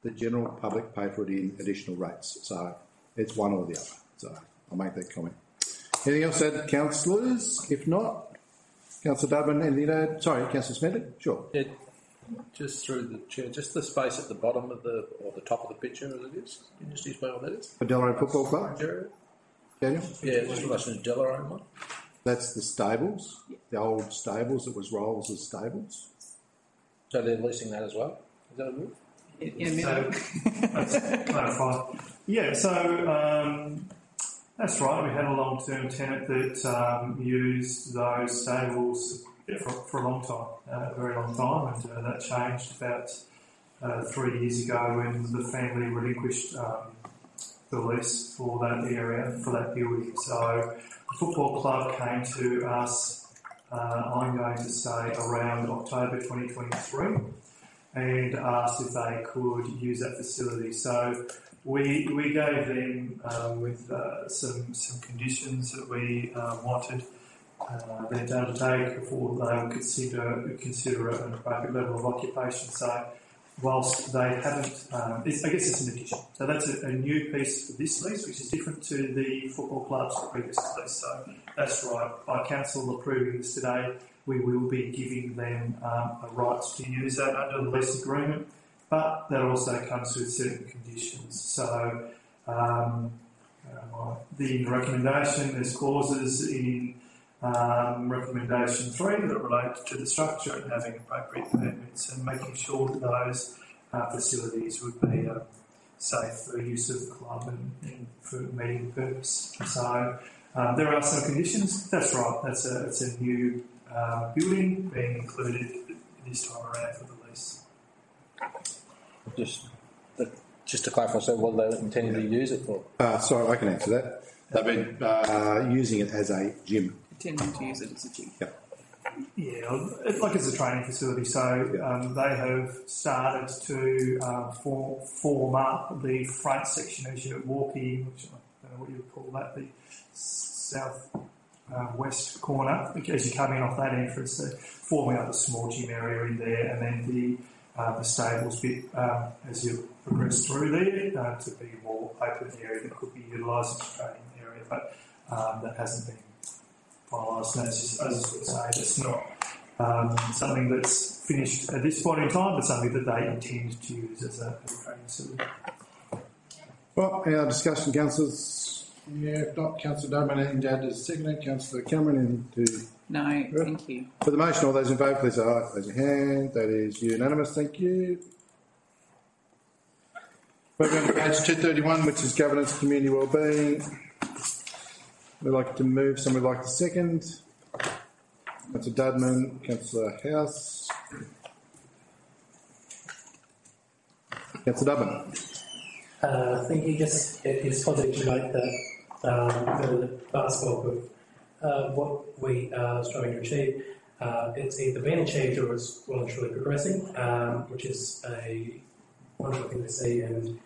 the general public pay for it in additional rates. So it's one or the other. So I'll make that comment. Anything else to add, councillors? If not, Councillor Dudman, anything to add? Sorry, Councillor Smedley? Sure. Yeah, just through the chair, just the space at the bottom of the, or the top of the picture as it is. Can you just explain what that is? For Delarone Football Club? Daniel? Yeah, just in relation to Delarone one. That's the stables, the old stables that was Rolls' stables. So they're leasing that as well? Is that good? So, let's clarify. Yeah, so that's right. We had a long-term tenant that used those stables for a long time, a very long time, and that changed about 3 years ago when the family relinquished the lease for that area, for that building. So the football club came to us, I'm going to say around October 2023, and asked if they could use that facility. So we gave them with some conditions that we wanted them to undertake before they would consider an appropriate level of occupation. So whilst they haven't, I guess it's an addition. So that's a new piece for this lease, which is different to the football club's previous lease. So that's right. By council approving this today, we will be giving them a right to use that under the lease agreement, but that also comes with certain conditions. So the recommendation, there's clauses in recommendation 3 that relate to the structure and having appropriate permits and making sure that those facilities would be safe for use of the club and for meeting the purpose. So there are some conditions. That's right. It's a new building being included this time around for the lease. Just to clarify, so what are they intending to use it for? Sorry, I can answer that. They've been using it as a gym. Intending to use it as a gym. Yep. Yeah, like it's a training facility. So they have started to form up the front section as you walk in, which I don't know what you would call that, the south west corner. As you come in off that entrance, they're forming up a small gym area in there, and then the stables bit as you progress through there to be a more open area that could be utilised as a training area, but that hasn't been finalised. And that's just, as I sort of say, it's not something that's finished at this point in time, but something that they intend to use as a training facility. Well, our discussion, councillors. Yeah, if not, Councillor Dudman, anything to add as a second? Councillor Cameron, anything to... No, thank you. For the motion, all those in favour, please say aye. Raise your hand. That is unanimous. Thank you. Moving on to page 231, which is governance, community wellbeing. We'd like to move. Someone would like to second. Councillor Dudman, Councillor House. Councillor Dudman. Thank you. Just it is positive to note that the vast bulk of what we are striving to achieve, it's either been achieved or is well and truly progressing, which is a wonderful thing to see and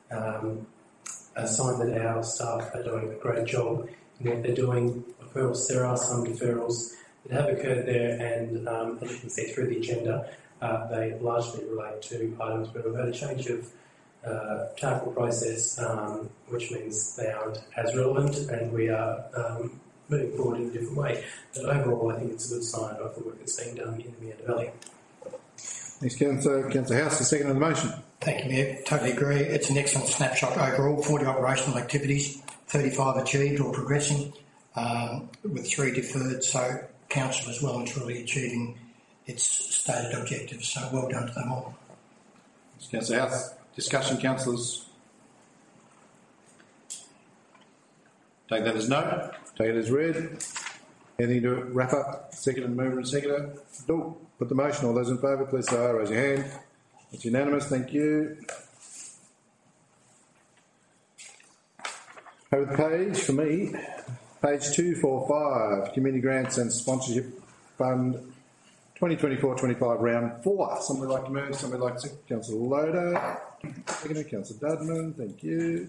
a sign that our staff are doing a great job in what they're doing. Of course, there are some deferrals that have occurred there, and as you can see through the agenda, they largely relate to items where we've had a change of TAFL process, which means they aren't as relevant, and we are moving forward in a different way. But overall, I think it's a good sign of the work that's being done in the Meander Valley. Thanks, Councillor. Councillor House, the second on the motion. Thank you, Mayor. Totally agree. It's an excellent snapshot overall. 40 operational activities, 35 achieved or progressing, with 3 deferred. So council is well and truly achieving its stated objectives. So well done to them all. Thanks, Councillor House. Discussion, councillors. Take that as no. Take it as read. Anything to wrap up? Second and mover and seconder. No. Put the motion. All those in favour, please say aye. Raise your hand. It's unanimous. Thank you. Over the page for me. Page 245. Community Grants and Sponsorship Fund 2024-25 round 4. Somebody like to move. Somebody like to second. Councillor Loader. Seconder. Councillor Dudman. Thank you.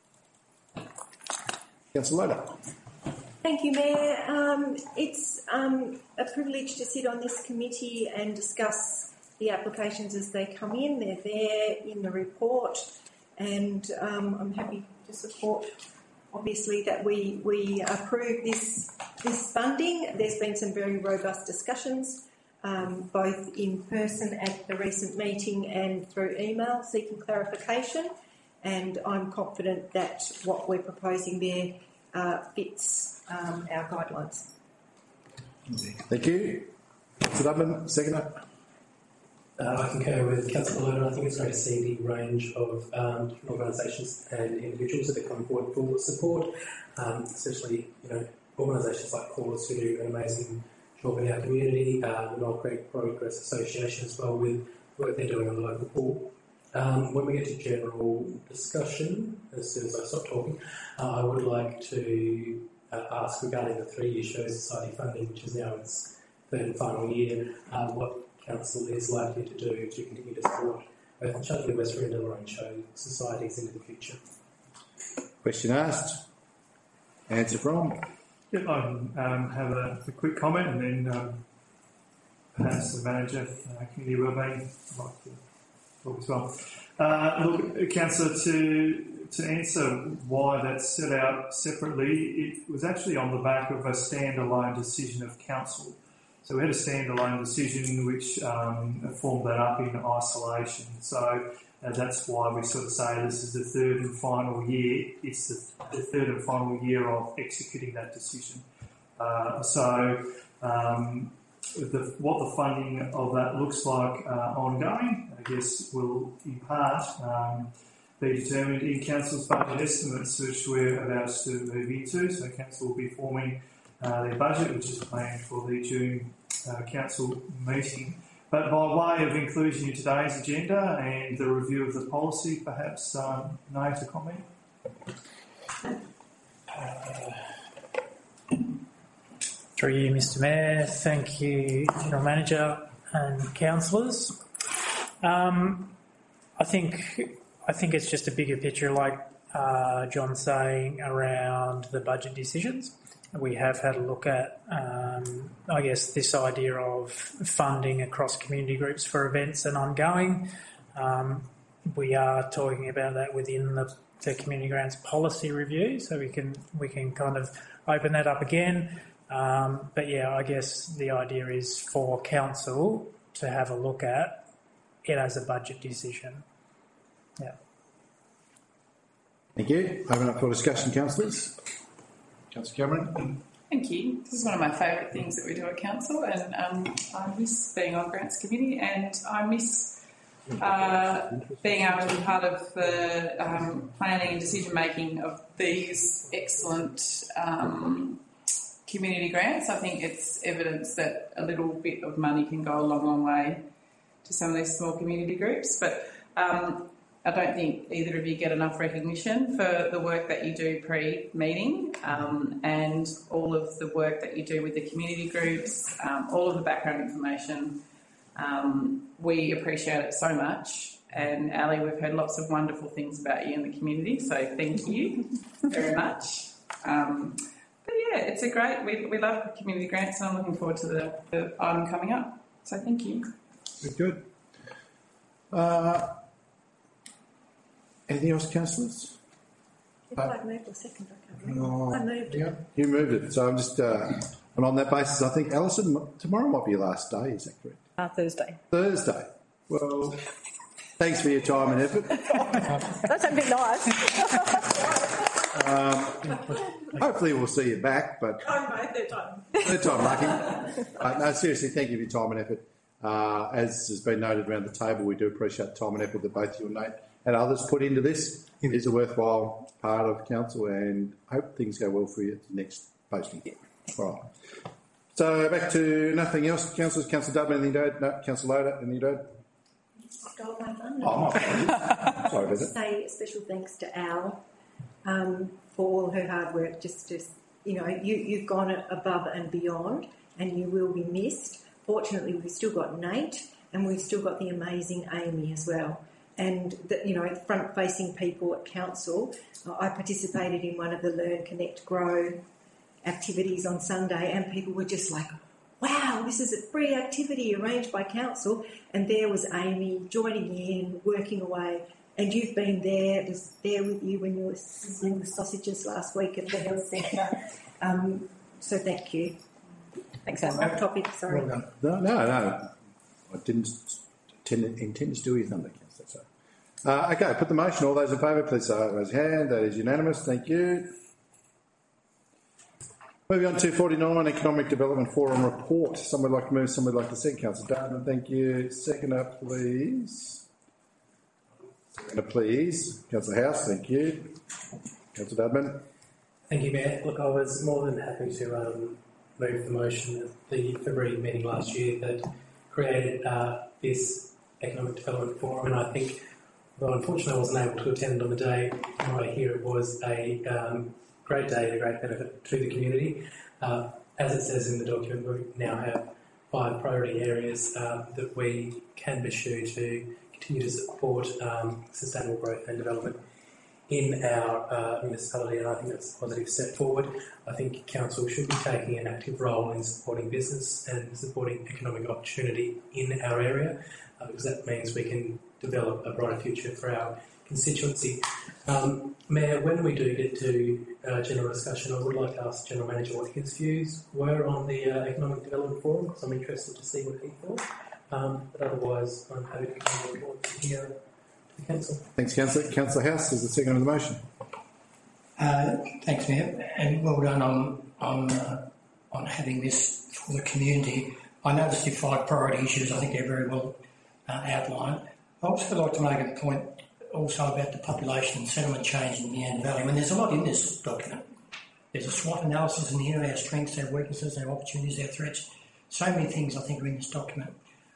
Councillor Loader. Thank you, Mayor. It's a privilege to sit on this committee and discuss the applications as they come in. They're there in the report, and I'm happy to support, obviously, that we approve this funding. There's been some very robust discussions, both in person at the recent meeting and through email seeking clarification, and I'm confident that what we're proposing there fits our guidelines. Thank you. Councillor Dubman, seconder. I concur with Councillor Loder. I think it's great to see the range of different organisations and individuals that are coming forward for support, especially organisations like Callers who do an amazing job in our community, the Knoll Creek Progress Association as well with work they're doing on the local pool. When we get to general discussion, as soon as I stop talking, I would like to ask regarding the 3-year Show Society funding, which is now its third and final year, what Council is likely to do to continue to support both the Chudley, Westbury and Deloraine Show societies into the future. Question asked. Answer from. Yep, I can have a quick comment, and then perhaps the manager for community wellbeing would like to talk as well. Look, Councillor, to answer why that's set out separately, it was actually on the back of a standalone decision of council. So we had a standalone decision which formed that up in isolation. So that's why we sort of say this is the third and final year. It's the third and final year of executing that decision. What the funding of that looks like ongoing, I guess, will in part be determined in Council's budget estimates, which we're about to move into. So Council will be forming their budget, which is planned for the June Council meeting. But by way of inclusion in today's agenda and the review of the policy, perhaps Nay to comment? Through you, Mr. Mayor. Thank you, General Manager and councillors. I think it's just a bigger picture, like John's saying, around the budget decisions. We have had a look at, I guess, this idea of funding across community groups for events and ongoing. We are talking about that within the community grants policy review, so we can kind of open that up again. But yeah, I guess the idea is for council to have a look at it as a budget decision. Yeah. Thank you. Open up for discussion, councillors. Councillor Cameron. Thank you. This is one of my favourite things that we do at council, and I miss being on grants committee, and I miss being able to be part of the planning and decision making of these excellent community grants. I think it's evidence that a little bit of money can go a long, long way to some of these small community groups. But I don't think either of you get enough recognition for the work that you do pre-meeting and all of the work that you do with the community groups, all of the background information. We appreciate it so much. And Ali, we've heard lots of wonderful things about you in the community, so thank you very much. But yeah, it's a great, we love community grants, and I'm looking forward to the item coming up. So thank you. Good. Anything else, councillors? If I moved or second, I can't remember. I moved it. You moved it. So I'm just, and on that basis, I think, Alison, tomorrow might be your last day, is that correct? Thursday. Thursday. Well, thanks for your time and effort. That's a bit nice. Hopefully we'll see you back, but... Third time lucky. No, seriously, thank you for your time and effort. As has been noted around the table, we do appreciate the time and effort that both you and Nate and others put into this. It is a worthwhile part of council, and hope things go well for you at the next posting. All right. So back to nothing else, councillors. Councillor Dubman, anything to add? No. Councillor Loder, anything to add? Stole my thunder. Oh, my apologies. Sorry about that. Say special thanks to Al for all her hard work. Just you've gone above and beyond, and you will be missed. Fortunately, we've still got Nate, and we've still got the amazing Amy as well. And the front-facing people at council. I participated in one of the Learn, Connect, Grow activities on Sunday, and people were just like, wow, this is a free activity arranged by council. And there was Amy joining in, working away. And you've been there, was there with you when you were sizzling the sausages last week at the health centre. So thank you. Thanks, Off topic, sorry. Well done. No. I didn't intend to steal your thunder, Councillor. Okay, put the motion. All those in favour, please raise your hand. That is unanimous. Thank you. Moving on to 49, Economic Development Forum report. Someone would like to move, someone would like to second. Councillor Dardman, thank you. Seconder, please. Seconder, please. Councillor House, thank you. Councillor Dardman. Thank you, Mayor. Look, I was more than happy to move the motion at the February meeting last year that created this Economic Development Forum, and I think, though unfortunately I wasn't able to attend on the day, from what I hear it was a great day and a great benefit to the community. As it says in the document, we now have 5 priority areas that we can pursue to continue to support sustainable growth and development in our municipality, and I think that's a positive step forward. I think Council should be taking an active role in supporting business and supporting economic opportunity in our area, because that means we can develop a brighter future for our constituency. Mayor, when we do get to general discussion, I would like to ask General Manager what his views were on the Economic Development Forum, because I'm interested to see what he thought. But otherwise, I'm happy to come on board here to the Council. Thanks, Councillor. Councillor House is the second of the motion. Thanks, Mayor, and well done on having this for the community. I noticed your 5 priority issues. I think they're very well outlined. I also like to make a point also about the population and settlement change in Meander Valley. I mean, there's a lot in this document. There's a SWOT analysis in here, our strengths, our weaknesses, our opportunities, our threats. So many things I think are in this document.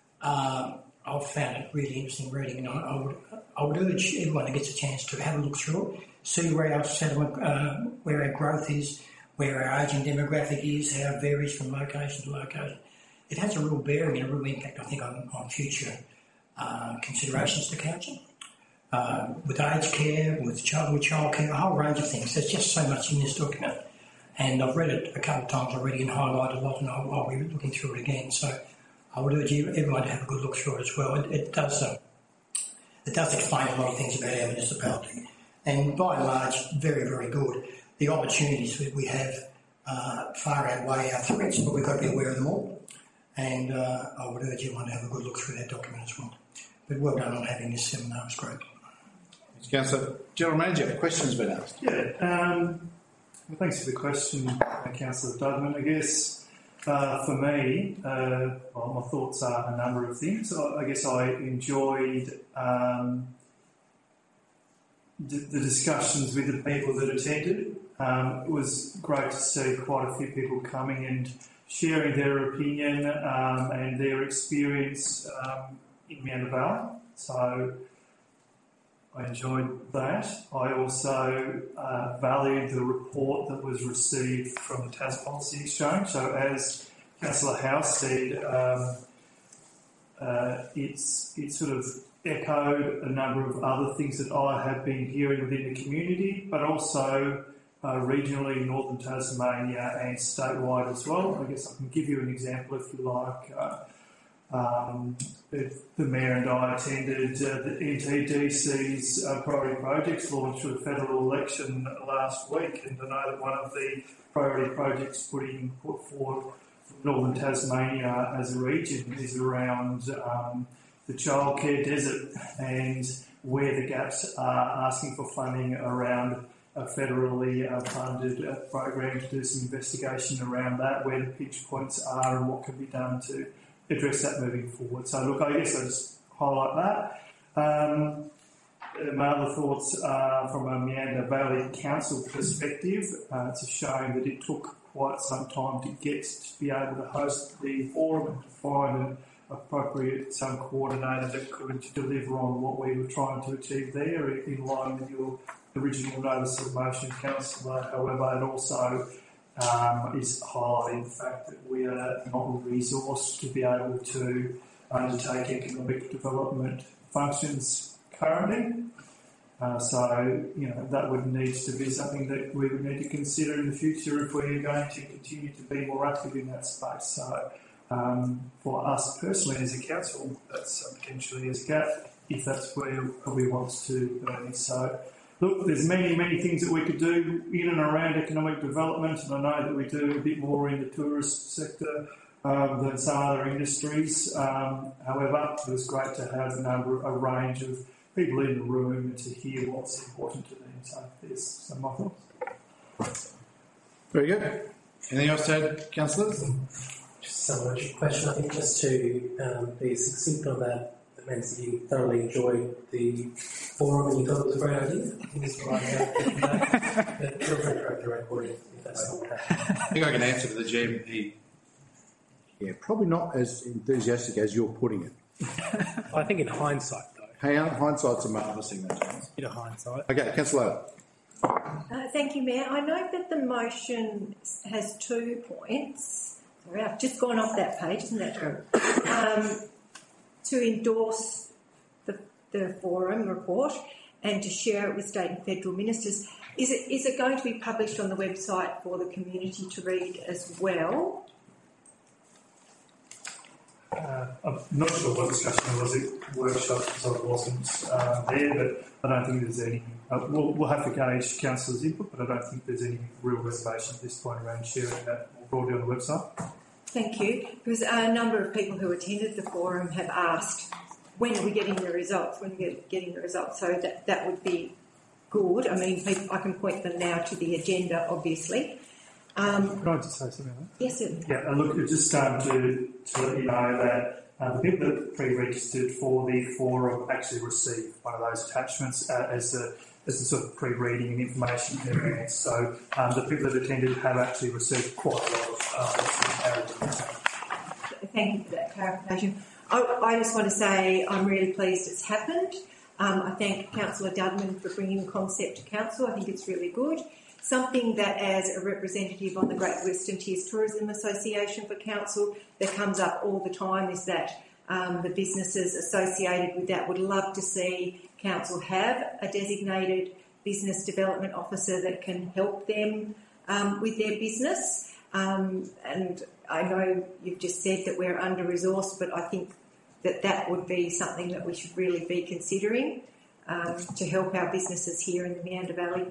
I've found it really interesting reading, and I would urge everyone who gets a chance to have a look through it, see where our settlement, where our growth is, where our ageing demographic is, how it varies from location to location. It has a real bearing and a real impact, I think, on future considerations to council. With aged care, with child care, a whole range of things. There's just so much in this document. And I've read it a couple of times already and highlighted a lot, and I'll be looking through it again. So I would urge everyone to have a good look through it as well. It does explain a lot of things about our municipality. And by and large, very, very good. The opportunities that we have far outweigh our threats, but we've got to be aware of them all. And I would urge everyone to have a good look through that document as well. But well done on having this seminar, it's great. Thanks, Councillor. General Manager, questions been asked? Yeah, well, thanks for the question, Councillor Dudman. I guess for me, well, my thoughts are a number of things. I guess I enjoyed the discussions with the people that attended. It was great to see quite a few people coming and sharing their opinion and their experience in Meander Valley. So I enjoyed that. I also valued the report that was received from the Tas Policy Exchange. So as Councillor House said, it sort of echoed a number of other things that I have been hearing within the community, but also regionally, Northern Tasmania and statewide as well. I guess I can give you an example if you like. The Mayor and I attended the NTDC's priority projects launched for the federal election last week, and I know that one of the priority projects put forward from Northern Tasmania as a region is around the childcare desert and where the gaps are, asking for funding around a federally funded program to do some investigation around that, where the pinch points are and what can be done to address that moving forward. So look, I guess I just highlight that. My other thoughts are from a Meander Valley Council perspective. It's a shame that it took quite some time to be able to host the forum and to find an appropriate coordinator that could deliver on what we were trying to achieve there in line with your original notice of motion, Councillor. However, it also is highlighting the fact that we are not resourced to be able to undertake economic development functions currently. So, that would need to be something that we would need to consider in the future if we're going to continue to be more active in that space. So For us personally as a council, that's potentially as a gap, if that's where we want to be. So, look, there's many things that we could do in and around economic development, and I know that we do a bit more in the tourist sector than some other industries. However, it was great to have a range of people in the room and to hear what's important to them. So there's some of my thoughts. Very good. Anything else to add, councillors? Just somewhat a question, I think, just to be succinct on that. That means that you thoroughly enjoyed the forum and you thought it was a great idea. I think it's what I have. But feel free to correct the record if that's not okay. I think I can answer to the GM. Yeah, probably not as enthusiastic as you're putting it. I think in hindsight, though. Hey, hindsight's a marvellous thing, that James. Bit of hindsight. Okay, Councillor. Thank you, Mayor. I note that the motion has 2 points. Sorry, I've just gone off that page, isn't that true? To endorse the forum report and to share it with state and federal ministers. Is it going to be published on the website for the community to read as well? I'm not sure what discussion was at workshop because I wasn't there, but I don't think there's any. We'll have to gauge councillors' input, but I don't think there's any real reservation at this point around sharing that more broadly on the website. Thank you. Because a number of people who attended the forum have asked, when are we getting the results? When are we getting the results? So that would be good. I mean, I can point them now to the agenda, obviously. Can I just say something on that? Yes, certainly. Yeah, and look, it's just to let you know that the people that pre-registered for the forum actually received one of those attachments as a sort of pre-reading and information in advance. So the people that attended have actually received quite a lot of Thank you for that clarification. I just want to say I'm really pleased it's happened. I thank Councillor Dudman for bringing the concept to council. I think it's really good. Something that, as a representative on the Great Western Tiers Tourism Association for council, that comes up all the time is that the businesses associated with that would love to see council have a designated business development officer that can help them with their business. And I know you've just said that we're under-resourced, but I think that would be something that we should really be considering to help our businesses here in the Meander Valley.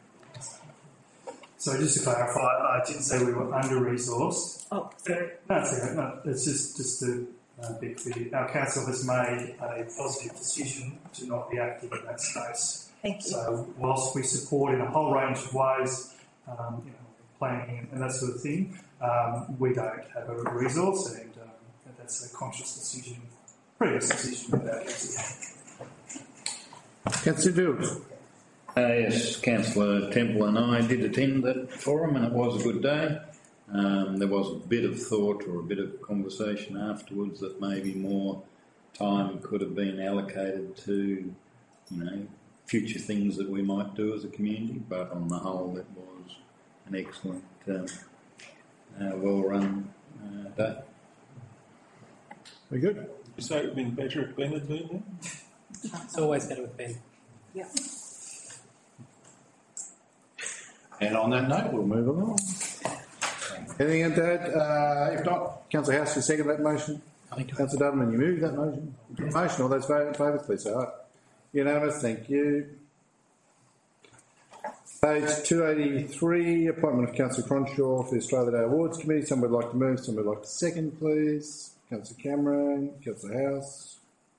So just to clarify, I didn't say we were under-resourced. Oh, sorry. No, it's okay. No, it's just to be clear. Our council has made a positive decision to not be active in that space. Thank you. So whilst we support in a whole range of ways, planning and that sort of thing, we don't have a resource, and that's a conscious decision, previous decision of our council. Councillor Fields. Yes, Councillor Temple and I did attend that forum, and it was a good day. There was a bit of thought or a bit of conversation afterwards that maybe more time could have been allocated to, future things that we might do as a community. But on the whole, it was an excellent, well-run day. Very good. You say it would have been better if Ben had been there? It's always better with Ben. Yeah. And on that note, we'll move along. Anything to add? If not, Councillor House, you second that motion? Councillor Dudman, you move that motion? Motion, all those in favour, please say aye. Unanimous, thank you. Page 283, appointment of Councillor Cronshaw for the Australia Day Awards Committee. Someone would like to move, someone would like to second, please. Councillor Cameron, Councillor House.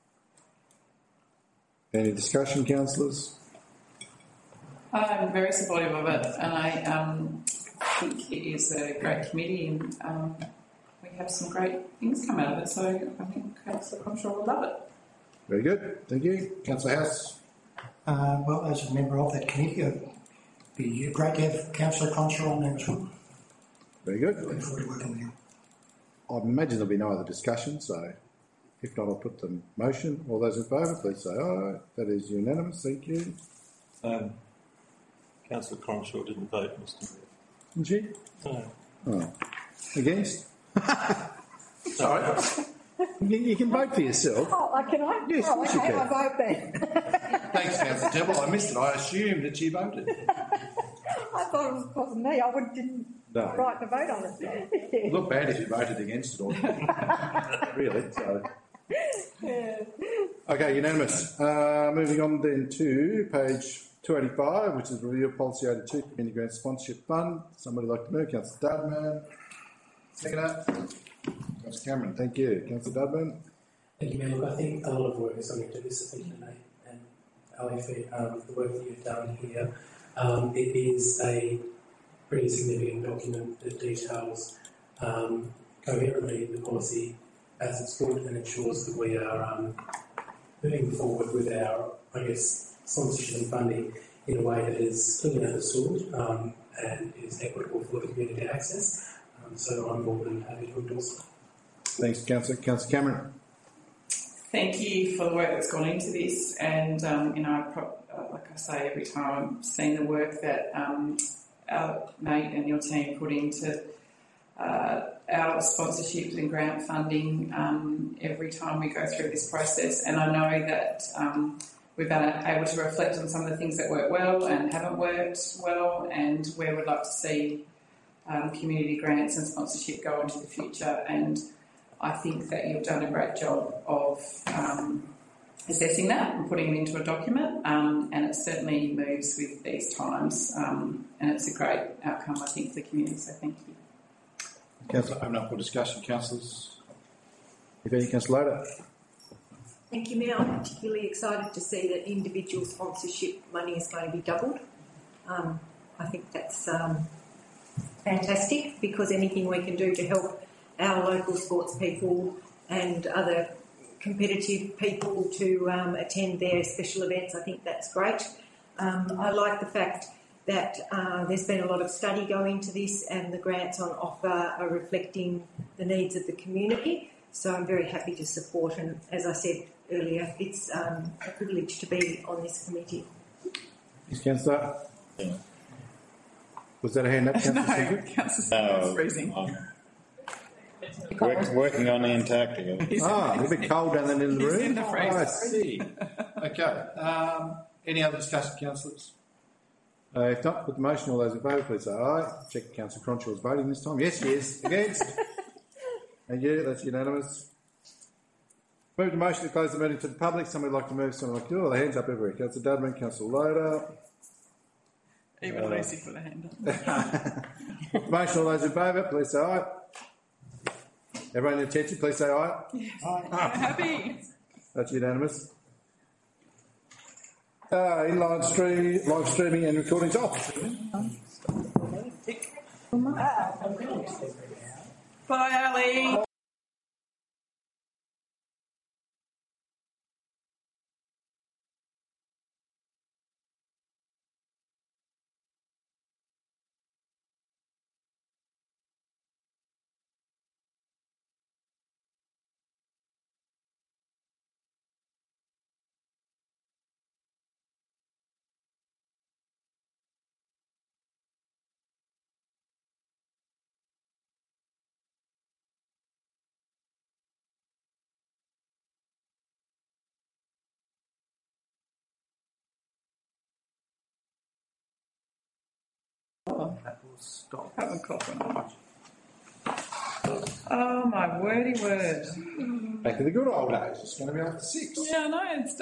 Any discussion, councillors? I'm very supportive of it, and I think it is a great committee, and we have some great things come out of it, so I think Councillor Cronshaw will love it. Very good, thank you. Councillor House? Well, as a member of that committee, it'd be great to have Councillor Cronshaw on there as well. Very good. Looking forward to working with you. I imagine there'll be no other discussion, so if not, I'll put the motion. All those in favour, please say aye. That is unanimous, thank you. Councillor Cronshaw didn't vote, Mr Mayor. Didn't she? No. Oh. Against? Sorry. You can vote for yourself. Oh, can I? Yes, oh, yes, you okay, can. I vote then. Thanks, Councillor Temple. I missed it. I assumed that she voted. I thought it was because of me. I didn't No. right to vote on it. Look bad if you voted against it all. Really, so. Okay, unanimous. Moving on then to page 285, which is review of policy 82, Community Grant Sponsorship Fund. Somebody like to move? Councillor Dudman. Second up. Councillor Cameron, thank you. Councillor Dudman. Thank you, Mayor. Look, I think a lot of work has gone into this. Thank you, Nate and Ali, for the work that you've done here. It is a pretty significant document that details coherently the policy as it's good and ensures that we are moving forward with our, I guess, sponsorship and funding in a way that is clearly understood and is equitable for the community access. So I'm more than happy to endorse it. Thanks, Councillor. Councillor Cameron. Thank you for the work that's gone into this, and like I say every time, I've seen the work that Nate and your team put into our sponsorships and grant funding every time we go through this process, and I know that we've been able to reflect on some of the things that work well and haven't worked well, and where we'd like to see community grants and sponsorship go into the future. And I think that you've done a great job of assessing that and putting it into a document, and it certainly moves with these times, and it's a great outcome, I think, for the community, so thank you. Councillor, open up for discussion. Councillors, if any, Councillor Loader. Thank you, Mayor. I'm particularly excited to see that individual sponsorship money is going to be doubled. I think that's fantastic, because anything we can do to help our local sports people and other competitive people to attend their special events, I think that's great. I like the fact that there's been a lot of study going into this, and the grants on offer are reflecting the needs of the community. So I'm very happy to support, and as I said earlier, it's a privilege to be on this committee. Yes, Councillor. Yeah. Was that a hand up, Councillor? No, Councillor freezing. Working on Antarctica. It's a bit cold down there in the room. In the freezer. I see. Okay. Any other discussion, councillors? If not, put the motion. All those in favour, please say aye. Check Councillor Cronshaw's voting this time. Yes, yes. Against? Thank you. That's unanimous. Move the motion to close the meeting to the public. Somebody like to move, somebody like to do it. The hands up everywhere. Councillor Dudman, Councillor Loader. Even Lucy for the hand up. Motion. All those in favour, please say aye. Everyone in attention, please say aye. Yes. Aye. Happy. That's unanimous. Live streaming and recordings off. Bye, Ali. That will stop. Have a coffee. Oh my wordy word. Back to the good old days. It's going to be after 6. Yeah, I know. It's